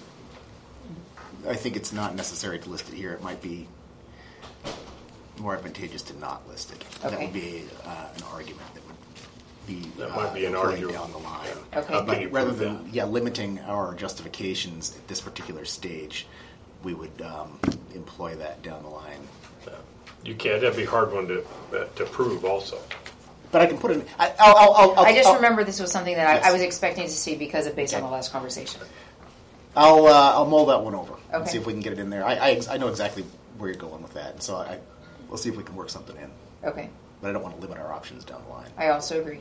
I think it's not necessary to list it here. It might be more advantageous to not list it. That Okay. would be uh, an argument that would be That uh, might be an employed argument. down the line. Okay. How Uh, can you but rather prove than that? yeah limiting our justifications at this particular stage, we would um, employ that down the line. You can't, that'd be a hard one to, uh, to prove also. But I can put it. I, I'll, I'll, I'll, I just I'll, remember this was something that I, Yes. I was expecting to see because of based on Okay. the last conversation. I'll, uh, I'll mull that one over and Okay. see if we can get it in there. I, I, I know exactly where you're going with that, so I, we'll see if we can work something in. Okay, But I don't want to limit our options down the line. I also agree.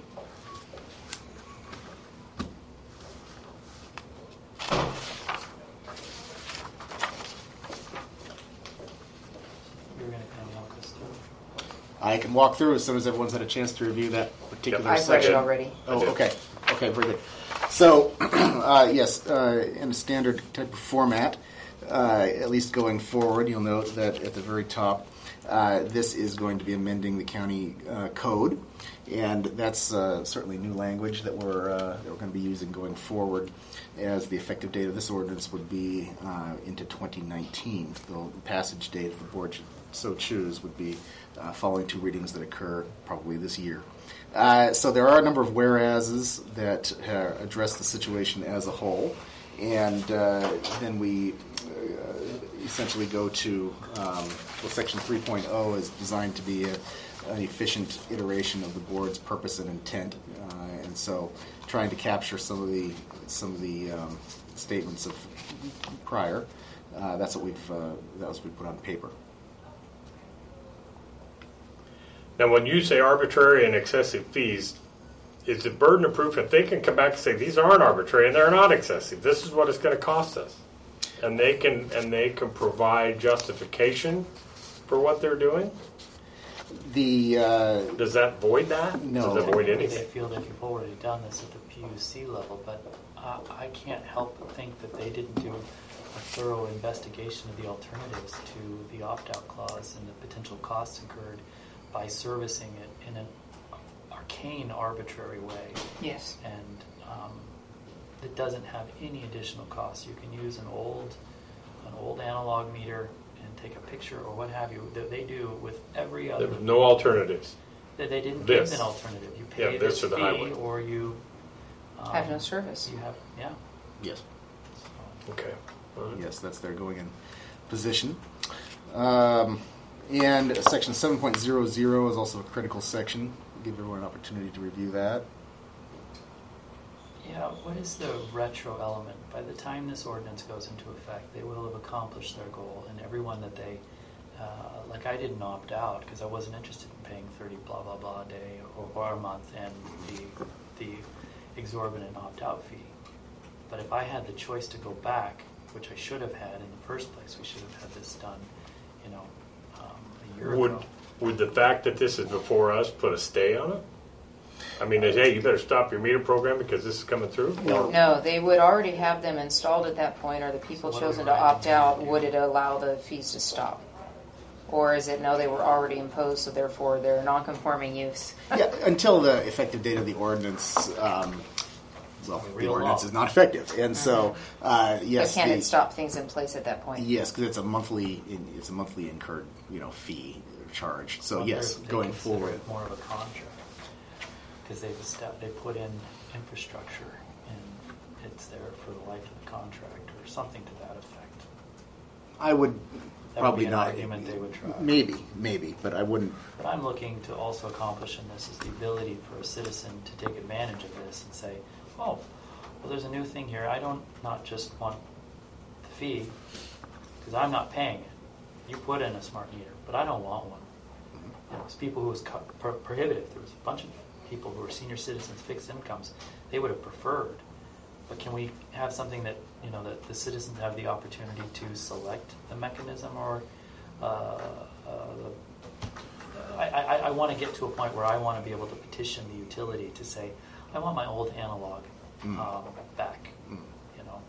You're going to kind of walk us through. I can walk through as soon as everyone's had a chance to review that particular I've read section. it already. Oh, I did. okay. Okay, very good. So, uh, yes, uh, in a standard type of format, uh, at least going forward, you'll note that at the very top, uh, this is going to be amending the county uh, code, and that's uh, certainly new language that we're uh, that we're going to be using going forward, as the effective date of this ordinance would be uh, into twenty nineteen. The passage date, if the board should so choose, would be uh, following two readings that occur probably this year. Uh, so there are a number of whereases that uh, address the situation as a whole, and uh, then we uh, essentially go to um, well, section three point oh is designed to be a, an efficient iteration of the board's purpose and intent, uh, and so trying to capture some of the some of the um, statements of prior. Uh, that's what we've uh, that was what we put on paper. Now, when you say arbitrary and excessive fees, is the burden of proof if they can come back and say these aren't arbitrary and they're not excessive, this is what it's going to cost us, and they can and they can provide justification for what they're doing? The uh, Does that void that? No. Does it void They anything? feel that you've already done this at the P U C level, but uh, I can't help but think that they didn't do a thorough investigation of the alternatives to the opt-out clause and the potential costs incurred by servicing it in an arcane, arbitrary way. Yes. And um, it doesn't have any additional costs. You can use an old, an old analog meter and take a picture or what have you. That they do with every other. There's no alternatives. That they didn't This. give an alternative. You Yeah, pay this this or the fee, highway. or you um, Have no service. You have, yeah. yes. Okay. All right. Yes, that's their going in position. Um, and section seven point zero zero is also a critical section. Give everyone an opportunity to review that. Yeah, what is the retro element? By the time this ordinance goes into effect, they will have accomplished their goal, and everyone that they, uh, like I didn't opt out because I wasn't interested in paying thirty blah blah blah a day or, or a month and the the exorbitant opt out fee. But if I had the choice to go back, which I should have had in the first place, we should have had this done, you know, um, a year Would ago. would the fact that this is before us put a stay on it? I mean, is, hey, you better stop your meter program because this is coming through? Or- No, they would already have them installed at that point, or the people So what are we chosen to writing opt here? out, would it allow the fees to stop? Or is it, no, they were already imposed, so therefore they're a non-conforming use? Yeah, until the effective date of the ordinance. Um, well, the Real ordinance law. is not effective, and so uh, But yes, can the, it stop things in place at that point? yes, because it's a monthly, it's a monthly incurred, you know, fee or charge. So Wonder yes, if they going consider forward. it more of a contract. because they've estab- they put in infrastructure and it's there for the life of the contract or something to that effect. I would That probably would be an not. argument they would try. Maybe, maybe, but I wouldn't. What I'm looking to also accomplish in this is the ability for a citizen to take advantage of this and say, oh, well, there's a new thing here. I don't not just want the fee, because I'm not paying it. You put in a smart meter, but I don't want one. You know, it's people who was co- pro- prohibitive. There was a bunch of people who were senior citizens, fixed incomes. They would have preferred. But can we have something that, you know, that the citizens have the opportunity to select the mechanism or uh, uh, the, I, I, I want to get to a point where I want to be able to petition the utility to say, I want my old analog Mm. um, back, Mm. you know.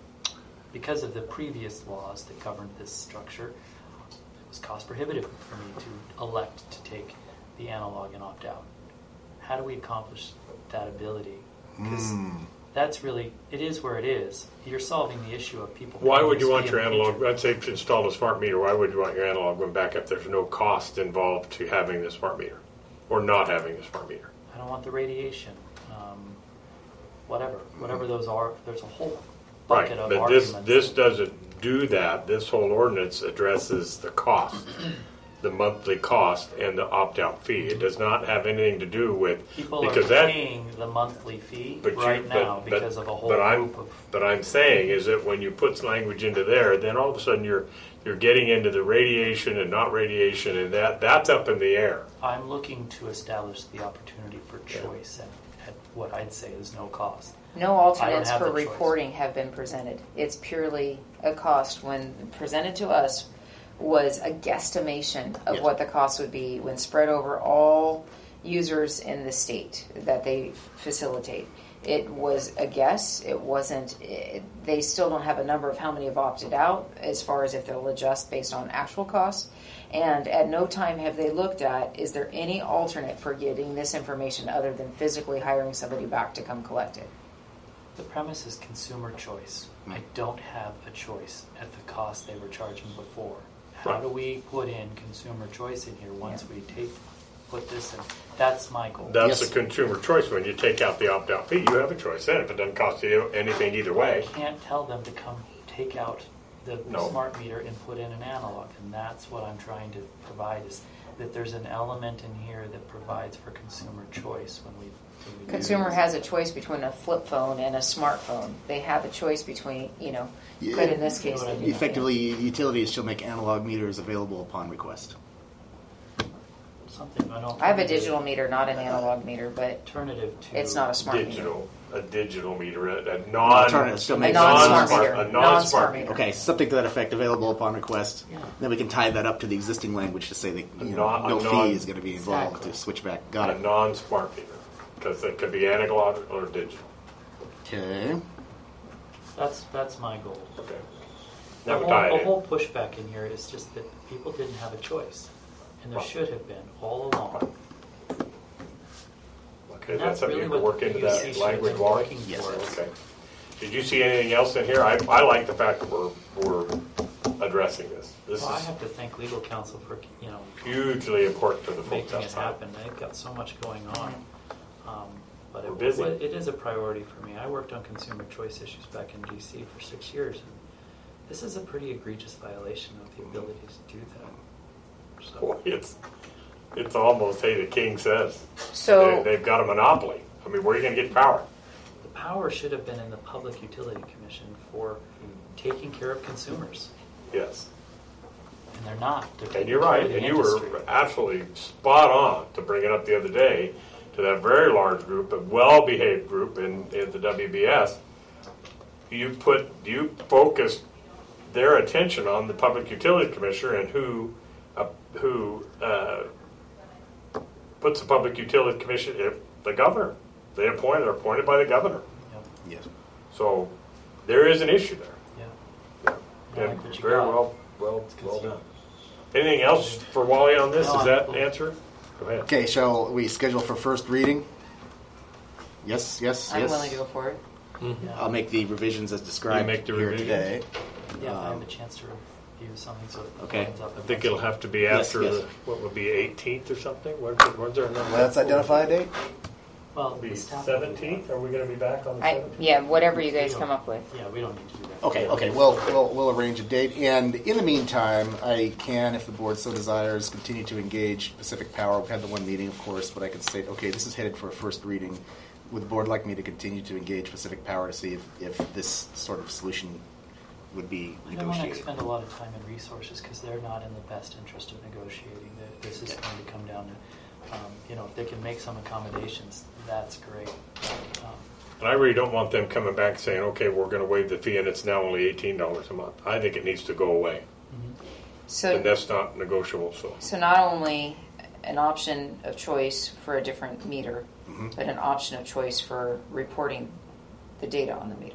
Because of the previous laws that governed this structure, it was cost prohibitive for me to elect to take the analog and opt out. How do we accomplish that ability? Because Mm. that's really, it is where it is. You're solving the issue of people. Why paying would you this want fee your in the analog, future. let's say to install a smart meter, why would you want your analog going back if there's no cost involved to having the smart meter? Or not having the smart meter? I don't want the radiation. Um, whatever, whatever those are. There's a whole Right, bucket of but this, arguments. this doesn't do that. This whole ordinance addresses the cost, the monthly cost and the opt-out fee. It does not have anything to do with, People are because that, paying the monthly fee but you, right now but, but, because of a whole but I'm, group of. but I'm saying is that when you put language into there, then all of a sudden you're, you're getting into the radiation and not radiation, and that, that's up in the air. I'm looking to establish the opportunity for choice at, at what I'd say is no cost. No alternates have for the choice. reporting have been presented. It's purely a cost. When presented to us was a guesstimation of Yes. what the cost would be when spread over all users in the state that they facilitate. It was a guess. It wasn't, it, they still don't have a number of how many have opted out as far as if they'll adjust based on actual costs. And at no time have they looked at, is there any alternate for getting this information other than physically hiring somebody back to come collect it? The premise is consumer choice. I don't have a choice at the cost they were charging before. How Right. do we put in consumer choice in here once we take put this in? That's my goal. That's Yes. the consumer choice. When you take out the opt-out fee, you have a choice then. If it doesn't cost you anything either way. I can't tell them to come take out the No. smart meter and put in an analog, and that's what I'm trying to provide is that there's an element in here that provides for consumer choice when we. when we do Consumer this. has a choice between a flip phone and a smartphone. They have a choice between, you know, Yeah. but in this case, You know what I they mean? do. Effectively, utilities shall make analog meters available upon request. Something an I have a digital meter, not an analog meter, but alternative to. it's not a smart meter. Digital, a digital meter, a, a non, Alternative still A makes non-smart sense. meter. a non-smart Non-smart meter. meter. Okay, something to that effect, available upon request. Yeah. Then we can tie that up to the existing language to say that you know, non- no a non- fee is going to be involved Exactly. to switch back. Got A it. non-smart meter, because it could be analog or digital. Okay. That's that's my goal. Okay. The Now whole, tie it the in. whole pushback in here is just that people didn't have a choice, and there should have been all along. Okay, And that's that's something really you can what work the into P U C that should language, have been Wally? working Yes. for. Okay. Did you see anything else in here? I, I like the fact that we're, we're addressing this. This Well, I is have to thank legal counsel for you know hugely important to the folks making it outside. happen. They've got so much going on, um, but We're it, busy. it is a priority for me. I worked on consumer choice issues back in D C for six years, and this is a pretty egregious violation of the ability to do that. So, Boy, it's it's almost, hey, the king says. So, they, they've got a monopoly. I mean, where are you going to get power? the power should have been in the Public Utility Commission for taking care of consumers, Yes. and they're not. They're And taking you're care right, of the and you industry. were absolutely spot on to bring it up the other day to that very large group, a well-behaved group in, in the W B S. You put, you focused their attention on the Public Utility Commissioner and who, uh, who uh, puts the Public Utility Commission, if the governor. They appoint, they're appointed by the governor. Yep. Yes. So there is an issue there. Yeah. I And like what you very got. well, well, Good well stuff. done. Anything else for Wally on this? No, Is that I'm- answer? Go ahead. Okay, shall we schedule for first reading? Yes, yes, I'm yes. willing to go for it. Yeah. I'll make the revisions as described You make the here revisions? today. Yeah, I have Um, a chance to review something, so it Okay. lines up. I think it'll have to be Yes, after yes. the, what would be eighteenth or something? What, when's our number? Let's identify a date. Well, Be the staff will do that. seventeenth, are we gonna be back on the I, seventeenth? yeah, whatever you guys come up with. Yeah, we don't need to do that. Okay, okay. Well, we'll we'll arrange a date, and in the meantime, I can, if the board so desires, continue to engage Pacific Power. We've had the one meeting, of course, but I could say, okay, this is headed for a first reading. Would the board like me to continue to engage Pacific Power to see if, if this sort of solution would be I don't want to negotiated? expend a lot of time and resources because they're not in the best interest of negotiating. That This is going to come down to, um, you know, if they can make some accommodations, that's great. But, um, And I really don't want them coming back saying, okay, we're gonna waive the fee and it's now only eighteen dollars a month. I think it needs to go away. So And that's not negotiable, so. So not only an option of choice for a different meter, Mm-hmm. but an option of choice for reporting the data on the meter.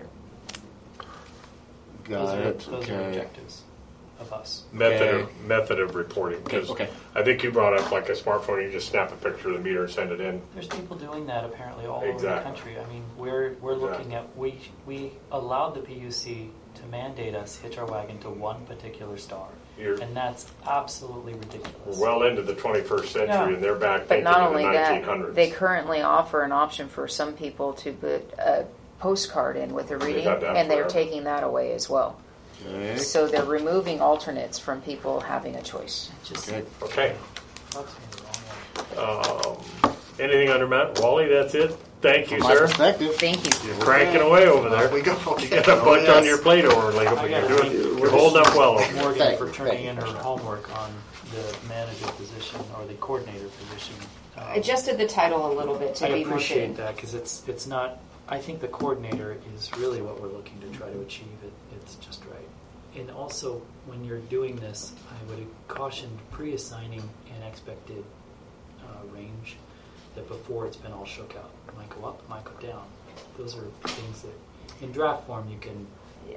Got those are, it. those are Okay. objectives of us. Method Okay. of, method of reporting, because Okay. I think you brought up like a smartphone, you just snap a picture of the meter and send it in. There's people doing that apparently all over the Exactly. country. I mean, we're we're looking Exactly. at we we allowed the P U C to mandate us hitch our wagon to one particular star, You're and that's absolutely ridiculous. we're well into the twenty-first century Yeah. and they're back But thinking not in the only nineteen that, hundreds. they currently offer an option for some people to put a postcard in with a reading, had that and they're forever. taking that away as well. Okay. So they're removing alternates from people having a choice. Just Okay. Okay. rubs me the wrong way. Um, anything under Matt? Wally, that's it? Thank you, From my sir. perspective, Thank you. You're cranking away over there. There we go. You got a bunch Oh, on yes. your plate over there, but I you're gotta doing, thank you're holding up well. over there. Morgan Thank for you, turning thank in you. her homework on the manager position or the coordinator position. Um, Adjusted the title a little bit to I be more appreciate fitting. that because it's it's not. I think the coordinator is really what we're looking to try to achieve. It it's just right. And also, when you're doing this, I would caution pre-assigning an expected uh, range that before it's been all shook out. It might go up, it might go down. Those are things that, in draft form, you can.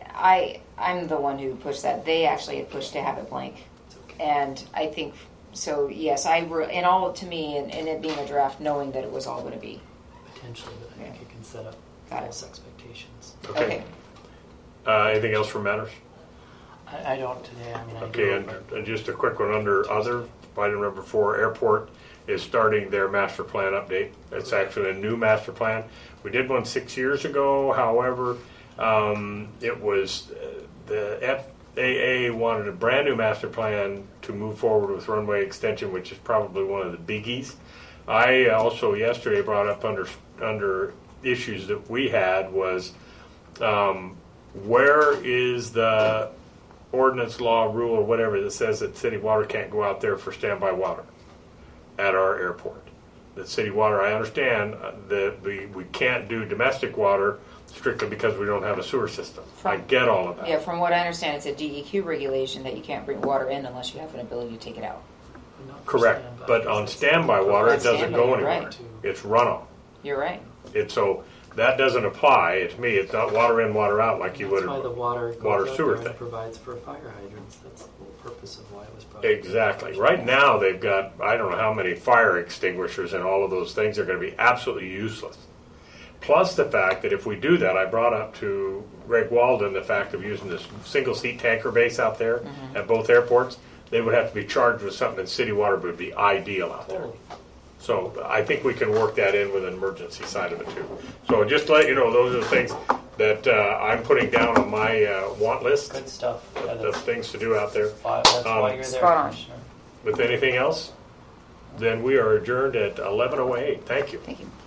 I I'm the one who pushed that. They actually had pushed to have it blank, It's okay. and I think so. Yes, I re- and all to me, and, and it being a draft, knowing that it was all going to be Potentially, but I think Yeah. it can set up Got it. false expectations. Okay. okay. Uh, anything else for matters? I, I don't today. I mean, I Okay, do, and but- and just a quick one under other, item number four, airport is starting their master plan update. It's actually a new master plan. We did one six years ago, however, um, it was, uh, the F A A wanted a brand new master plan to move forward with runway extension, which is probably one of the biggies. I also yesterday brought up under, under issues that we had was, um, where is the ordinance, law, rule, or whatever that says that city water can't go out there for standby water at our airport? That city water, I understand uh, that we, we can't do domestic water strictly because we don't have a sewer system. I get all of that. Yeah, from what I understand, it's a D E Q regulation that you can't bring water in unless you have an ability to take it out. not for Correct, standby, but because on it's- standby water, it On doesn't standby, go you're anywhere. right. It's runoff. You're right. It's so that doesn't apply. It's me. It's not water in, water out like you That's would. why the water goes water out sewer there and thing. provides for fire hydrants. That's the whole purpose of why it was brought. up. Exactly. Right now, they've got, I don't know how many fire extinguishers and all of those things are going to be absolutely useless. Plus the fact that if we do that, I brought up to Greg Walden the fact of using this single seat tanker base out there at both airports. They would have to be charged with something, and city water would be ideal out there. Totally. So I think we can work that in with an emergency side of it too. So just to let you know, those are the things that uh, I'm putting down on my uh, want list Good stuff. Yeah, of that's things to do out there. why, that's Um, why you're there, Spot on. Commissioner. With anything else, then we are adjourned at eleven oh eight. Thank you. Thank you.